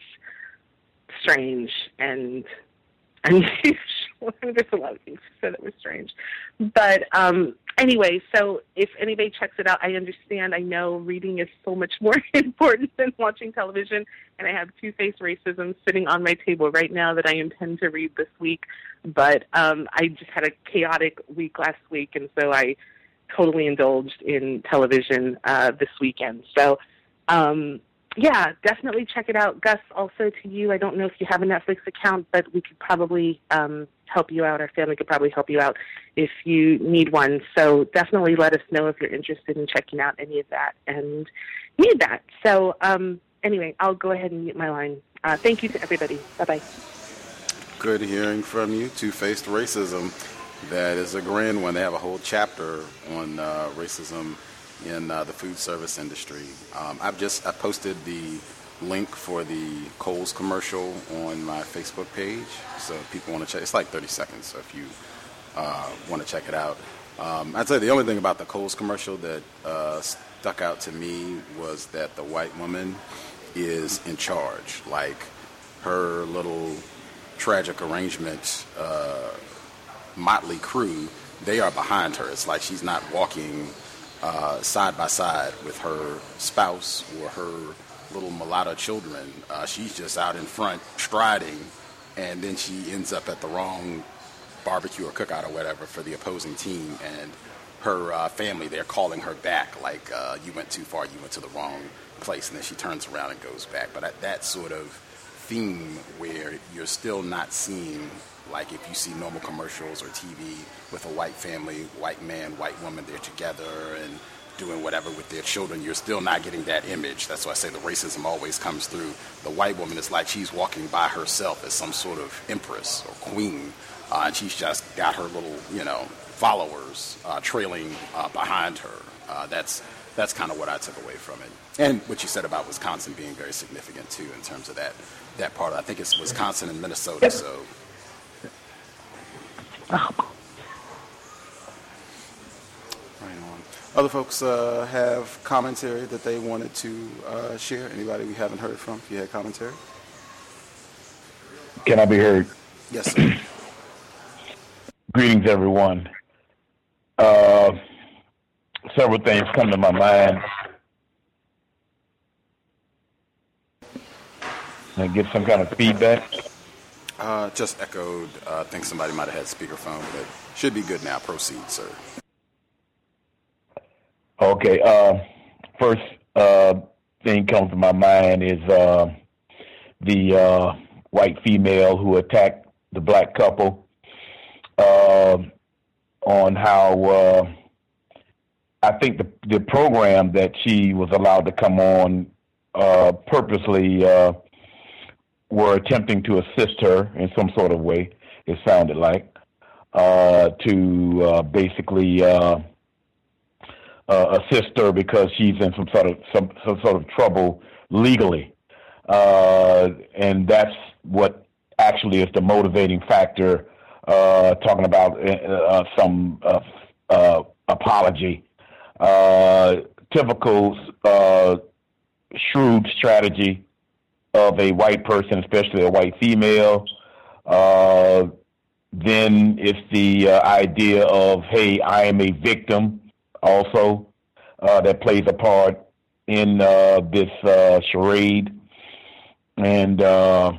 strange and unusual. There's a lot of things she said that were strange. But um, anyway, so if anybody checks it out, I understand. I know reading is so much more important than watching television, and I have Two-Faced Racism sitting on my table right now that I intend to read this week. But um, I just had a chaotic week last week, and so I totally indulged in television uh, this weekend. So, um, yeah, definitely check it out. Gus, also to you, I don't know if you have a Netflix account, but we could probably um, help you out. Our family could probably help you out if you need one. So definitely let us know if you're interested in checking out any of that and need that. So um, anyway, I'll go ahead and mute my line. Uh, thank you to everybody. Bye-bye. Good hearing from you. Two-Faced Racism. That is a grand one. They have a whole chapter on uh, racism in uh, the food service industry. Um, I've just I posted the link for the Kohl's commercial on my Facebook page, so if people want to check. It's like thirty seconds, so if you uh, want to check it out. Um, I'd say the only thing about the Kohl's commercial that uh, stuck out to me was that the white woman is in charge. Like her little tragic arrangement, uh, motley crew, they are behind her. It's like she's not walking uh, side by side with her spouse or her little mulatto children. Uh, she's just out in front striding, and then she ends up at the wrong barbecue or cookout or whatever for the opposing team, and her uh, family, they're calling her back like, uh, you went too far, you went to the wrong place, and then she turns around and goes back. But that, that sort of theme where you're still not seeing, like if you see normal commercials or T V with a white family, white man, white woman, they're together and doing whatever with their children, you're still not getting that image. That's why I say the racism always comes through. The white woman is like she's walking by herself as some sort of empress or queen, uh, and she's just got her little, you know, followers uh, trailing uh, behind her. Uh, that's that's kind of what I took away from it. And what you said about Wisconsin being very significant, too, in terms of that, that part. I think it's Wisconsin and Minnesota, so... Right on. Other folks uh, have commentary that they wanted to uh, share? Anybody we haven't heard from? If you had commentary? Can I be heard? Yes, sir. Greetings, everyone. Uh, several things come to my mind. Can I get some kind of feedback? Uh, just echoed. Uh, I think somebody might have had speakerphone, but it should be good now. Proceed, sir. Okay. Uh, first uh, thing comes to my mind is uh, the uh, white female who attacked the black couple uh, on how uh, I think the, the program that she was allowed to come on uh, purposely uh, were attempting to assist her in some sort of way, it sounded like, uh, to uh, basically uh, uh, assist her because she's in some sort of some, some sort of trouble legally. Uh, and that's what actually is the motivating factor, uh, talking about uh, some uh, uh, apology. Uh, typical uh, shrewd strategy of a white person, especially a white female. Uh, then it's the uh, idea of, hey, I am a victim also uh, that plays a part in uh, this uh, charade. And uh,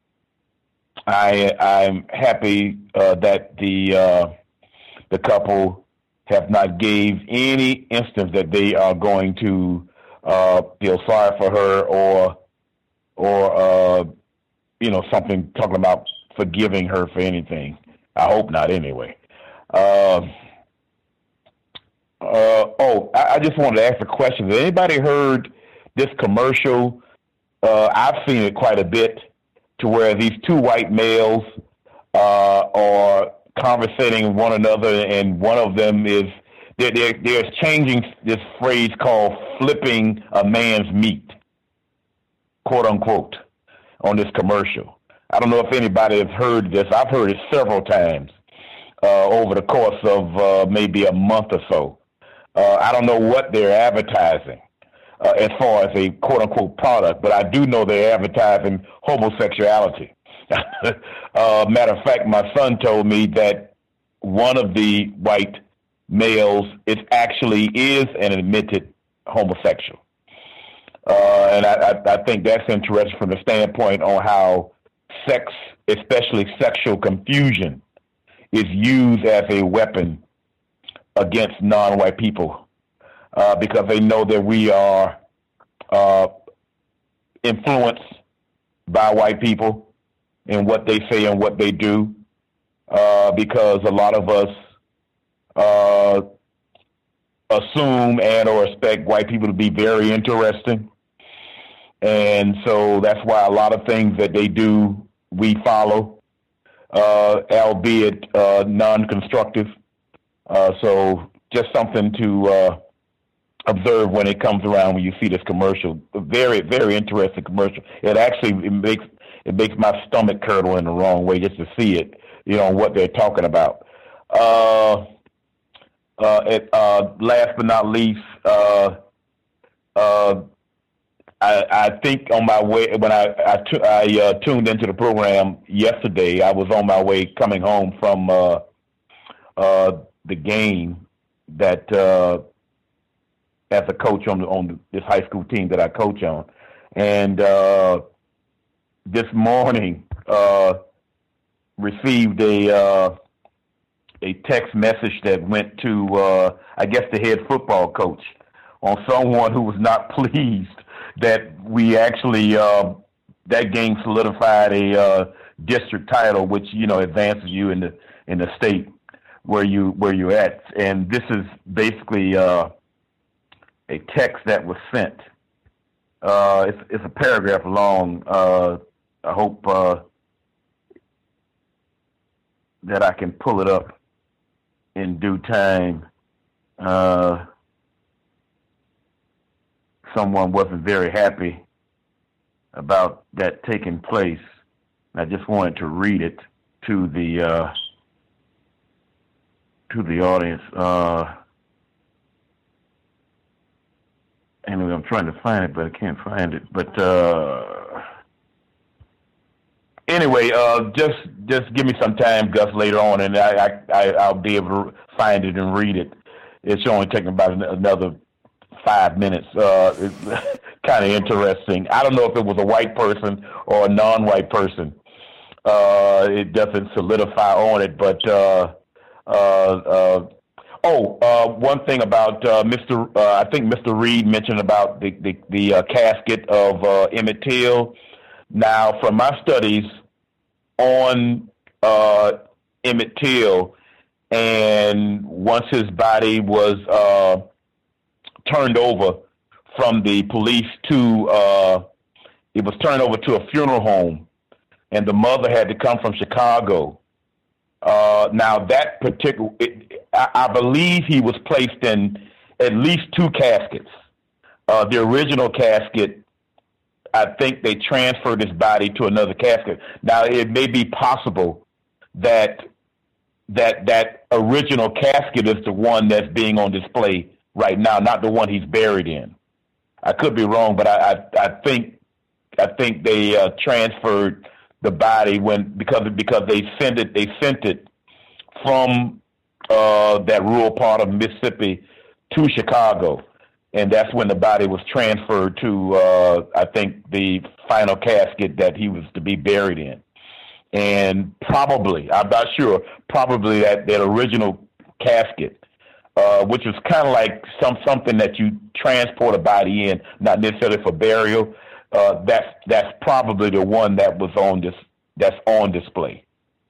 I, I'm happy uh, that the uh, the couple have not gave any instance that they are going to uh, feel sorry for her or or, uh, you know, something talking about forgiving her for anything. I hope not anyway. Uh, uh, oh, I, I just wanted to ask a question. Has anybody heard this commercial? Uh, I've seen it quite a bit to where these two white males uh, are conversating with one another, and one of them is, they're, they're, they're changing this phrase called flipping a man's meat, quote unquote, on this commercial. I don't know if anybody has heard this. I've heard it several times uh, over the course of uh, maybe a month or so. Uh, I don't know what they're advertising uh, as far as a quote-unquote product, but I do know they're advertising homosexuality. uh, matter of fact, my son told me that one of the white males is actually is an admitted homosexual. Uh, and I, I, I think that's interesting from the standpoint on how sex, especially sexual confusion, is used as a weapon against non-white people uh, because they know that we are uh, influenced by white people in what they say and what they do uh, because a lot of us uh, assume and or expect white people to be very interesting. And so that's why a lot of things that they do, we follow, uh, albeit uh, non-constructive. Uh, so just something to uh, observe when it comes around when you see this commercial. A very, very interesting commercial. It actually it makes it makes my stomach curdle in the wrong way just to see it, you know, what they're talking about. Uh, uh, it, uh, last but not least, uh, uh, I, I think on my way, when I, I, t- I uh, tuned into the program yesterday, I was on my way coming home from uh, uh, the game that uh, as a coach on, on this high school team that I coach on. And uh, this morning uh, received a uh, a text message that went to, uh, I guess, the head football coach on someone who was not pleased that we actually, uh, that game solidified a uh, district title, which, you know, advances you in the in the state where you where you're at. And this is basically uh, a text that was sent. Uh, it's, it's a paragraph long. Uh, I hope uh, that I can pull it up in due time. Uh, someone wasn't very happy about that taking place. I just wanted to read it to the uh, to the audience. Uh, anyway, I'm trying to find it, but I can't find it. But uh, anyway, uh, just just give me some time, Gus, later on, and I, I I'll be able to find it and read it. It's only taking about another five minutes. Uh, it's kind of interesting. I don't know if it was a white person or a non-white person. Uh, it doesn't solidify on it, but uh, uh, uh, oh, uh, one thing about uh, Mister Uh, I think Mister Reed mentioned about the the, the uh, casket of uh, Emmett Till. Now, from my studies on uh, Emmett Till, and once his body was uh, turned over from the police to, uh, it was turned over to a funeral home, and the mother had to come from Chicago. Uh, now, that particular, it, I, I believe he was placed in at least two caskets. Uh, the original casket, I think they transferred his body to another casket. Now, it may be possible that that that original casket is the one that's being on display right now, not the one he's buried in. I could be wrong, but I I, I think I think they uh, transferred the body when because because they sent it they sent it from uh, that rural part of Mississippi to Chicago. And that's when the body was transferred to, uh, I think, the final casket that he was to be buried in. And probably, I'm not sure, probably that, that original casket, uh, which was kind of like some something that you transport a body in, not necessarily for burial. Uh, that's that's probably the one that was on this that's on display.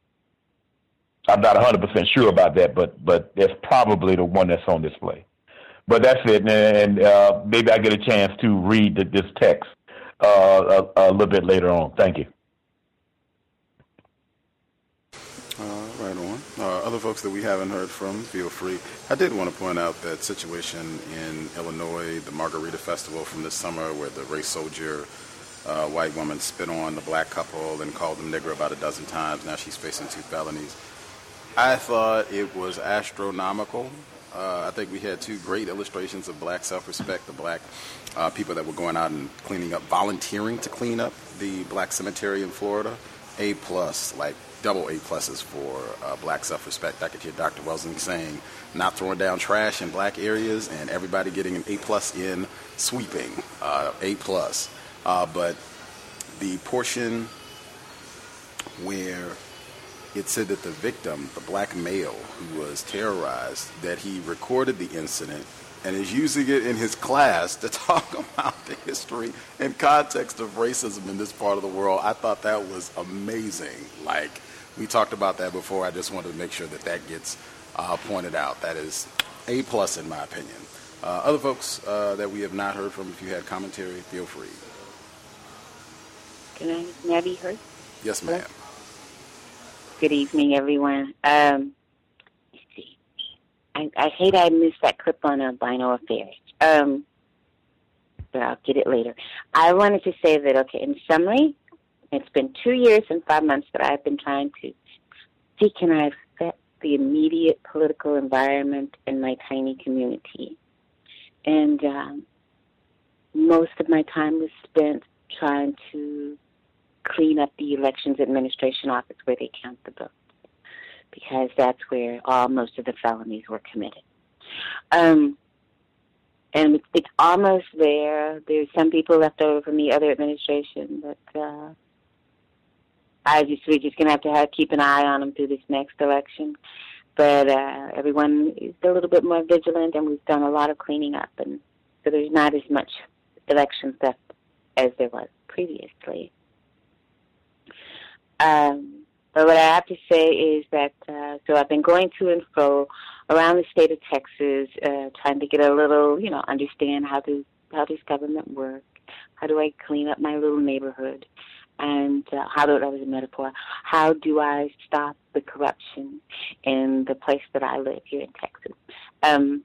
I'm not one hundred percent sure about that, but but that's probably the one that's on display. But that's it, and uh, maybe I get a chance to read the, this text uh, a, a little bit later on. Thank you. Uh, right on. Uh, other folks that we haven't heard from, feel free. I did want to point out that situation in Illinois, the Margarita Festival from this summer, where the race soldier uh, white woman spit on the black couple and called them nigger about a dozen times. Now she's facing two felonies. I thought it was astronomical Uh, I think we had two great illustrations of black self-respect, the black uh, people that were going out and cleaning up, volunteering to clean up the black cemetery in Florida. A plus, like double A pluses for uh, black self-respect. I could hear Doctor Welsing saying not throwing down trash in black areas and everybody getting an A plus in sweeping, uh, A plus. Uh, but the portion where it said that the victim, the black male who was terrorized, that he recorded the incident and is using it in his class to talk about the history and context of racism in this part of the world. I thought that was amazing. Like, we talked about that before. I just wanted to make sure that that gets uh, pointed out. That is A plus in my opinion. Uh, other folks uh, that we have not heard from, if you had commentary, feel free. Can I, may I be heard? Yes, ma'am. Good evening, everyone. Um, let's see. I, I hate I missed that clip on albino affairs, um, but I'll get it later. I wanted to say that, okay, in summary, it's been two years and five months that I've been trying to see can I affect the immediate political environment in my tiny community. And um, most of my time was spent trying to clean up the elections administration office where they count the votes, because that's where all most of the felonies were committed. Um, and it's, it's almost there. There's some people left over from the other administration, but uh, I just we're just gonna have to have, keep an eye on them through this next election. But uh, everyone is a little bit more vigilant, and we've done a lot of cleaning up, and so there's not as much election theft as there was previously. Um, but what I have to say is that, uh, so I've been going to and fro around the state of Texas, uh, trying to get a little, you know, understand how does, how does government work? How do I clean up my little neighborhood? And uh, how do, that was a metaphor, how do I stop the corruption in the place that I live here in Texas? Um,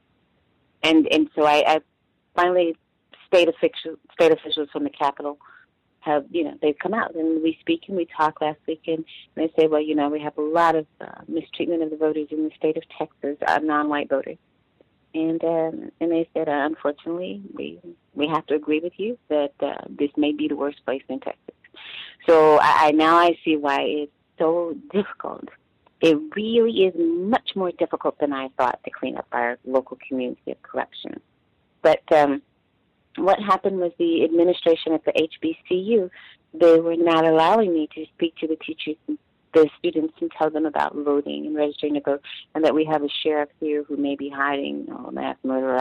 and, and so I, I finally, state officials, state officials from the Capitol have, you know, they've come out and we speak and we talk last weekend, and they say, well, you know, we have a lot of uh, mistreatment of the voters in the state of Texas, uh, non-white voters. And um, and they said, uh, unfortunately, we we have to agree with you that uh, this may be the worst place in Texas. So I, I now I see why it's so difficult. It really is much more difficult than I thought to clean up our local community of corruption. But um, what happened was the administration at the H B C U, they were not allowing me to speak to the teachers and the students and tell them about voting and registering to vote, and that we have a sheriff here who may be hiding, you know, a mass murderer,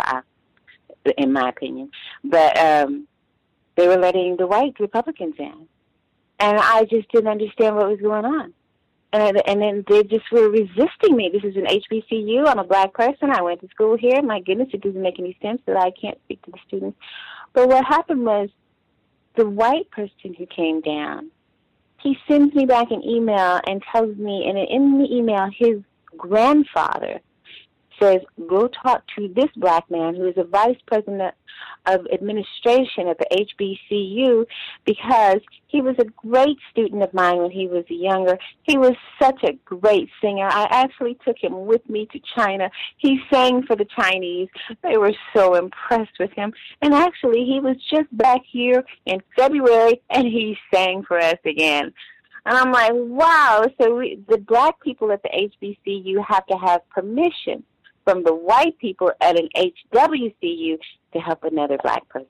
in my opinion. But um, they were letting the white Republicans in. And I just didn't understand what was going on. And, and then they just were resisting me. This is an H B C U. I'm a black person. I went to school here. My goodness, it doesn't make any sense that I can't speak to the students. But what happened was the white person who came down, he sends me back an email and tells me, and in the email, his grandfather says, go talk to this black man who is a vice president of administration at the H B C U, because he was a great student of mine when he was younger. He was such a great singer. I actually took him with me to China. He sang for the Chinese. They were so impressed with him. And actually, he was just back here in February, and he sang for us again. And I'm like, wow. So we, the black people at the H B C U have to have permission from the white people at an H W C U to help another black person.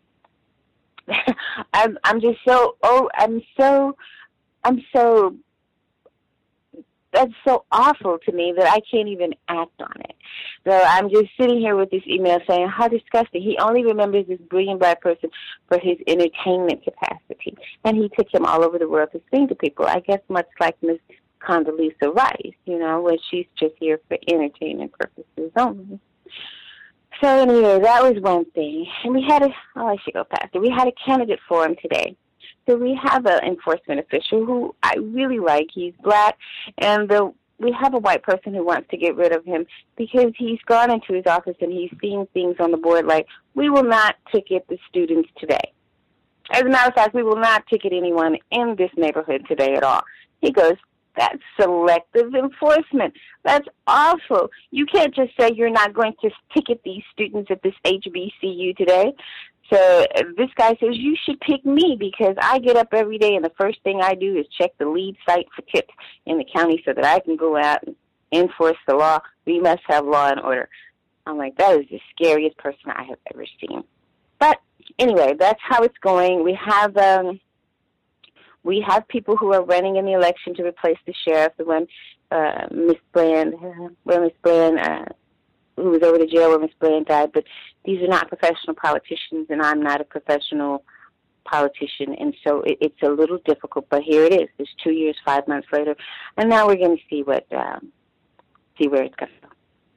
I'm I'm just so oh I'm so I'm so that's so awful to me that I can't even act on it. So I'm just sitting here with this email saying how disgusting. He only remembers this brilliant black person for his entertainment capacity, and he took him all over the world to sing to people. I guess much like Miss Condoleezza Rice, you know, where she's just here for entertainment purposes only. So anyway, that was one thing. And we had a, oh, I should go past it. We had a candidate forum today. So we have an enforcement official who I really like. He's black, and the, we have a white person who wants to get rid of him because he's gone into his office and he's seeing things on the board like, we will not ticket the students today. As a matter of fact, we will not ticket anyone in this neighborhood today at all. He goes, That's selective enforcement. That's awful. You can't just say you're not going to ticket these students at this H B C U today. So uh, this guy says, you should pick me because I get up every day and the first thing I do is check the lead site for tips in the county so that I can go out and enforce the law. We must have law and order. I'm like, that is the scariest person I have ever seen. But anyway, that's how it's going. We have um, we have people who are running in the election to replace the sheriff, the one, uh, Miss Bland, well, Miss Bland, uh, who was over to jail when Miss Bland died. But these are not professional politicians, and I'm not a professional politician, and so it, it's a little difficult. But here it is. It's two years, five months later, and now we're going to see what, um, see where it's going to go.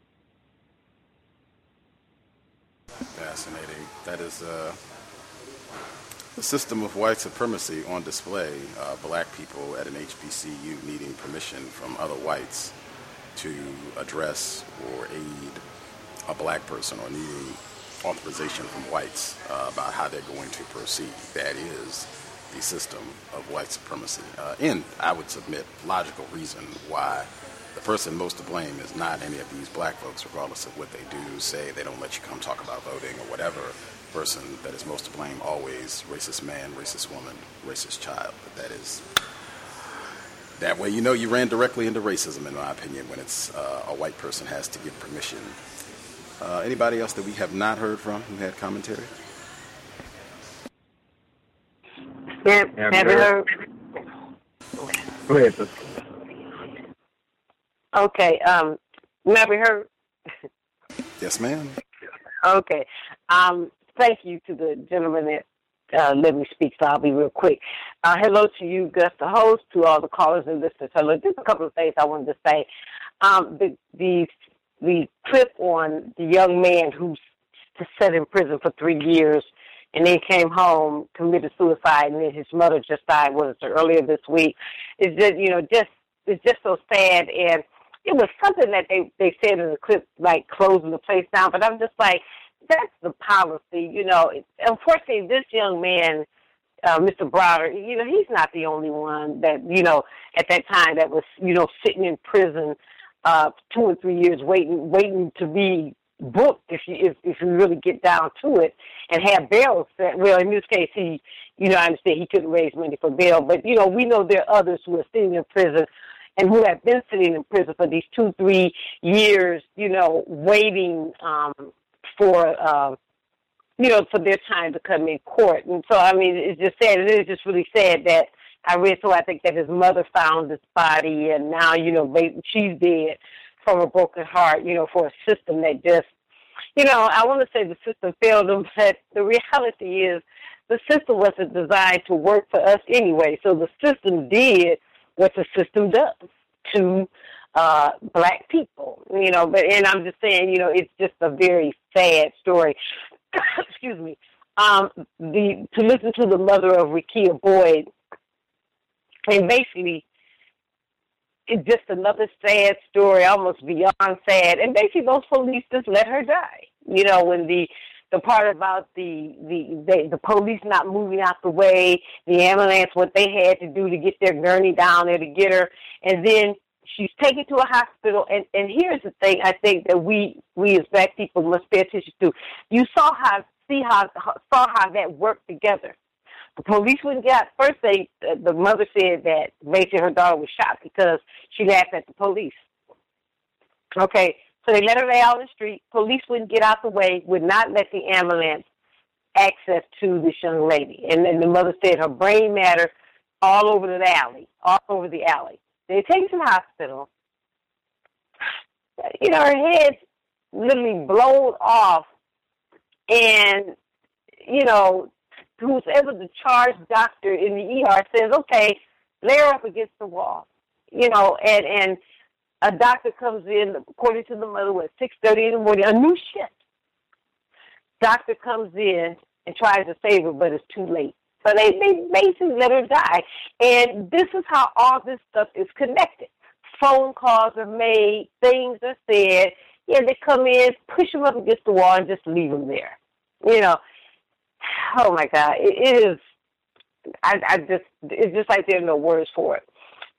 Fascinating. That is uh, the system of white supremacy on display. Uh, black people at an H B C U needing permission from other whites to address or aid a black person, or needing authorization from whites uh, about how they're going to proceed. That is the system of white supremacy. Uh, and I would submit logical reason why the person most to blame is not any of these black folks, regardless of what they do, say they don't let you come talk about voting or whatever. Person that is most to blame always racist man, racist woman, racist child. But that is, that way you know you ran directly into racism, in my opinion, when it's uh, a white person has to give permission. Uh, anybody else that we have not heard from who had commentary? Yeah, have you heard? Go ahead, sister. Okay, um, have you heard? Yes, ma'am. Okay, um, thank you to the gentleman that uh, let me speak, so I'll be real quick. Uh, hello to you, Gus, the host, to all the callers and listeners. Hello, just a couple of things I wanted to say. Um, the, the the clip on the young man who's sat in prison for three years and then came home, committed suicide, and then his mother just died, was it, earlier this week. It's just, you know, just it's just so sad. And it was something that they, they said in the clip, like closing the place down. But I'm just like, that's the policy. You know, unfortunately, this young man, uh, Mister Browder, you know, he's not the only one that, you know, at that time that was, you know, sitting in prison uh, two or three years waiting, waiting to be booked if you, if, if you really get down to it, and have bail set. Well, in this case, he, you know, I understand he couldn't raise money for bail, but, you know, we know there are others who are sitting in prison and who have been sitting in prison for these two, three years, you know, waiting um, for, uh, you know, for their time to come in court. And so, I mean, it's just sad. It is just really sad that I read, so I think that his mother found this body, and now, you know, she's dead from a broken heart, you know, for a system that just, you know, I want to say the system failed them, but the reality is the system wasn't designed to work for us anyway. So the system did what the system does to uh, black people, you know, but, and I'm just saying, you know, it's just a very sad story. Excuse me. Um, the, to listen to the mother of Rekia Boyd, and basically, it's just another sad story, almost beyond sad. And basically, those police just let her die. You know, when the the part about the the the, the police not moving out the way, the ambulance, what they had to do to get their gurney down there to get her, and then she's taken to a hospital. And, and here's the thing: I think that we we as black people must pay attention to. You saw how see how saw how that worked together. The police wouldn't get, first they, uh, the mother said that basically her daughter was shot because she laughed at the police. Okay, so they let her lay out on the street. Police wouldn't get out the way, would not let the ambulance access to this young lady. And then the mother said her brain matter all over the alley, all over the alley. They take her to the hospital. You know, her head literally blown off, and, you know, whoever the charged doctor in the E R says, okay, lay her up against the wall, you know, and, and a doctor comes in, according to the mother, at six thirty in the morning, a new shift. Doctor comes in and tries to save her, but it's too late. So they, they basically let her die. And this is how all this stuff is connected. Phone calls are made, things are said. Yeah, they come in, push them up against the wall, and just leave them there, you know. Oh my God! It, it is. I, I just. It's just like there are no words for it.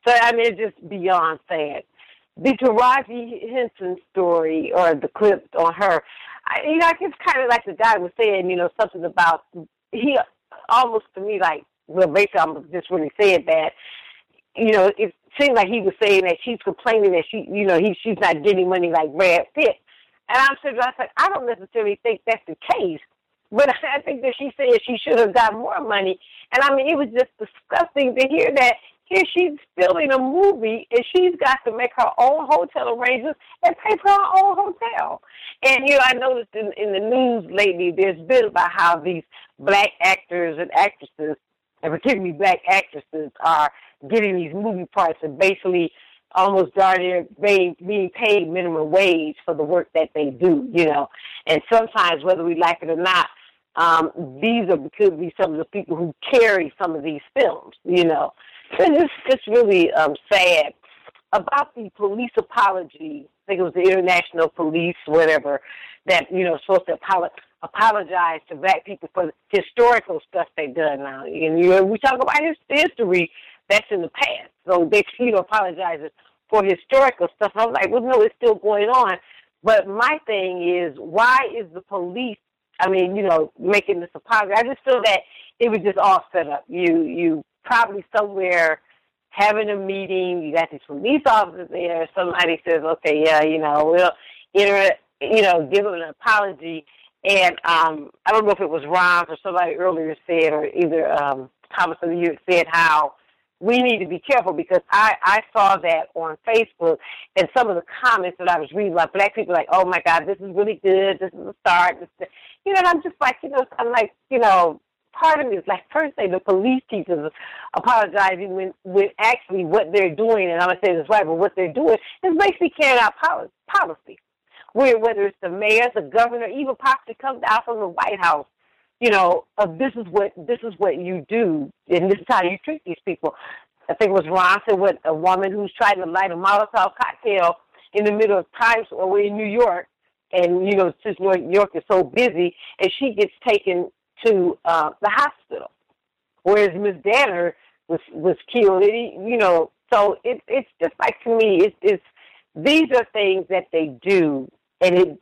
So, I mean, it's just beyond sad. The Taraji Henson story, or the clip on her, I, you know, it's kind of like the guy was saying, you know, something about, he almost to me like, well, basically I'm just really saying that, you know, it seemed like he was saying that she's complaining that she, you know, he she's not getting money like Brad Pitt. And I'm sitting there, I said, I don't necessarily think that's the case, but I think that she said she should have got more money. And I mean, it was just disgusting to hear that. Here she's filming a movie, and she's got to make her own hotel arrangements and pay for her own hotel. And, you know, I noticed in, in the news lately, there's been about how these black actors and actresses, and particularly black actresses, are getting these movie parts and basically almost darn near being, being paid minimum wage for the work that they do, you know. And sometimes, whether we like it or not, um, these are could be some of the people who carry some of these films, you know. And it's just really um, sad. About the police apology, I think it was the International Police, whatever, that, you know, supposed to apolo- apologize to black people for the historical stuff they've done now. And, you know, we talk about his history that's in the past. So they, you know, apologizes for historical stuff. And I was like, well, no, it's still going on. But my thing is, why is the police, I mean, you know, making this apology? I just feel that it was just all set up. You, you, probably somewhere having a meeting, you got these police officers there, somebody says, okay, yeah, you know, we'll, enter, you know, give them an apology. And um, I don't know if it was Ron or somebody earlier said, or either um, Thomas or you said how we need to be careful, because I, I saw that on Facebook, and some of the comments that I was reading, like black people like, oh, my God, this is really good, this is a start. This is, you know, and I'm just like, you know, I'm like, you know, part of me is like, first say the police teachers apologizing when, when actually what they're doing, and I'm going to say this right, but what they're doing is basically carrying out policy. Where, whether it's the mayor, the governor, even possibly comes out from the White House, you know, of this is what this is what you do, and this is how you treat these people. I think it was Ron said what a woman who's trying to light a Molotov cocktail in the middle of Times Square in New York, and, you know, since New York is so busy, and she gets taken to uh, the hospital, whereas Miss Danner was was killed. It, you know, so it, it's just like, to me, it's, it's these are things that they do, and it.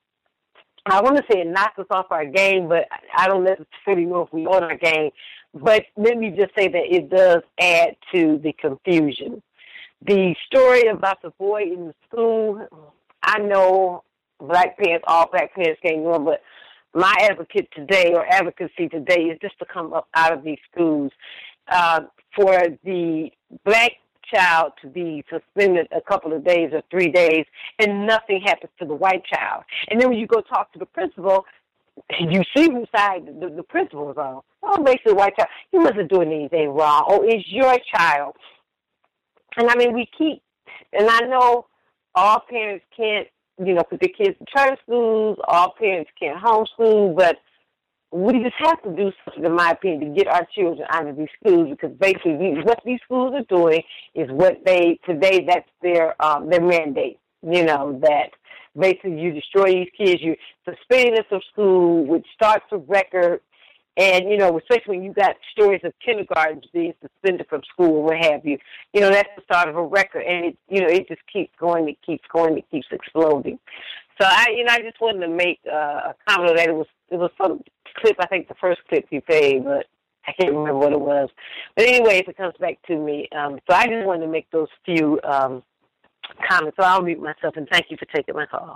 I want to say it knocks us off our game, but I don't necessarily know if we on our game. But let me just say that it does add to the confusion. The story about the boy in the school, I know black parents, all black parents can't go, but my advocate today, or advocacy today, is just to come up out of these schools uh, for the black child to be suspended a couple of days or three days, and nothing happens to the white child. And then when you go talk to the principal, you see whose side the, the principal is on. Oh, basically, white child, he wasn't doing anything wrong. Oh, it's your child. And I mean, we keep, and I know all parents can't, you know, put their kids in charter schools, all parents can't homeschool, but we just have to do something, in my opinion, to get our children out of these schools, because basically what these schools are doing is what they, today, that's their um, their mandate, you know, that basically you destroy these kids, you're suspending them from school, which starts a record, and, you know, especially when you got stories of kindergartens being suspended from school and what have you, you know, that's the start of a record, and, it, you know, it just keeps going, it keeps going, it keeps exploding. So, I, you know, I just wanted to make uh, a comment on that. It was, it was some clip, I think the first clip you played, but I can't remember what it was. But anyway, if it comes back to me, um, so I just wanted to make those few um, comments. So I'll mute myself, and thank you for taking my call.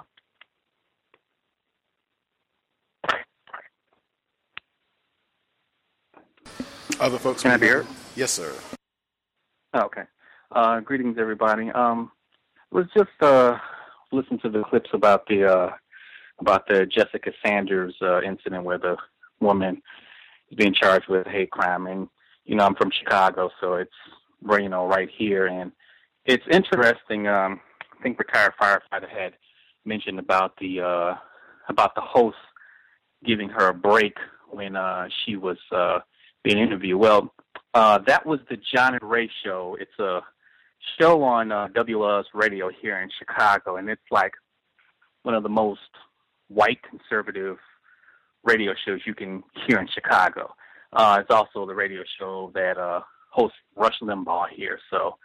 Other folks, can I be heard? Yes, sir. Oh, okay. Uh, greetings, everybody. Um, was just uh, listening to the clips about the uh, about the Jessica Sanders uh, incident where the woman is being charged with hate crime, and you know I'm from Chicago, so it's you know right here, and it's interesting. Um, I think retired firefighter had mentioned about the uh, about the host giving her a break when uh, she was. Uh, Being interviewed. Well, uh, that was the John and Ray show. It's a show on uh, W L S radio here in Chicago, and it's like one of the most white conservative radio shows you can hear in Chicago. Uh, it's also the radio show that uh, hosts Rush Limbaugh here. So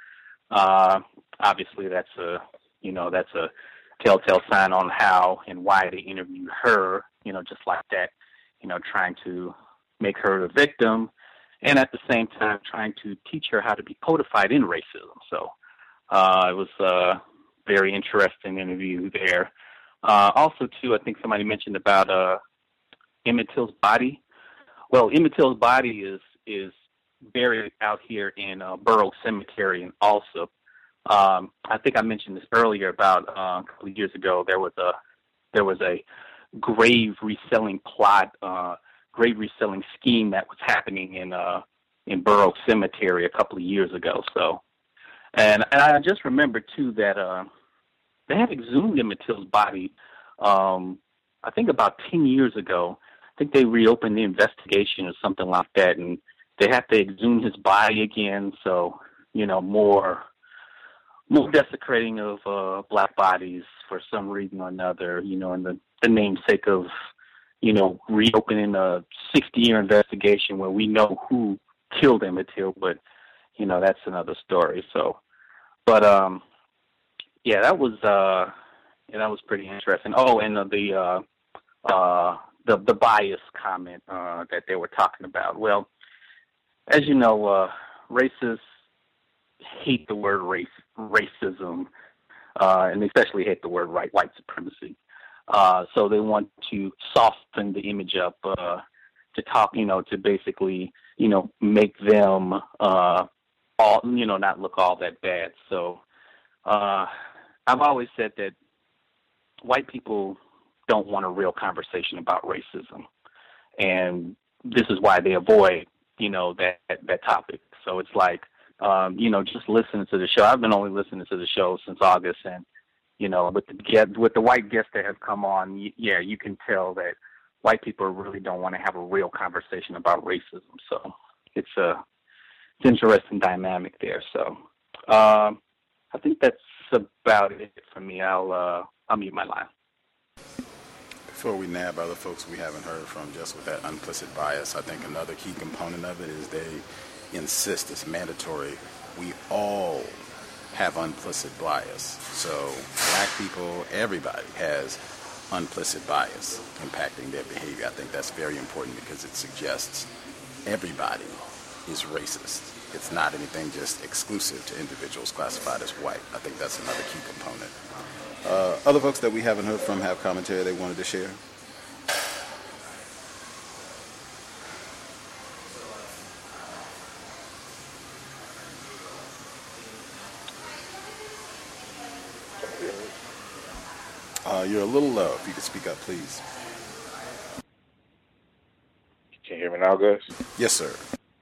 Uh, obviously, that's a you know that's a telltale sign on how and why they interviewed her. You know, just like that. You know, trying to make her the victim, and at the same time trying to teach her how to be codified in racism. So uh, it was a very interesting interview there. Uh, also, too, I think somebody mentioned about uh, Emmett Till's body. Well, Emmett Till's body is is buried out here in uh, Borough Cemetery in Alsop. Um, I think I mentioned this earlier about uh, a couple of years ago. There was a there was a grave reselling plot, uh, grave reselling scheme that was happening in uh, in Borough Cemetery a couple of years ago. So, and, and I just remember too that uh, they had exhumed Emmett Till's body. Um, I think about ten years ago. I think they reopened the investigation or something like that, and they have to exhume his body again. So, you know, more more desecrating of uh, black bodies for some reason or another, you know, in the, the namesake of, you know, reopening a sixty-year investigation where we know who killed Emmett Till, but, you know, that's another story. So, but, um, yeah, that was, uh, yeah, that was pretty interesting. Oh, and uh, the, uh, uh, the, the bias comment uh, that they were talking about. Well, as you know, uh, racists hate the word race, racism, uh, and especially hate the word right, white supremacy. Uh, so they want to soften the image up uh, to talk, you know, to basically, you know, make them uh, all, you know, not look all that bad. So uh, I've always said that white people don't want a real conversation about racism, and this is why they avoid, you know, that that topic. So it's like, um, you know, just listening to the show. I've been only listening to the show since August, and you know, with the get with the white guests that have come on, y- yeah, you can tell that white people really don't want to have a real conversation about racism. So it's a it's an interesting dynamic there. So um, I think that's about it for me. I'll uh, I'll mute my line. Before we nab other folks we haven't heard from, just with that implicit bias, I think another key component of it is they insist it's mandatory. We all have implicit bias. So black people, everybody has implicit bias impacting their behavior. I think that's very important because it suggests everybody is racist. It's not anything just exclusive to individuals classified as white. I think that's another key component. Uh, other folks that we haven't heard from have commentary they wanted to share. Uh, you're a little low. If you could speak up, please. Can you hear me now, Gus? Yes, sir.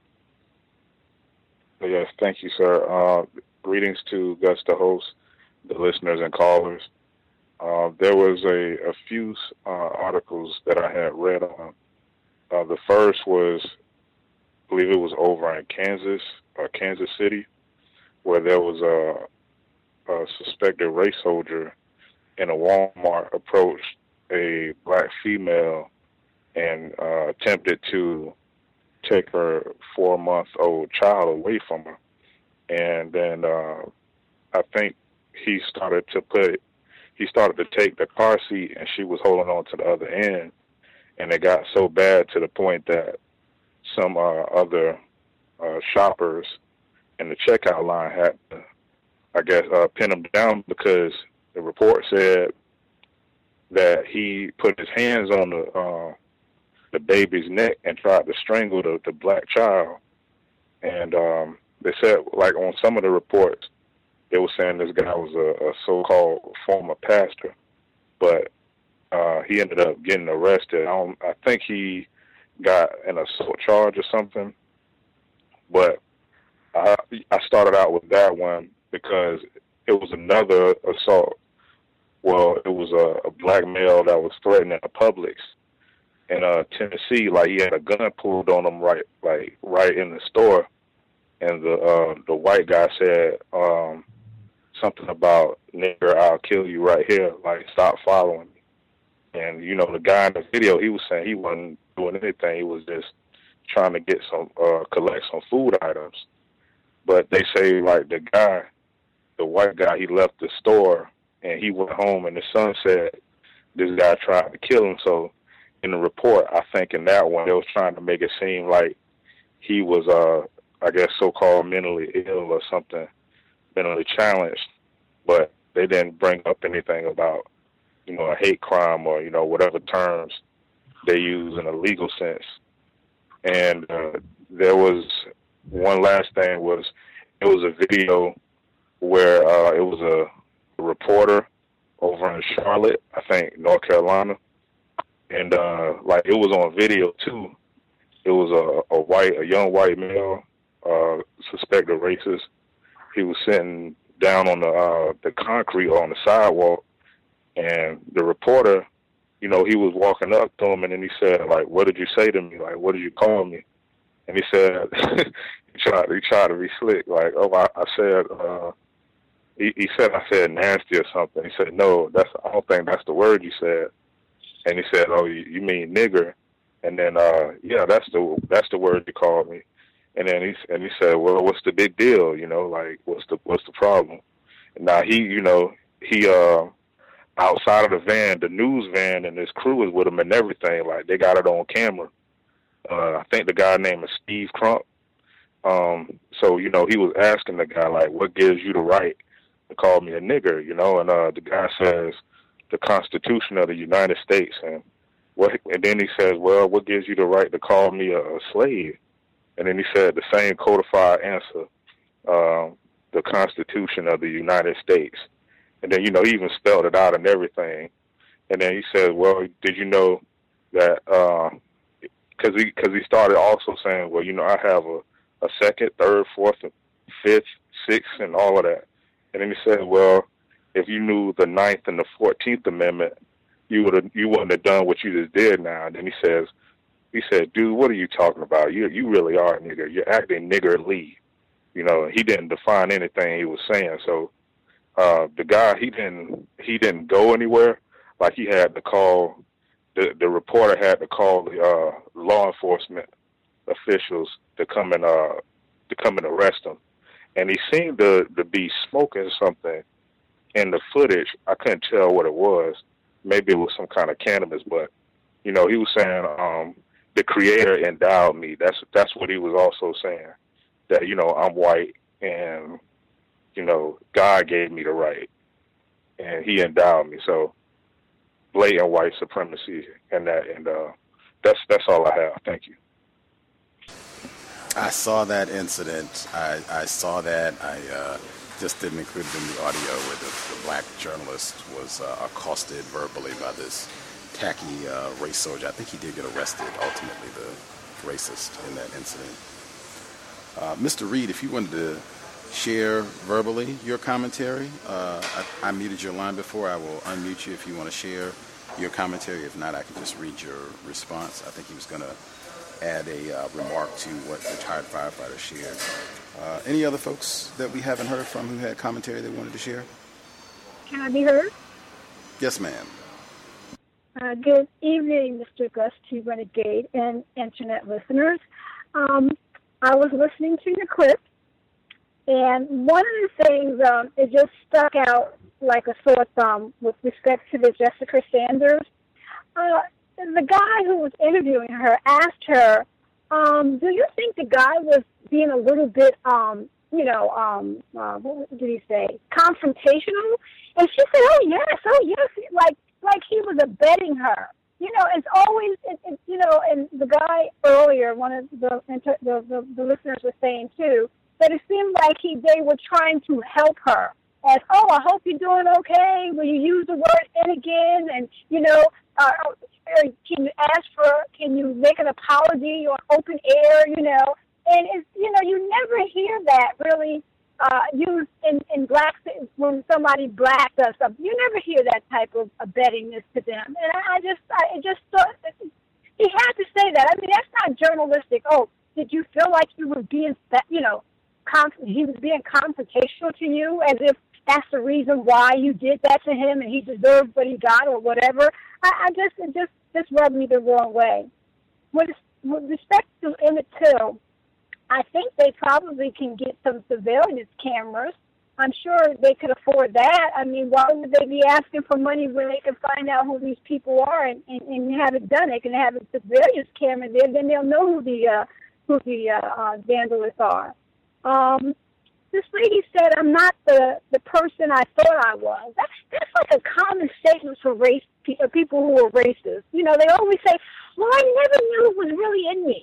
Yes, thank you, sir. Uh, greetings to Gus, the host, the listeners and callers. Uh, there was a, a few uh, articles that I had read on. Uh, the first was, I believe it was over in Kansas, uh, Kansas City, where there was a, a suspected race soldier in a Walmart approached a black female and uh, attempted to take her four-month-old child away from her. And then uh, I think he started to put, he started to take the car seat and she was holding on to the other end. And it got so bad to the point that some uh, other uh, shoppers in the checkout line had to, I guess, uh, pin him down because the report said that he put his hands on the uh, the baby's neck and tried to strangle the, the black child. And um, they said, like on some of the reports, they were saying this guy was a, a so-called former pastor, but uh, he ended up getting arrested. I, don't, I think he got an assault charge or something, but I, I started out with that one because it was another assault. Well, it was a, a black male that was threatening a Publix in uh, Tennessee. Like he had a gun pulled on him right, like right in the store, and the uh, the white guy said um, something about "nigger, I'll kill you right here." Like, stop following me. And you know, the guy in the video, he was saying he wasn't doing anything. He was just trying to get some, uh, collect some food items. But they say like the guy the white guy, he left the store and he went home, and the son said this guy tried to kill him. So in the report, I think in that one, they was trying to make it seem like he was, uh, I guess, so-called mentally ill or something, mentally challenged. But they didn't bring up anything about, you know, a hate crime or, you know, whatever terms they use in a legal sense. And uh, there was one last thing was, it was a video where uh, it was a, a reporter over in Charlotte, I think, North Carolina. And, uh, like, it was on video, too. It was a, a white, a young white male, uh, suspected racist. He was sitting down on the, uh, the concrete on the sidewalk. And the reporter, you know, he was walking up to him, and then he said, like, what did you say to me? Like, what did you call me? And he said, he tried, he tried to be slick. Like, oh, I, I said, uh, he, he said I said nasty or something. He said, no, that's, I don't think that's the word you said. And he said, oh, you, you mean nigger? And then, uh, yeah, that's the, that's the word you called me. And then he, and he said, well, what's the big deal? You know, like, what's the, what's the problem? And now he, you know, he, uh, outside of the van, the news van, and his crew is with him and everything. Like, they got it on camera. Uh, I think the guy name is Steve Crump. Um, so, you know, he was asking the guy, like, what gives you the right to call me a nigger, you know? And uh, the guy says, the Constitution of the United States. And what? And then he says, well, what gives you the right to call me a, a slave? And then he said the same codified answer, uh, the Constitution of the United States. And then, you know, he even spelled it out and everything. And then he said, well, did you know that, because uh, he, cause he started also saying, well, you know, I have a, a second, third, fourth, fifth, sixth, and all of that. And then he said, well, if you knew the Ninth and the Fourteenth Amendment, you would have, you wouldn't have done what you just did now. And then he says, he said, dude, what are you talking about? You you really are a nigger. You're acting niggerly. You know, he didn't define anything he was saying. So uh, the guy, he didn't he didn't go anywhere. Like, he had to call, the, the reporter had to call the uh, law enforcement officials to come and uh, to come and arrest him. And he seemed to, to be smoking something in the footage. I couldn't tell what it was. Maybe it was some kind of cannabis, but, you know, he was saying, um, the Creator endowed me. That's that's what he was also saying, that, you know, I'm white and, you know, God gave me the right and he endowed me. So blatant white supremacy and that, and uh, that's that's all I have. Thank you. I saw that incident. I, I saw that. I uh, just didn't include it in the audio where the, the black journalist was uh, accosted verbally by this tacky uh, race soldier. I think he did get arrested, ultimately, the racist in that incident. Uh, Mister Reed, if you wanted to share verbally your commentary, uh, I, I muted your line before. I will unmute you if you want to share your commentary. If not, I can just read your response. I think he was going to add a uh, remark to what the retired firefighter shared. Uh, any other folks that we haven't heard from who had commentary they wanted to share? Can I be heard? Yes, ma'am. Uh, good evening, Mister Gus T. Renegade and Internet listeners. Um, I was listening to your clip, and one of the things, um, it just stuck out like a sore thumb with respect to the Jessica Sanders. Uh, the guy who was interviewing her asked her, um, do you think the guy was being a little bit, um, you know, um, uh, what did he say, confrontational? And she said, oh, yes, oh, yes, like, like he was abetting her. You know, it's always, it, it, you know, and the guy earlier, one of the, the, the, the listeners was saying, too, that it seemed like he they were trying to help her. As, oh, I hope you're doing okay. Will you use the word "and" again? And, you know, uh, can you ask for, can you make an apology or open air, you know? And, it's, you know, you never hear that really uh, used in, in black, when somebody black does something. You never hear that type of abettingness to them. And I, I just, I just thought, he had to say that. I mean, that's not journalistic. Oh, did you feel like you were being, you know, conf- he was being confrontational to you, as if that's the reason why you did that to him and he deserved what he got or whatever. I, I just, it just, just rubbed me the wrong way. With, with respect to Emmett Till, I think they probably can get some surveillance cameras I'm sure they could afford that. I mean, why would they be asking for money when they can find out who these people are and, and, and have it done? They can have a surveillance camera there, then they'll know who the uh, who the uh, uh, vandalists are. Um, this lady said, "I'm not the the person I thought I was." That's that's like a common statement for race people who are racist. You know, they always say, "Well, I never knew it was really in me."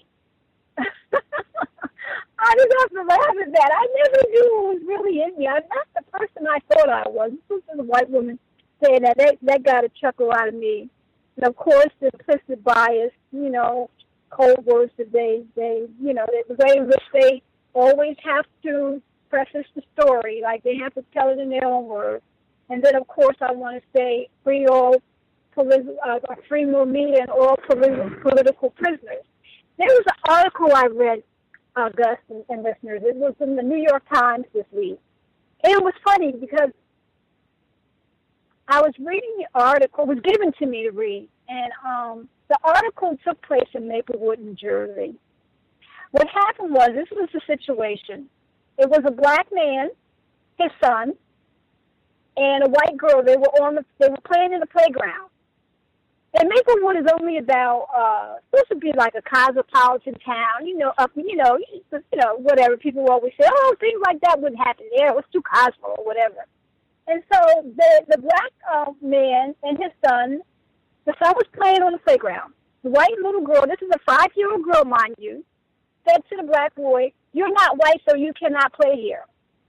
I just have to laugh at that. I never knew it was really in me. I'm not the person I thought I was. This is a white woman saying that. That, that got a chuckle out of me. And, of course, the implicit bias, you know, cold words that they, they you know, the way in which they always have to preface the story, like they have to tell it in their own words. And then, of course, I want to say free all, politi- uh, free more media and all politi- political prisoners. There was an article I read, uh, Gus and, and listeners. It was in the New York Times this week. And it was funny because I was reading the article. It was given to me to read. And um, the article took place in Maplewood, New Jersey. What happened was, this was the situation. It was a black man, his son, and a white girl. They were on the, they were playing in the playground. And Maplewood is only about uh, supposed to be like a cosmopolitan town, you know, up, you know, you know, whatever. People always say, oh, things like that wouldn't happen there. It was too cosmo or whatever. And so the the black uh, man and his son, the son was playing on the playground. The white little girl, this is a five-year-old girl, mind you, said to the black boy, "You're not white, so you cannot play here."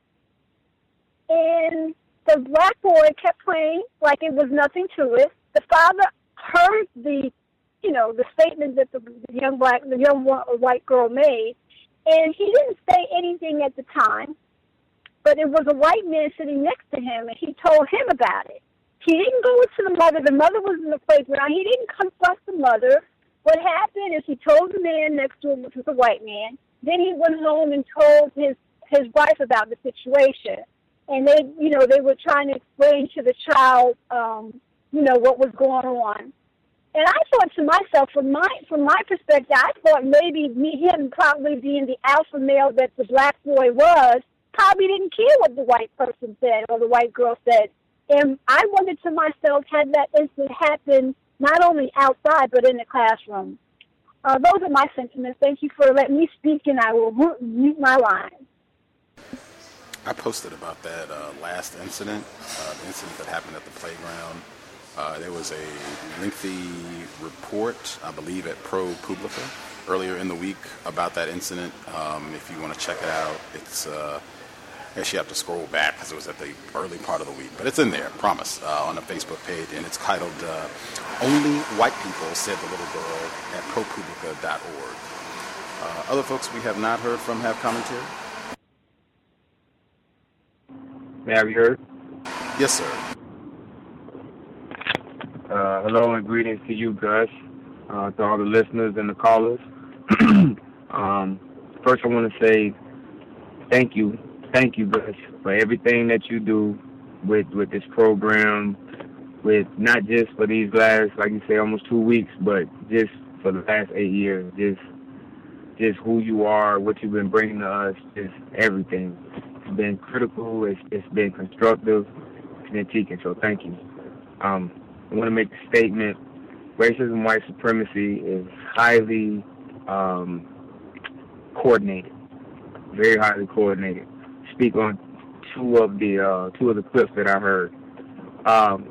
And the black boy kept playing like it was nothing to it. The father heard the, you know, the statement that the, the young black, the young white girl made, and he didn't say anything at the time, but it was a white man sitting next to him, and he told him about it. He didn't go to the mother. The mother was in the playground. He didn't confront the mother. What happened is he told the man next to him, which was a white man. Then he went home and told his, his wife about the situation. And they, you know, they were trying to explain to the child, um, you know, what was going on. And I thought to myself, from my from my perspective, I thought maybe me, him probably being the alpha male that the black boy was, probably didn't care what the white person said or the white girl said. And I wondered to myself, had that incident happened not only outside but in the classroom? Uh, those are my sentiments. Thank you for letting me speak, and I will mute my line. I posted about that uh, last incident, uh, the incident that happened at the playground. Uh, there was a lengthy report, I believe, at ProPublica earlier in the week about that incident. Um, if you want to check it out, it's, uh, I guess you have to scroll back because it was at the early part of the week. But it's in there, promise, uh, on the Facebook page. And it's titled, uh, Only White People Said the Little Girl at pro publica dot org. Uh, other folks we have not heard from have commentary? May I be heard? Yes, sir. Uh, hello and greetings to you, Gus, uh, to all the listeners and the callers. um, first, I want to say thank you, thank you, Gus, for everything that you do with with this program, with not just for these last, like you say, almost two weeks, but just for the last eight years. Just, just who you are, what you've been bringing to us, just everything. It's been critical. It's it's been constructive. It's been teaching. So thank you. Um, I want to make a statement. Racism, white supremacy is highly um, coordinated, very highly coordinated. Speak on two of the uh, two of the clips that I heard. Um,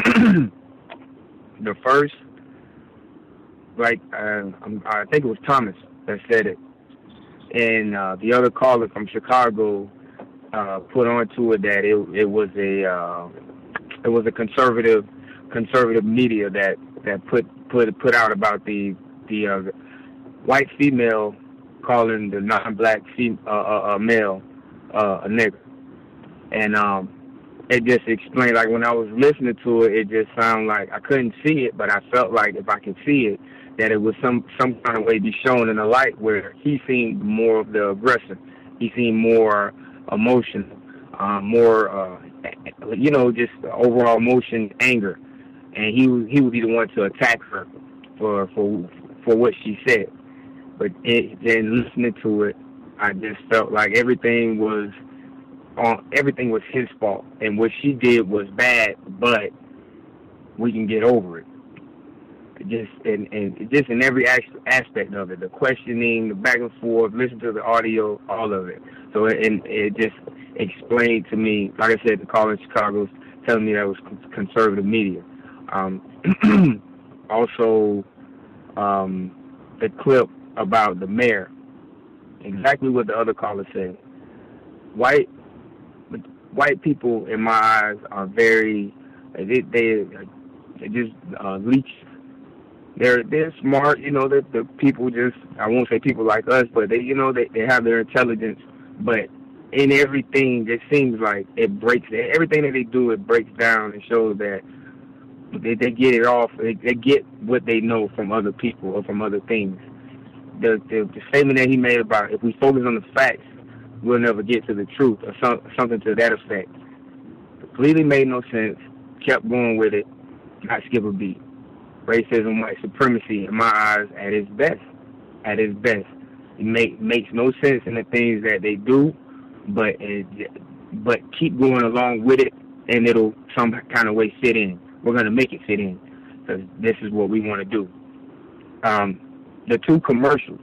the first, like uh, I think it was Thomas that said it, and uh, the other caller from Chicago uh, put onto it that it it was a uh, it was a conservative. conservative media that, that put put put out about the the uh, white female calling the non-black fem- uh, uh, uh, male uh, a nigger, and um, it just explained, like when I was listening to it, it just sounded like I couldn't see it, but I felt like if I could see it, that it was some some kind of way be shown in the light where he seemed more of the aggressor, he seemed more emotional, uh, more uh, you know, just overall emotion, anger. And he he would be the one to attack her for for for what she said. But it, then listening to it, I just felt like everything was on everything was his fault, and what she did was bad, but we can get over it. Just and, and just in every aspect of it, the questioning, the back and forth, listen to the audio, all of it. So it, and it just explained to me, like I said, the caller in Chicago was telling me that was conservative media. Um, also, um, the clip about the mayor, exactly what the other caller said. White white people, in my eyes, are very they they, they just uh, leech. They're they're smart, you know. They're, they're people just I won't say people like us, but they you know they, they have their intelligence. But in everything, it seems like it breaks everything that they do. It breaks down and shows that they, they get it off. They, they get what they know from other people or from other things. The, the the statement that he made about if we focus on the facts, we'll never get to the truth, or some, something to that effect. Completely made no sense. Kept going with it. Not skip a beat. Racism, white supremacy, in my eyes, at its best. At its best. It make, makes no sense in the things that they do, but it, but keep going along with it, and it'll some kind of way fit in. We're going to make it fit in, because this is what we want to do. Um, the two commercials.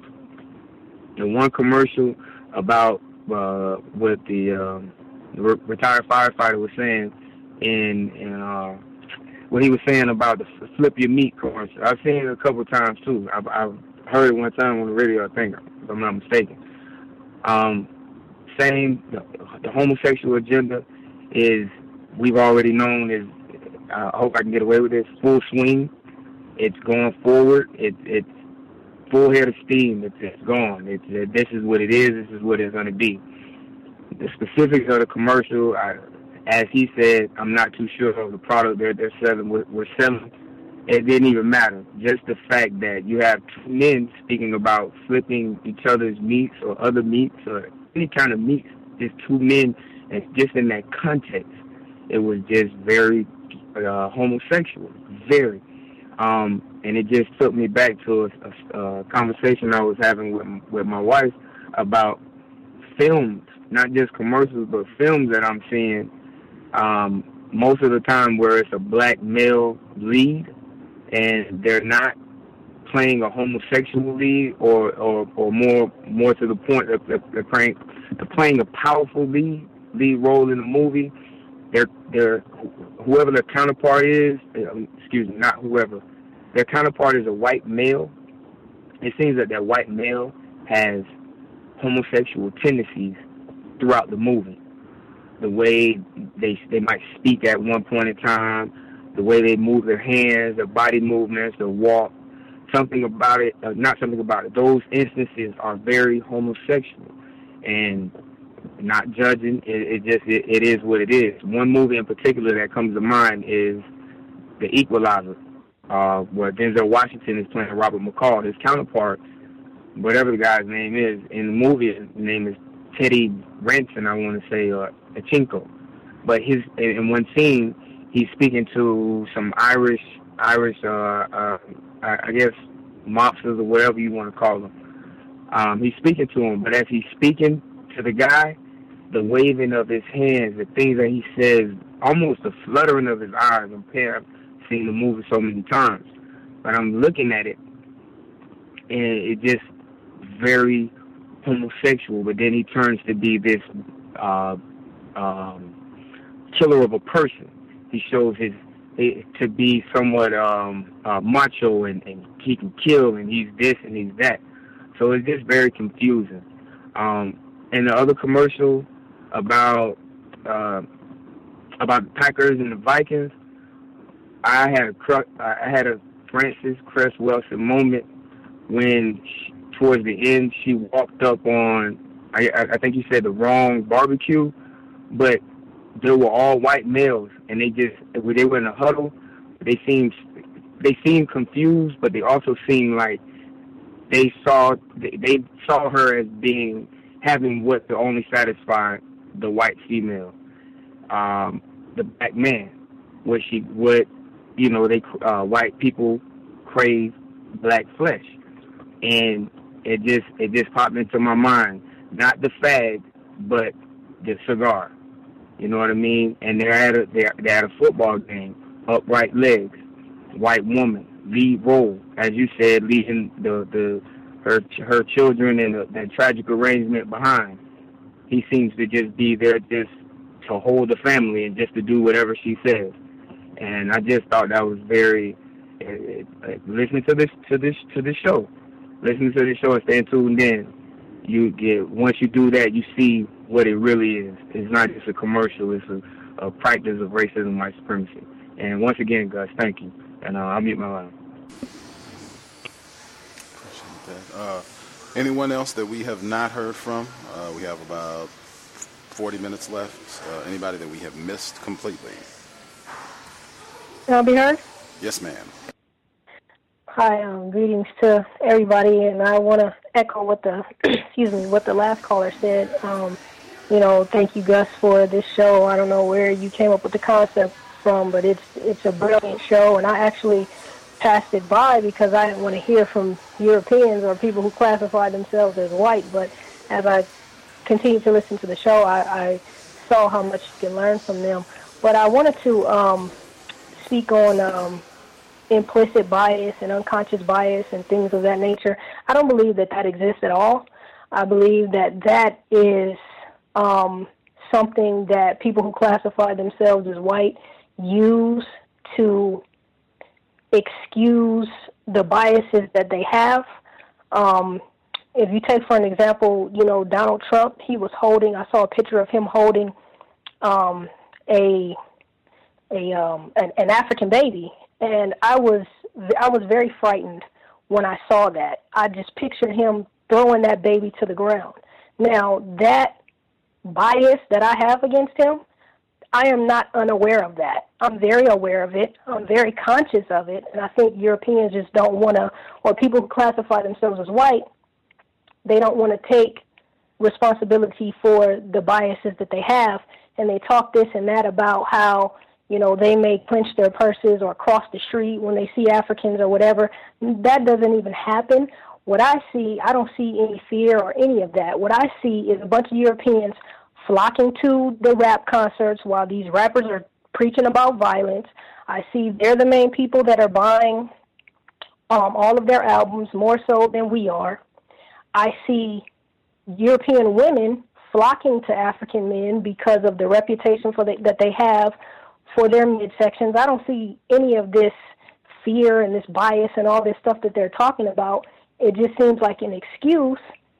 The one commercial about uh, what the, um, the re- retired firefighter was saying in, in uh, what he was saying about the flip your meat commercial. I've seen it a couple of times too. I've, I've heard it one time on the radio, I think, if I'm not mistaken. Um, same, the, the homosexual agenda is, we've already known, is, uh, I hope I can get away with this, full swing. It's going forward. It, it's full head of steam. It's, it's gone. It's, uh, this is what it is. This is what it's going to be. The specifics of the commercial, I, as he said, I'm not too sure of the product they're, they're selling. We're, we're selling. It didn't even matter. Just the fact that you have two men speaking about flipping each other's meats or other meats or any kind of meats, just two men, and just in that context, it was just very uh, homosexual, very. Um, and it just took me back to a, a, a conversation I was having with with my wife about films, not just commercials, but films that I'm seeing. Um, most of the time, where it's a black male lead, and they're not playing a homosexual lead, or, or, or more more to the point, they're, they're playing they're playing a powerful lead lead role in the movie. They're they're whoever their counterpart is. Excuse me, not whoever. Their counterpart is a white male. It seems that that white male has homosexual tendencies throughout the movie. The way they they might speak at one point in time, the way they move their hands, their body movements, their walk, something about it, uh, not something about it. Those instances are very homosexual, and not judging. It, it just it, it is what it is. One movie in particular that comes to mind is The Equalizer, uh, where Denzel Washington is playing Robert McCall. His counterpart, whatever the guy's name is in the movie, his name is Teddy Ranson, I want to say, or Achinko. But his in one scene, he's speaking to some Irish, Irish, uh, uh, I guess, mobsters or whatever you want to call them. Um, he's speaking to him, but as he's speaking to the guy, the waving of his hands, the things that he says, almost the fluttering of his eyes. I'm I've seen the movie so many times, but I'm looking at it, and it just very homosexual. But then he turns to be this uh, um, killer of a person. He shows his it, to be somewhat um, uh, macho, and, and he can kill, and he's this and he's that. So it's just very confusing. Um, and the other commercial about uh, about the Packers and the Vikings, I had a I had a Frances Cress Welsing moment when she, towards the end she walked up on I, I think you said the wrong barbecue, but they were all white males, and they just when they were in a huddle, they seemed they seemed confused, but they also seemed like they saw they, they saw her as being having what to only satisfy the white female, um, the black man. What she what you know they uh, white people crave black flesh, and it just it just popped into my mind. Not the fag, but the cigar. You know what I mean? And they're at a they're, they're at a football game, upright legs, white woman, lead role, as you said, leaving the the her her children in a, that tragic arrangement behind. He seems to just be there just to hold the family and just to do whatever she says. And I just thought that was very uh, uh, listening to this to this to this show, listening to this show and staying tuned in. You get once you do that, you see what it really is. It's not just a commercial; it's a, a practice of racism and white supremacy. And once again, Gus, thank you. And uh, I'll mute my line. Appreciate that. Uh, anyone else that we have not heard from? Uh, we have about forty minutes left. Uh, anybody that we have missed completely? Can I be heard? Yes, ma'am. Hi, um, greetings to everybody, and I want to echo what the excuse me what the last caller said. Um, you know, thank you, Gus, for this show. I don't know where you came up with the concept from, but it's it's a brilliant show, and I actually passed it by because I didn't want to hear from Europeans or people who classify themselves as white. But as I continued to listen to the show, I, I saw how much you can learn from them. But I wanted to um, speak on um, implicit bias and unconscious bias and things of that nature. I don't believe that that exists at all. I believe that that is um, something that people who classify themselves as white use to excuse the biases that they have. Um, if you take, for an example, you know, Donald Trump, he was holding, I saw a picture of him holding um, a a um, an, an African baby. And I was I was very frightened when I saw that. I just pictured him throwing that baby to the ground. Now, that bias that I have against him, I am not unaware of that. I'm very aware of it. I'm very conscious of it. And I think Europeans just don't want to, or people who classify themselves as white, they don't want to take responsibility for the biases that they have. And they talk this and that about how, you know, they may clench their purses or cross the street when they see Africans or whatever. That doesn't even happen. What I see, I don't see any fear or any of that. What I see is a bunch of Europeans flocking to the rap concerts while these rappers are preaching about violence. I see they're the main people that are buying um, all of their albums, more so than we are. I see European women flocking to African men because of the reputation for the, that they have for their midsections. I don't see any of this fear and this bias and all this stuff that they're talking about. It just seems like an excuse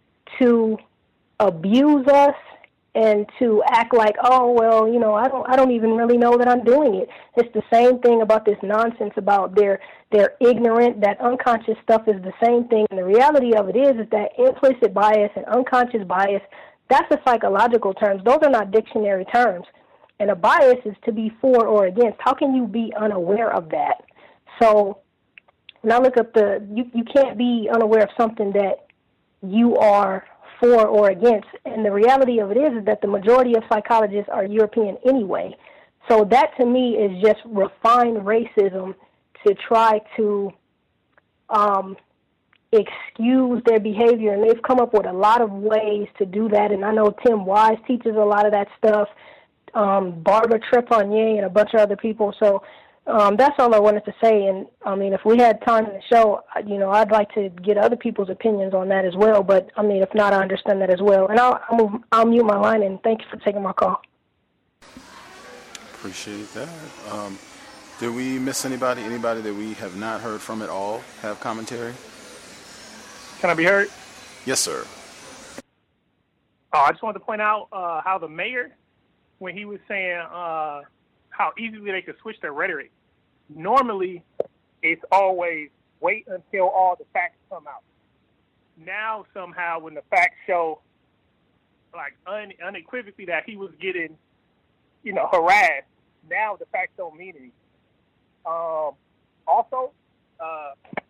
to abuse us and to act like, oh, well, you know, I don't I don't even really know that I'm doing it. It's the same thing about this nonsense about they're, they're ignorant, that unconscious stuff is the same thing. And the reality of it is, is that implicit bias and unconscious bias, that's a psychological terms. Those are not dictionary terms. And a bias is to be for or against. How can you be unaware of that? So when I look up the, you, you can't be unaware of something that you are for or against. And the reality of it is, is that the majority of psychologists are European anyway. So that to me is just refined racism to try to um, excuse their behavior. And they've come up with a lot of ways to do that. And I know Tim Wise teaches a lot of that stuff. Um, Barbara Trepanier and a bunch of other people. So um, that's all I wanted to say. And, I mean, if we had time in the show, you know, I'd like to get other people's opinions on that as well. But, I mean, if not, I understand that as well. And I'll, I'll, move, I'll mute my line, and thank you for taking my call. Appreciate that. Um, did we miss anybody? Anybody that we have not heard from at all have commentary? Can I be heard? Yes, sir. Oh, I just wanted to point out uh, how the mayor, when he was saying uh, how easily they could switch their rhetoric. Normally, it's always wait until all the facts come out. Now, somehow, when the facts show, like, un- unequivocally that he was getting, you know, harassed, now the facts don't mean anything. Um, also, uh,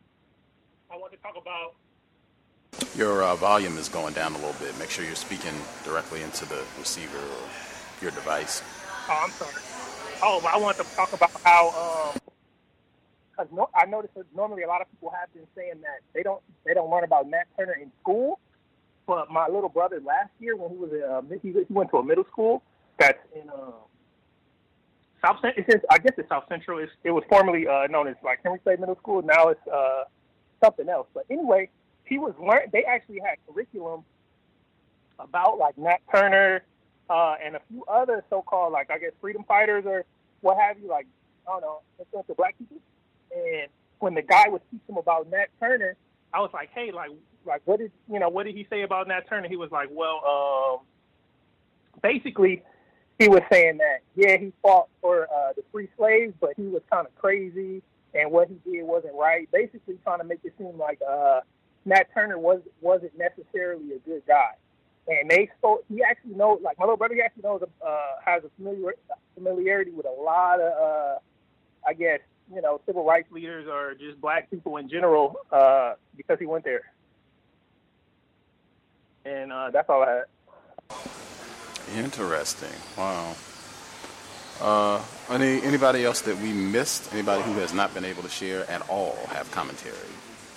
I want to talk about... Your uh, volume is going down a little bit. Make sure you're speaking directly into the receiver or your device. Oh, I'm sorry. Oh, but I wanted to talk about how, um, cause no, I noticed that normally a lot of people have been saying that they don't they don't learn about Nat Turner in school. But my little brother last year, when he was uh, he, he went to a middle school, that's in uh, South. It's in, I guess it's South Central. It's, it was formerly uh, known as like Henry Clay Middle School. Now it's uh, something else. But anyway, he was learn. They actually had curriculum about like Nat Turner uh, and a few other so-called like I guess freedom fighters or what have you. Like I don't know, influential black people. And when the guy was teaching him about Nat Turner, I was like, hey, like, like what did you know? What did he say about Nat Turner? He was like, well, um, basically, he was saying that yeah, he fought for uh, the free slaves, but he was kind of crazy, and what he did wasn't right. Basically, trying to make it seem like uh, Nat Turner was wasn't necessarily a good guy. And they spoke. He actually knows, like my little brother, he actually knows, uh, has a familiar, familiarity with a lot of, uh, I guess. you know, civil rights leaders or just black people in general, uh, because he went there. And uh, that's all I had. Interesting. Wow. Uh, any anybody else that we missed? Anybody who has not been able to share at all have commentary?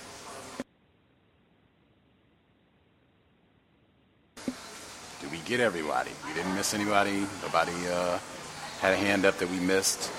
Did we get everybody? We didn't miss anybody? Nobody uh, had a hand up that we missed?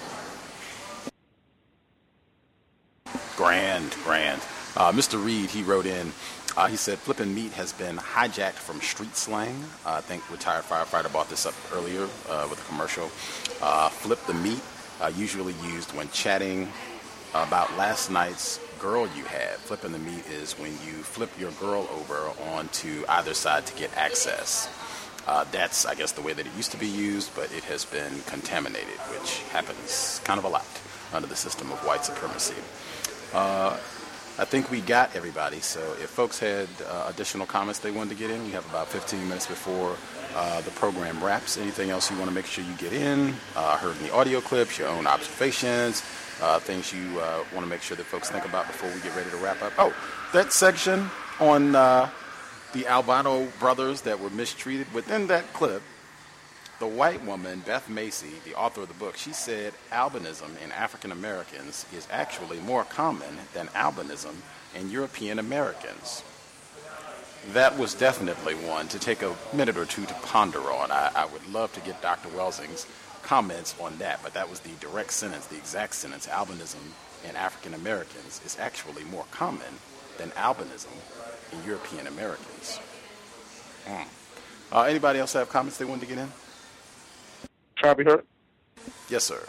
Grand, grand. Uh, Mister Reed, he wrote in, uh, he said, flipping meat has been hijacked from street slang. Uh, I think retired firefighter brought this up earlier uh, with a commercial. Uh, flip the meat, uh, usually used when chatting about last night's girl you had. Flipping the meat is when you flip your girl over onto either side to get access. Uh, that's, I guess, the way that it used to be used, but it has been contaminated, which happens kind of a lot under the system of white supremacy. Uh, I think we got everybody, so if folks had uh, additional comments they wanted to get in, we have about fifteen minutes before uh, the program wraps. Anything else you want to make sure you get in, uh, heard in the audio clips, your own observations, uh, things you uh, want to make sure that folks think about before we get ready to wrap up. Oh, that section on uh, the albino brothers that were mistreated, within that clip, the white woman, Beth Macy, the author of the book, she said albinism in African Americans is actually more common than albinism in European Americans. That was definitely one to take a minute or two to ponder on. I, I would love to get Doctor Welsing's comments on that, but that was the direct sentence, the exact sentence. Albinism in African Americans is actually more common than albinism in European Americans. Mm. Uh, anybody else have comments they wanted to get in? Can I be heard? Yes, sir.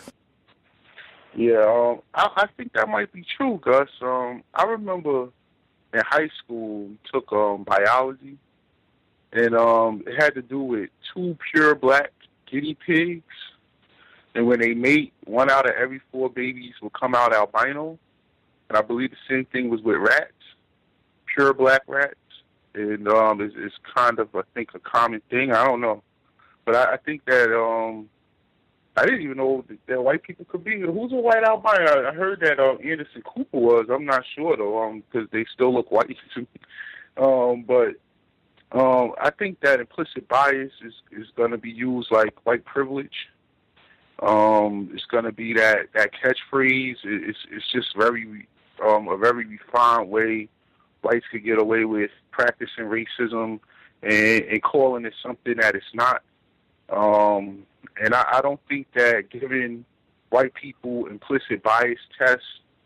Yeah, um, I, I think that might be true, Gus. Um, I remember in high school we took um, biology, and um, it had to do with two pure black guinea pigs, and when they mate, one out of every four babies will come out albino, and I believe the same thing was with rats, pure black rats, and um, it's, it's kind of, I think, a common thing. I don't know. But I, I think that um, I didn't even know that, that white people could be. Who's a white albino? I heard that uh, Anderson Cooper was. I'm not sure, though, um, because they still look white to me. Um, but um, I think that implicit bias is, is going to be used like white privilege. Um, it's going to be that, that catchphrase. It's, it's just very um, a very refined way whites could get away with practicing racism and, and calling it something that it's not. Um, and I, I don't think that giving white people implicit bias tests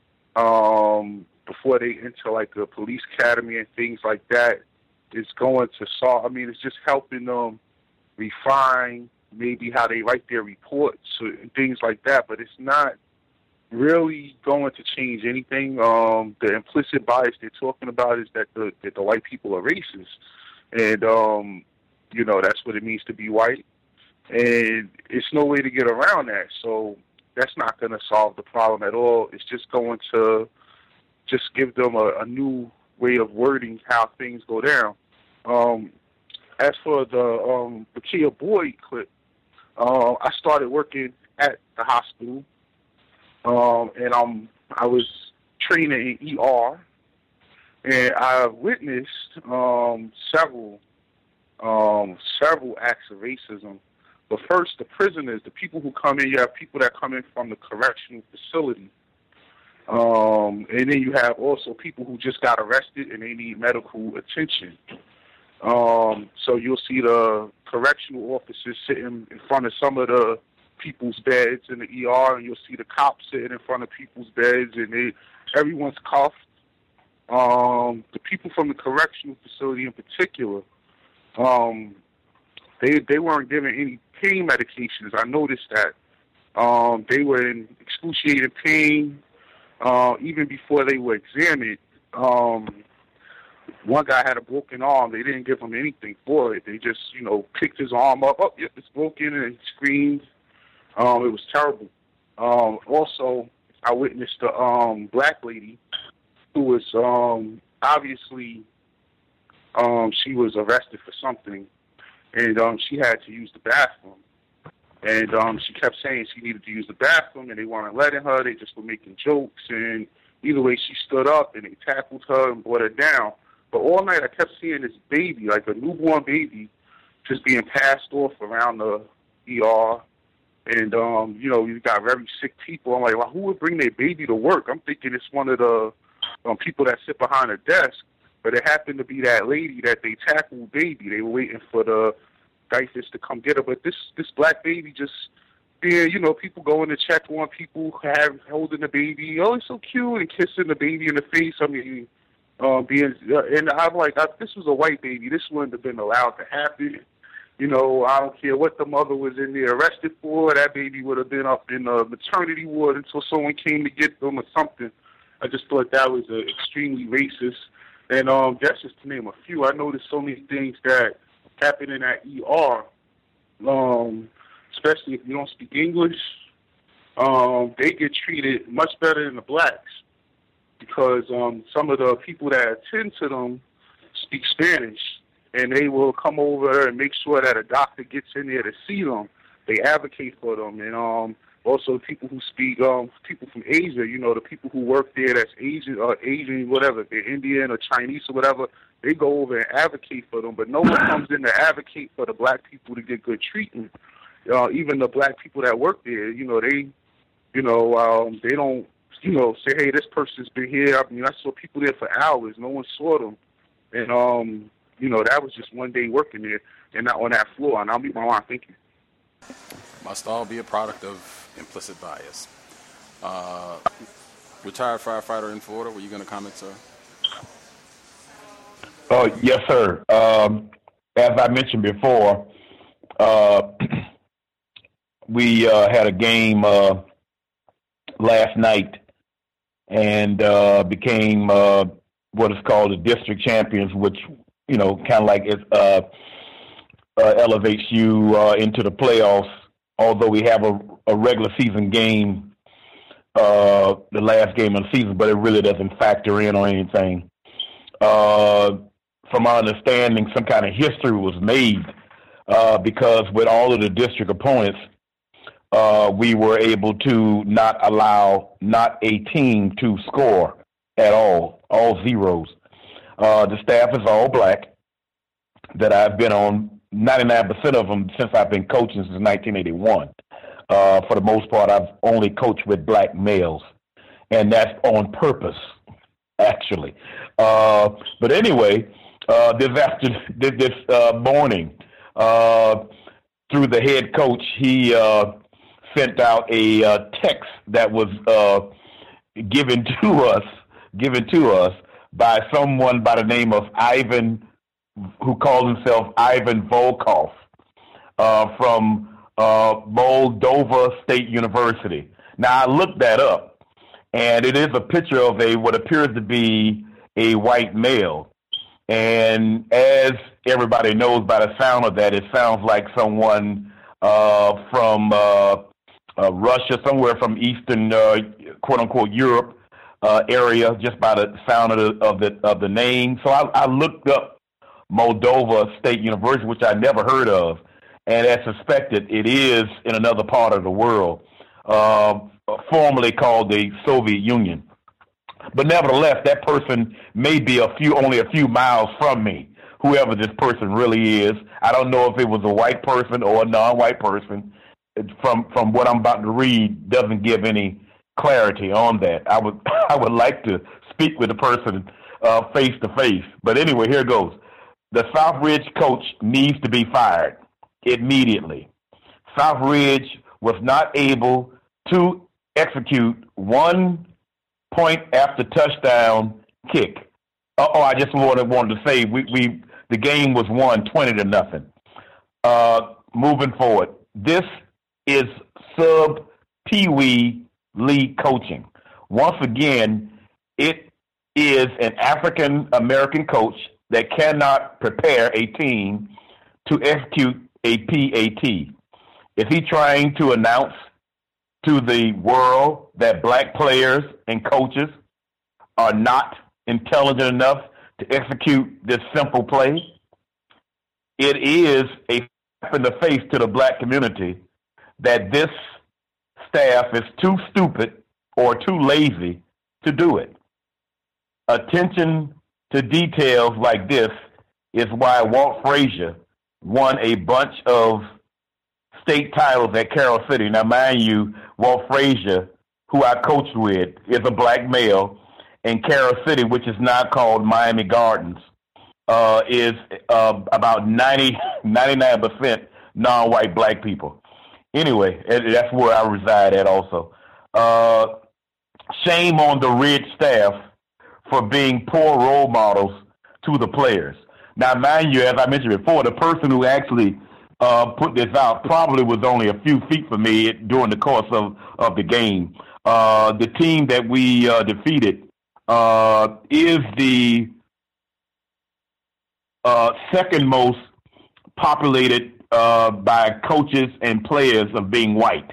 um, before they enter like a police academy and things like that is going to solve. I mean, it's just helping them refine maybe how they write their reports and things like that. But it's not really going to change anything. Um, the implicit bias they're talking about is that the that the white people are racist, and um, you know that's what it means to be white. And it's no way to get around that. So that's not going to solve the problem at all. It's just going to just give them a, a new way of wording how things go down. Um, as for the um, Bakia Boyd clip, uh, I started working at the hospital, um, and um, I was training in E R, and I witnessed um, several um, several acts of racism. But first, the prisoners, the people who come in, you have people that come in from the correctional facility. Um, and then you have also people who just got arrested and they need medical attention. Um, so you'll see the correctional officers sitting in front of some of the people's beds in the E R, and you'll see the cops sitting in front of people's beds, and they, everyone's cuffed. Um, the people from the correctional facility in particular, um, they they weren't given any pain medications. I noticed that. Um, they were in excruciating pain uh, even before they were examined. Um, one guy had a broken arm. They didn't give him anything for it. They just, you know, picked his arm up. Oh, yep, it's broken, and screamed. Um, it was terrible. Um, also, I witnessed a um, black lady who was um, obviously, um, she was arrested for something, and um, she had to use the bathroom. And um, she kept saying she needed to use the bathroom, and they weren't letting her. They just were making jokes. And either way, she stood up, and they tackled her and brought her down. But all night, I kept seeing this baby, like a newborn baby, just being passed off around the E R. And, um, you know, you got very sick people. I'm like, well, who would bring their baby to work? I'm thinking it's one of the um, people that sit behind a desk. But it happened to be that lady that they tackled baby. They were waiting for the diapers to come get her, but this this black baby just being, you know, people going to check on people, have holding the baby, oh, it's so cute, and kissing the baby in the face. I mean, uh, being, uh, and I'm like, I, this was a white baby. This wouldn't have been allowed to happen. You know, I don't care what the mother was in there arrested for. That baby would have been up in the maternity ward until someone came to get them or something. I just thought that was uh, extremely racist. And um, that's just to name a few. I noticed so many things that happen in that E R, um, especially if you don't speak English. Um, they get treated much better than the blacks because um, some of the people that attend to them speak Spanish, and they will come over and make sure that a doctor gets in there to see them. They advocate for them, and um, also people who speak, um, people from Asia, you know, the people who work there that's Asian or Asian, whatever, if they're Indian or Chinese or whatever, they go over and advocate for them. But no one comes in to advocate for the black people to get good treatment. Uh, even the black people that work there, you know, they, you know, um, they don't, you know, say, hey, this person's been here. I mean, I saw people there for hours. No one saw them. And, um, you know, that was just one day working there and not on that floor. And I'll meet my line. Thank you. Must all be a product of implicit bias. Uh, retired firefighter in Florida, were you going to comment, sir? Oh, yes, sir. Um, as I mentioned before, uh, we uh, had a game uh, last night and uh, became uh, what is called the district champions, which, you know, kind of like it uh, uh, elevates you uh, into the playoffs, although we have a, a regular season game, uh, the last game of the season, but it really doesn't factor in on anything. Uh, from our understanding, some kind of history was made uh, because with all of the district opponents, uh, we were able to not allow not a team to score at all, all zeros. Uh, the staff is all black that I've been on, ninety-nine percent of them since I've been coaching since nineteen eighty-one. Uh, for the most part, I've only coached with black males, and that's on purpose, actually. Uh, but anyway, uh, this after this uh, morning, uh, through the head coach, he uh, sent out a uh, text that was uh, given to us, given to us by someone by the name of Ivan, who calls himself Ivan Volkov, uh, from uh, Moldova State University. Now, I looked that up, and it is a picture of a what appears to be a white male. And as everybody knows by the sound of that, it sounds like someone uh, from uh, uh, Russia, somewhere from Eastern, uh, quote-unquote, Europe uh, area, just by the sound of the of the, of the name. So I, I looked up Moldova State University, which I never heard of, and as suspected, it is in another part of the world, uh, formerly called the Soviet Union. But nevertheless, that person may be a few, only a few miles from me, whoever this person really is. I don't know if it was a white person or a non-white person. It's from from what I'm about to read, doesn't give any clarity on that. I would I would like to speak with the person uh, face to face. But anyway, here goes. the Southridge coach needs to be fired immediately. Southridge was not able to execute one point after touchdown kick. Oh, I just wanted wanted to say we, we the game was won twenty to nothing. Uh, moving forward, this is sub Pee Wee league coaching. Once again, it is an African American coach that cannot prepare a team to execute a P A T. Is he trying to announce to the world that black players and coaches are not intelligent enough to execute this simple play? It is a slap in the face to the black community that this staff is too stupid or too lazy to do it. Attention to details like this is why Walt Frazier won a bunch of state titles at Carroll City. Now, mind you, Walt Frazier, who I coached with, is a black male, and Carroll City, which is now called Miami Gardens, uh, is uh, about ninety, ninety-nine percent non-white black people. Anyway, that's where I reside at also. Uh, shame on the Ridge staff for being poor role models to the players. Now, mind you, as I mentioned before, the person who actually uh, put this out probably was only a few feet from me during the course of, of the game. Uh, the team that we uh, defeated uh, is the uh, second most populated uh, by coaches and players of being white.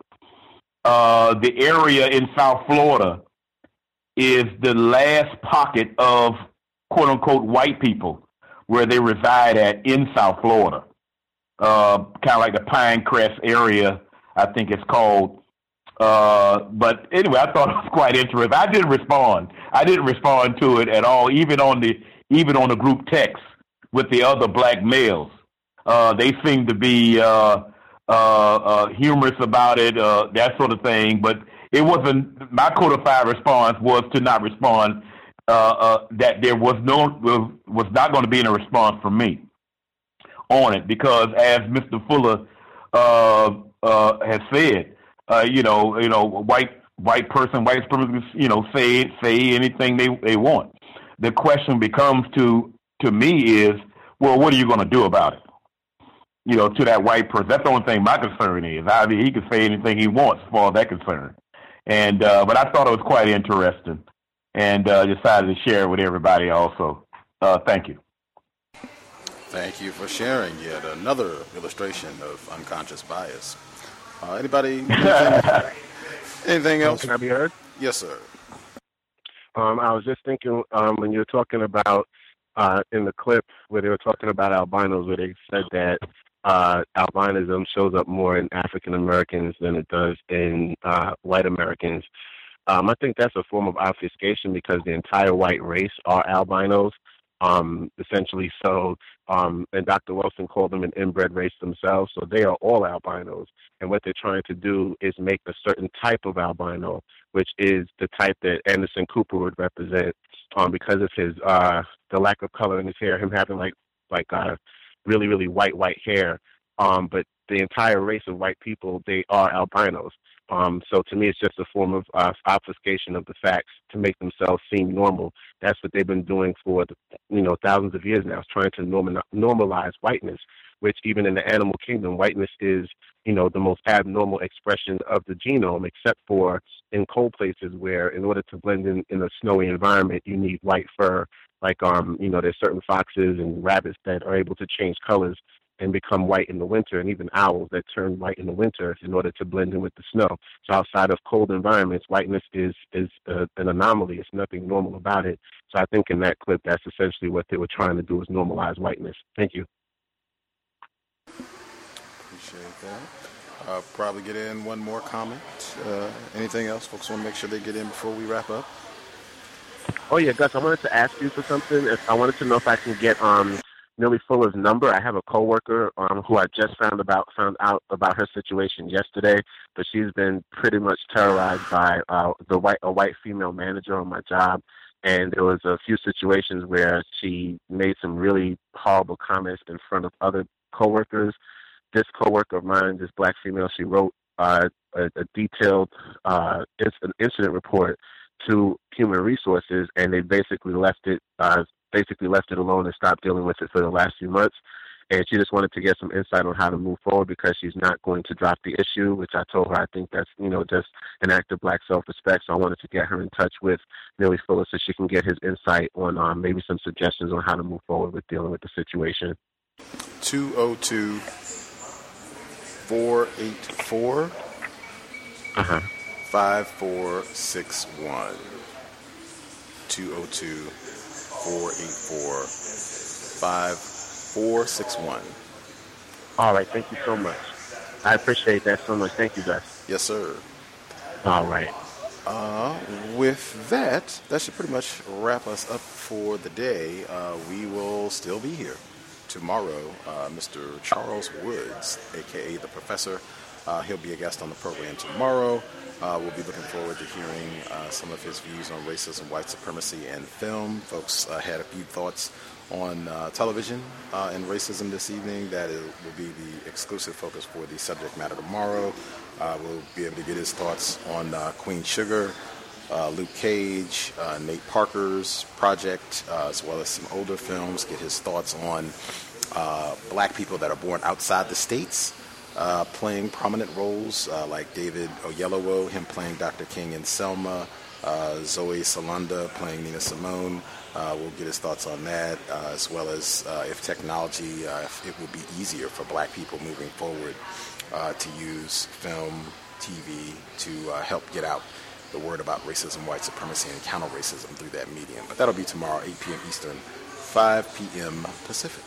Uh, the area in South Florida is the last pocket of quote-unquote white people where they reside at in South Florida. Uh, kind of like the Pinecrest area, I think it's called. Uh, but anyway, I thought it was quite interesting. I didn't respond. I didn't respond to it at all, even on the even on the group text with the other black males. Uh, they seemed to be uh, uh, uh, humorous about it, uh, that sort of thing. But it wasn't. My codified response was to not respond. Uh, uh, that there was no was not going to be any response from me on it, because as Mister Fuller uh, uh, has said, uh, you know, you know, white white person, white person, you know, say say anything they, they want. The question becomes to to me is, well, what are you going to do about it? You know, to that white person. That's the only thing my concern is. I mean, he can say anything he wants as far as that concerned. And uh, but I thought it was quite interesting, and uh, decided to share it with everybody also. Uh, thank you. Thank you for sharing yet another illustration of unconscious bias. Uh, anybody? Anything, anything else? Can I be heard? Yes, sir. Um, I was just thinking um, when you were talking about uh, in the clip where they were talking about albinos, where they said that uh, albinism shows up more in African Americans than it does in uh, white Americans. Um, I think that's a form of obfuscation because the entire white race are albinos. Um, essentially, so, um, and Doctor Wilson called them an inbred race themselves, so they are all albinos. And what they're trying to do is make a certain type of albino, which is the type that Anderson Cooper would represent, um, because of his, uh, the lack of color in his hair, him having like, like, uh, really, really white, white hair. Um, but the entire race of white people, they are albinos. Um, so to me, it's just a form of uh, obfuscation of the facts to make themselves seem normal. That's what they've been doing for, you know, thousands of years now, trying to normal, normalize whiteness, which even in the animal kingdom, whiteness is, you know, the most abnormal expression of the genome, except for in cold places where in order to blend in in a snowy environment, you need white fur. Like, um, you know, there's certain foxes and rabbits that are able to change colors and become white in the winter, and even owls that turn white in the winter in order to blend in with the snow. So outside of cold environments, whiteness is is uh, an anomaly. It's nothing normal about it. So I think in that clip, that's essentially what they were trying to do, is normalize whiteness. Thank you. Appreciate that. Uh, probably get in one more comment. Uh, anything else? Folks want to make sure they get in before we wrap up. Oh, yeah, Gus, I wanted to ask you for something. I wanted to know if I can get um, Millie Fuller's number. I have a coworker um, who I just found about found out about her situation yesterday, but she's been pretty much terrorized by uh, the white a white female manager on my job, And there was a few situations where she made some really horrible comments in front of other coworkers. This coworker of mine, this black female, she wrote uh, a, a detailed uh, an incident report to Human Resources, and they basically left it uh, basically left it alone and stopped dealing with it for the last few months. And she just wanted to get some insight on how to move forward because she's not going to drop the issue, which I told her I think that's, you know, just an act of black self-respect. So I wanted to get her in touch with Millie Fuller so she can get his insight on um, maybe some suggestions on how to move forward with dealing with the situation. two oh two, four eight four, uh-huh. five four six one. two oh two, four eight four, five four six one. All right, thank you so much. I appreciate that so much. Thank you, Gus. Yes, sir. All right. Uh, with that, that should pretty much wrap us up for the day. Uh, we will still be here tomorrow. Uh, Mister Charles Woods, a k a the Professor, uh, he'll be a guest on the program tomorrow. Uh, we'll be looking forward to hearing uh, some of his views on racism, white supremacy, and film. Folks uh, had a few thoughts on uh, television uh, and racism this evening. That is, will be the exclusive focus for the subject matter tomorrow. Uh, we'll be able to get his thoughts on uh, Queen Sugar, uh, Luke Cage, uh, Nate Parker's project, uh, as well as some older films. Get his thoughts on uh, black people that are born outside the states, uh, playing prominent roles, uh, like David Oyelowo, him playing Doctor King in Selma, uh, Zoe Salanda playing Nina Simone. Uh, we'll get his thoughts on that, uh, as well as uh, if technology, uh, if it will be easier for black people moving forward uh, to use film, T V to uh, help get out the word about racism, white supremacy, and counter-racism through that medium. But that'll be tomorrow, eight p.m. Eastern, five p.m. Pacific.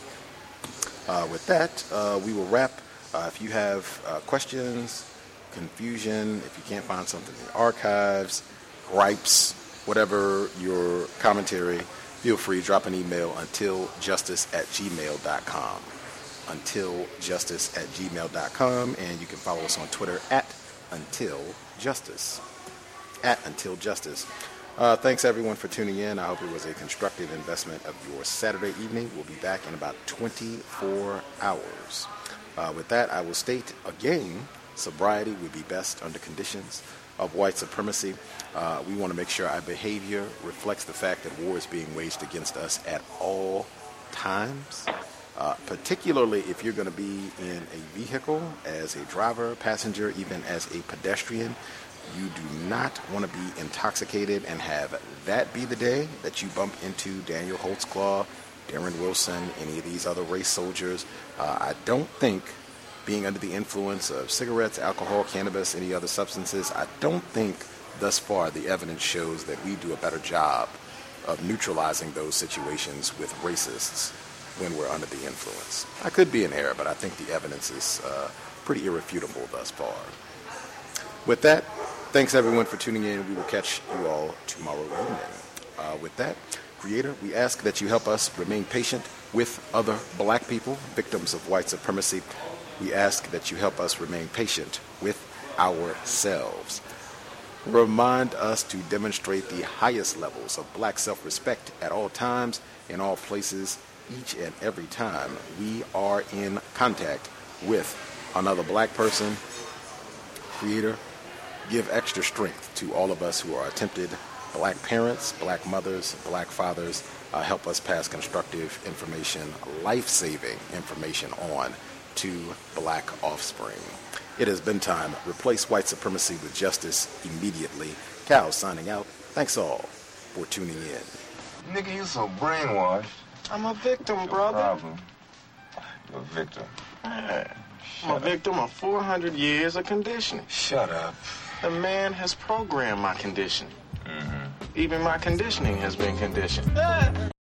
Uh, with that, uh, we will wrap. Uh, if you have uh, questions, confusion, if you can't find something in the archives, gripes, whatever your commentary, feel free, drop an email until justice at gmail dot com. until justice at gmail dot com, and you can follow us on Twitter at until justice. At until justice. Uh, thanks everyone for tuning in. I hope it was a constructive investment of your Saturday evening. We'll be back in about twenty-four hours. Uh, with that, I will state again, sobriety would be best under conditions of white supremacy. Uh, we want to make sure our behavior reflects the fact that war is being waged against us at all times, uh, particularly if you're going to be in a vehicle as a driver, passenger, even as a pedestrian. You do not want to be intoxicated and have that be the day that you bump into Daniel Holtzclaw, Darren Wilson, any of these other race soldiers. Uh, I don't think being under the influence of cigarettes, alcohol, cannabis, any other substances, I don't think thus far the evidence shows that we do a better job of neutralizing those situations with racists when we're under the influence. I could be in error, but I think the evidence is uh, pretty irrefutable thus far. With that, thanks everyone for tuning in. We will catch you all tomorrow evening. Uh, with that, Creator, we ask that you help us remain patient with other black people, victims of white supremacy. We ask that you help us remain patient with ourselves. Remind us to demonstrate the highest levels of black self-respect at all times, in all places, each and every time we are in contact with another black person. Creator, give extra strength to all of us who are attempted black parents, black mothers, black fathers. Uh, help us pass constructive information, life-saving information on to black offspring. It has been time. Replace white supremacy with justice immediately. Cal signing out. Thanks all for tuning in. Nigga, you so brainwashed. I'm a victim, brother. Problem. You're a victim. Man, I'm a victim of four hundred years of conditioning. Shut up. The man has programmed my conditioning. Mm-hmm. Even my conditioning has been conditioned.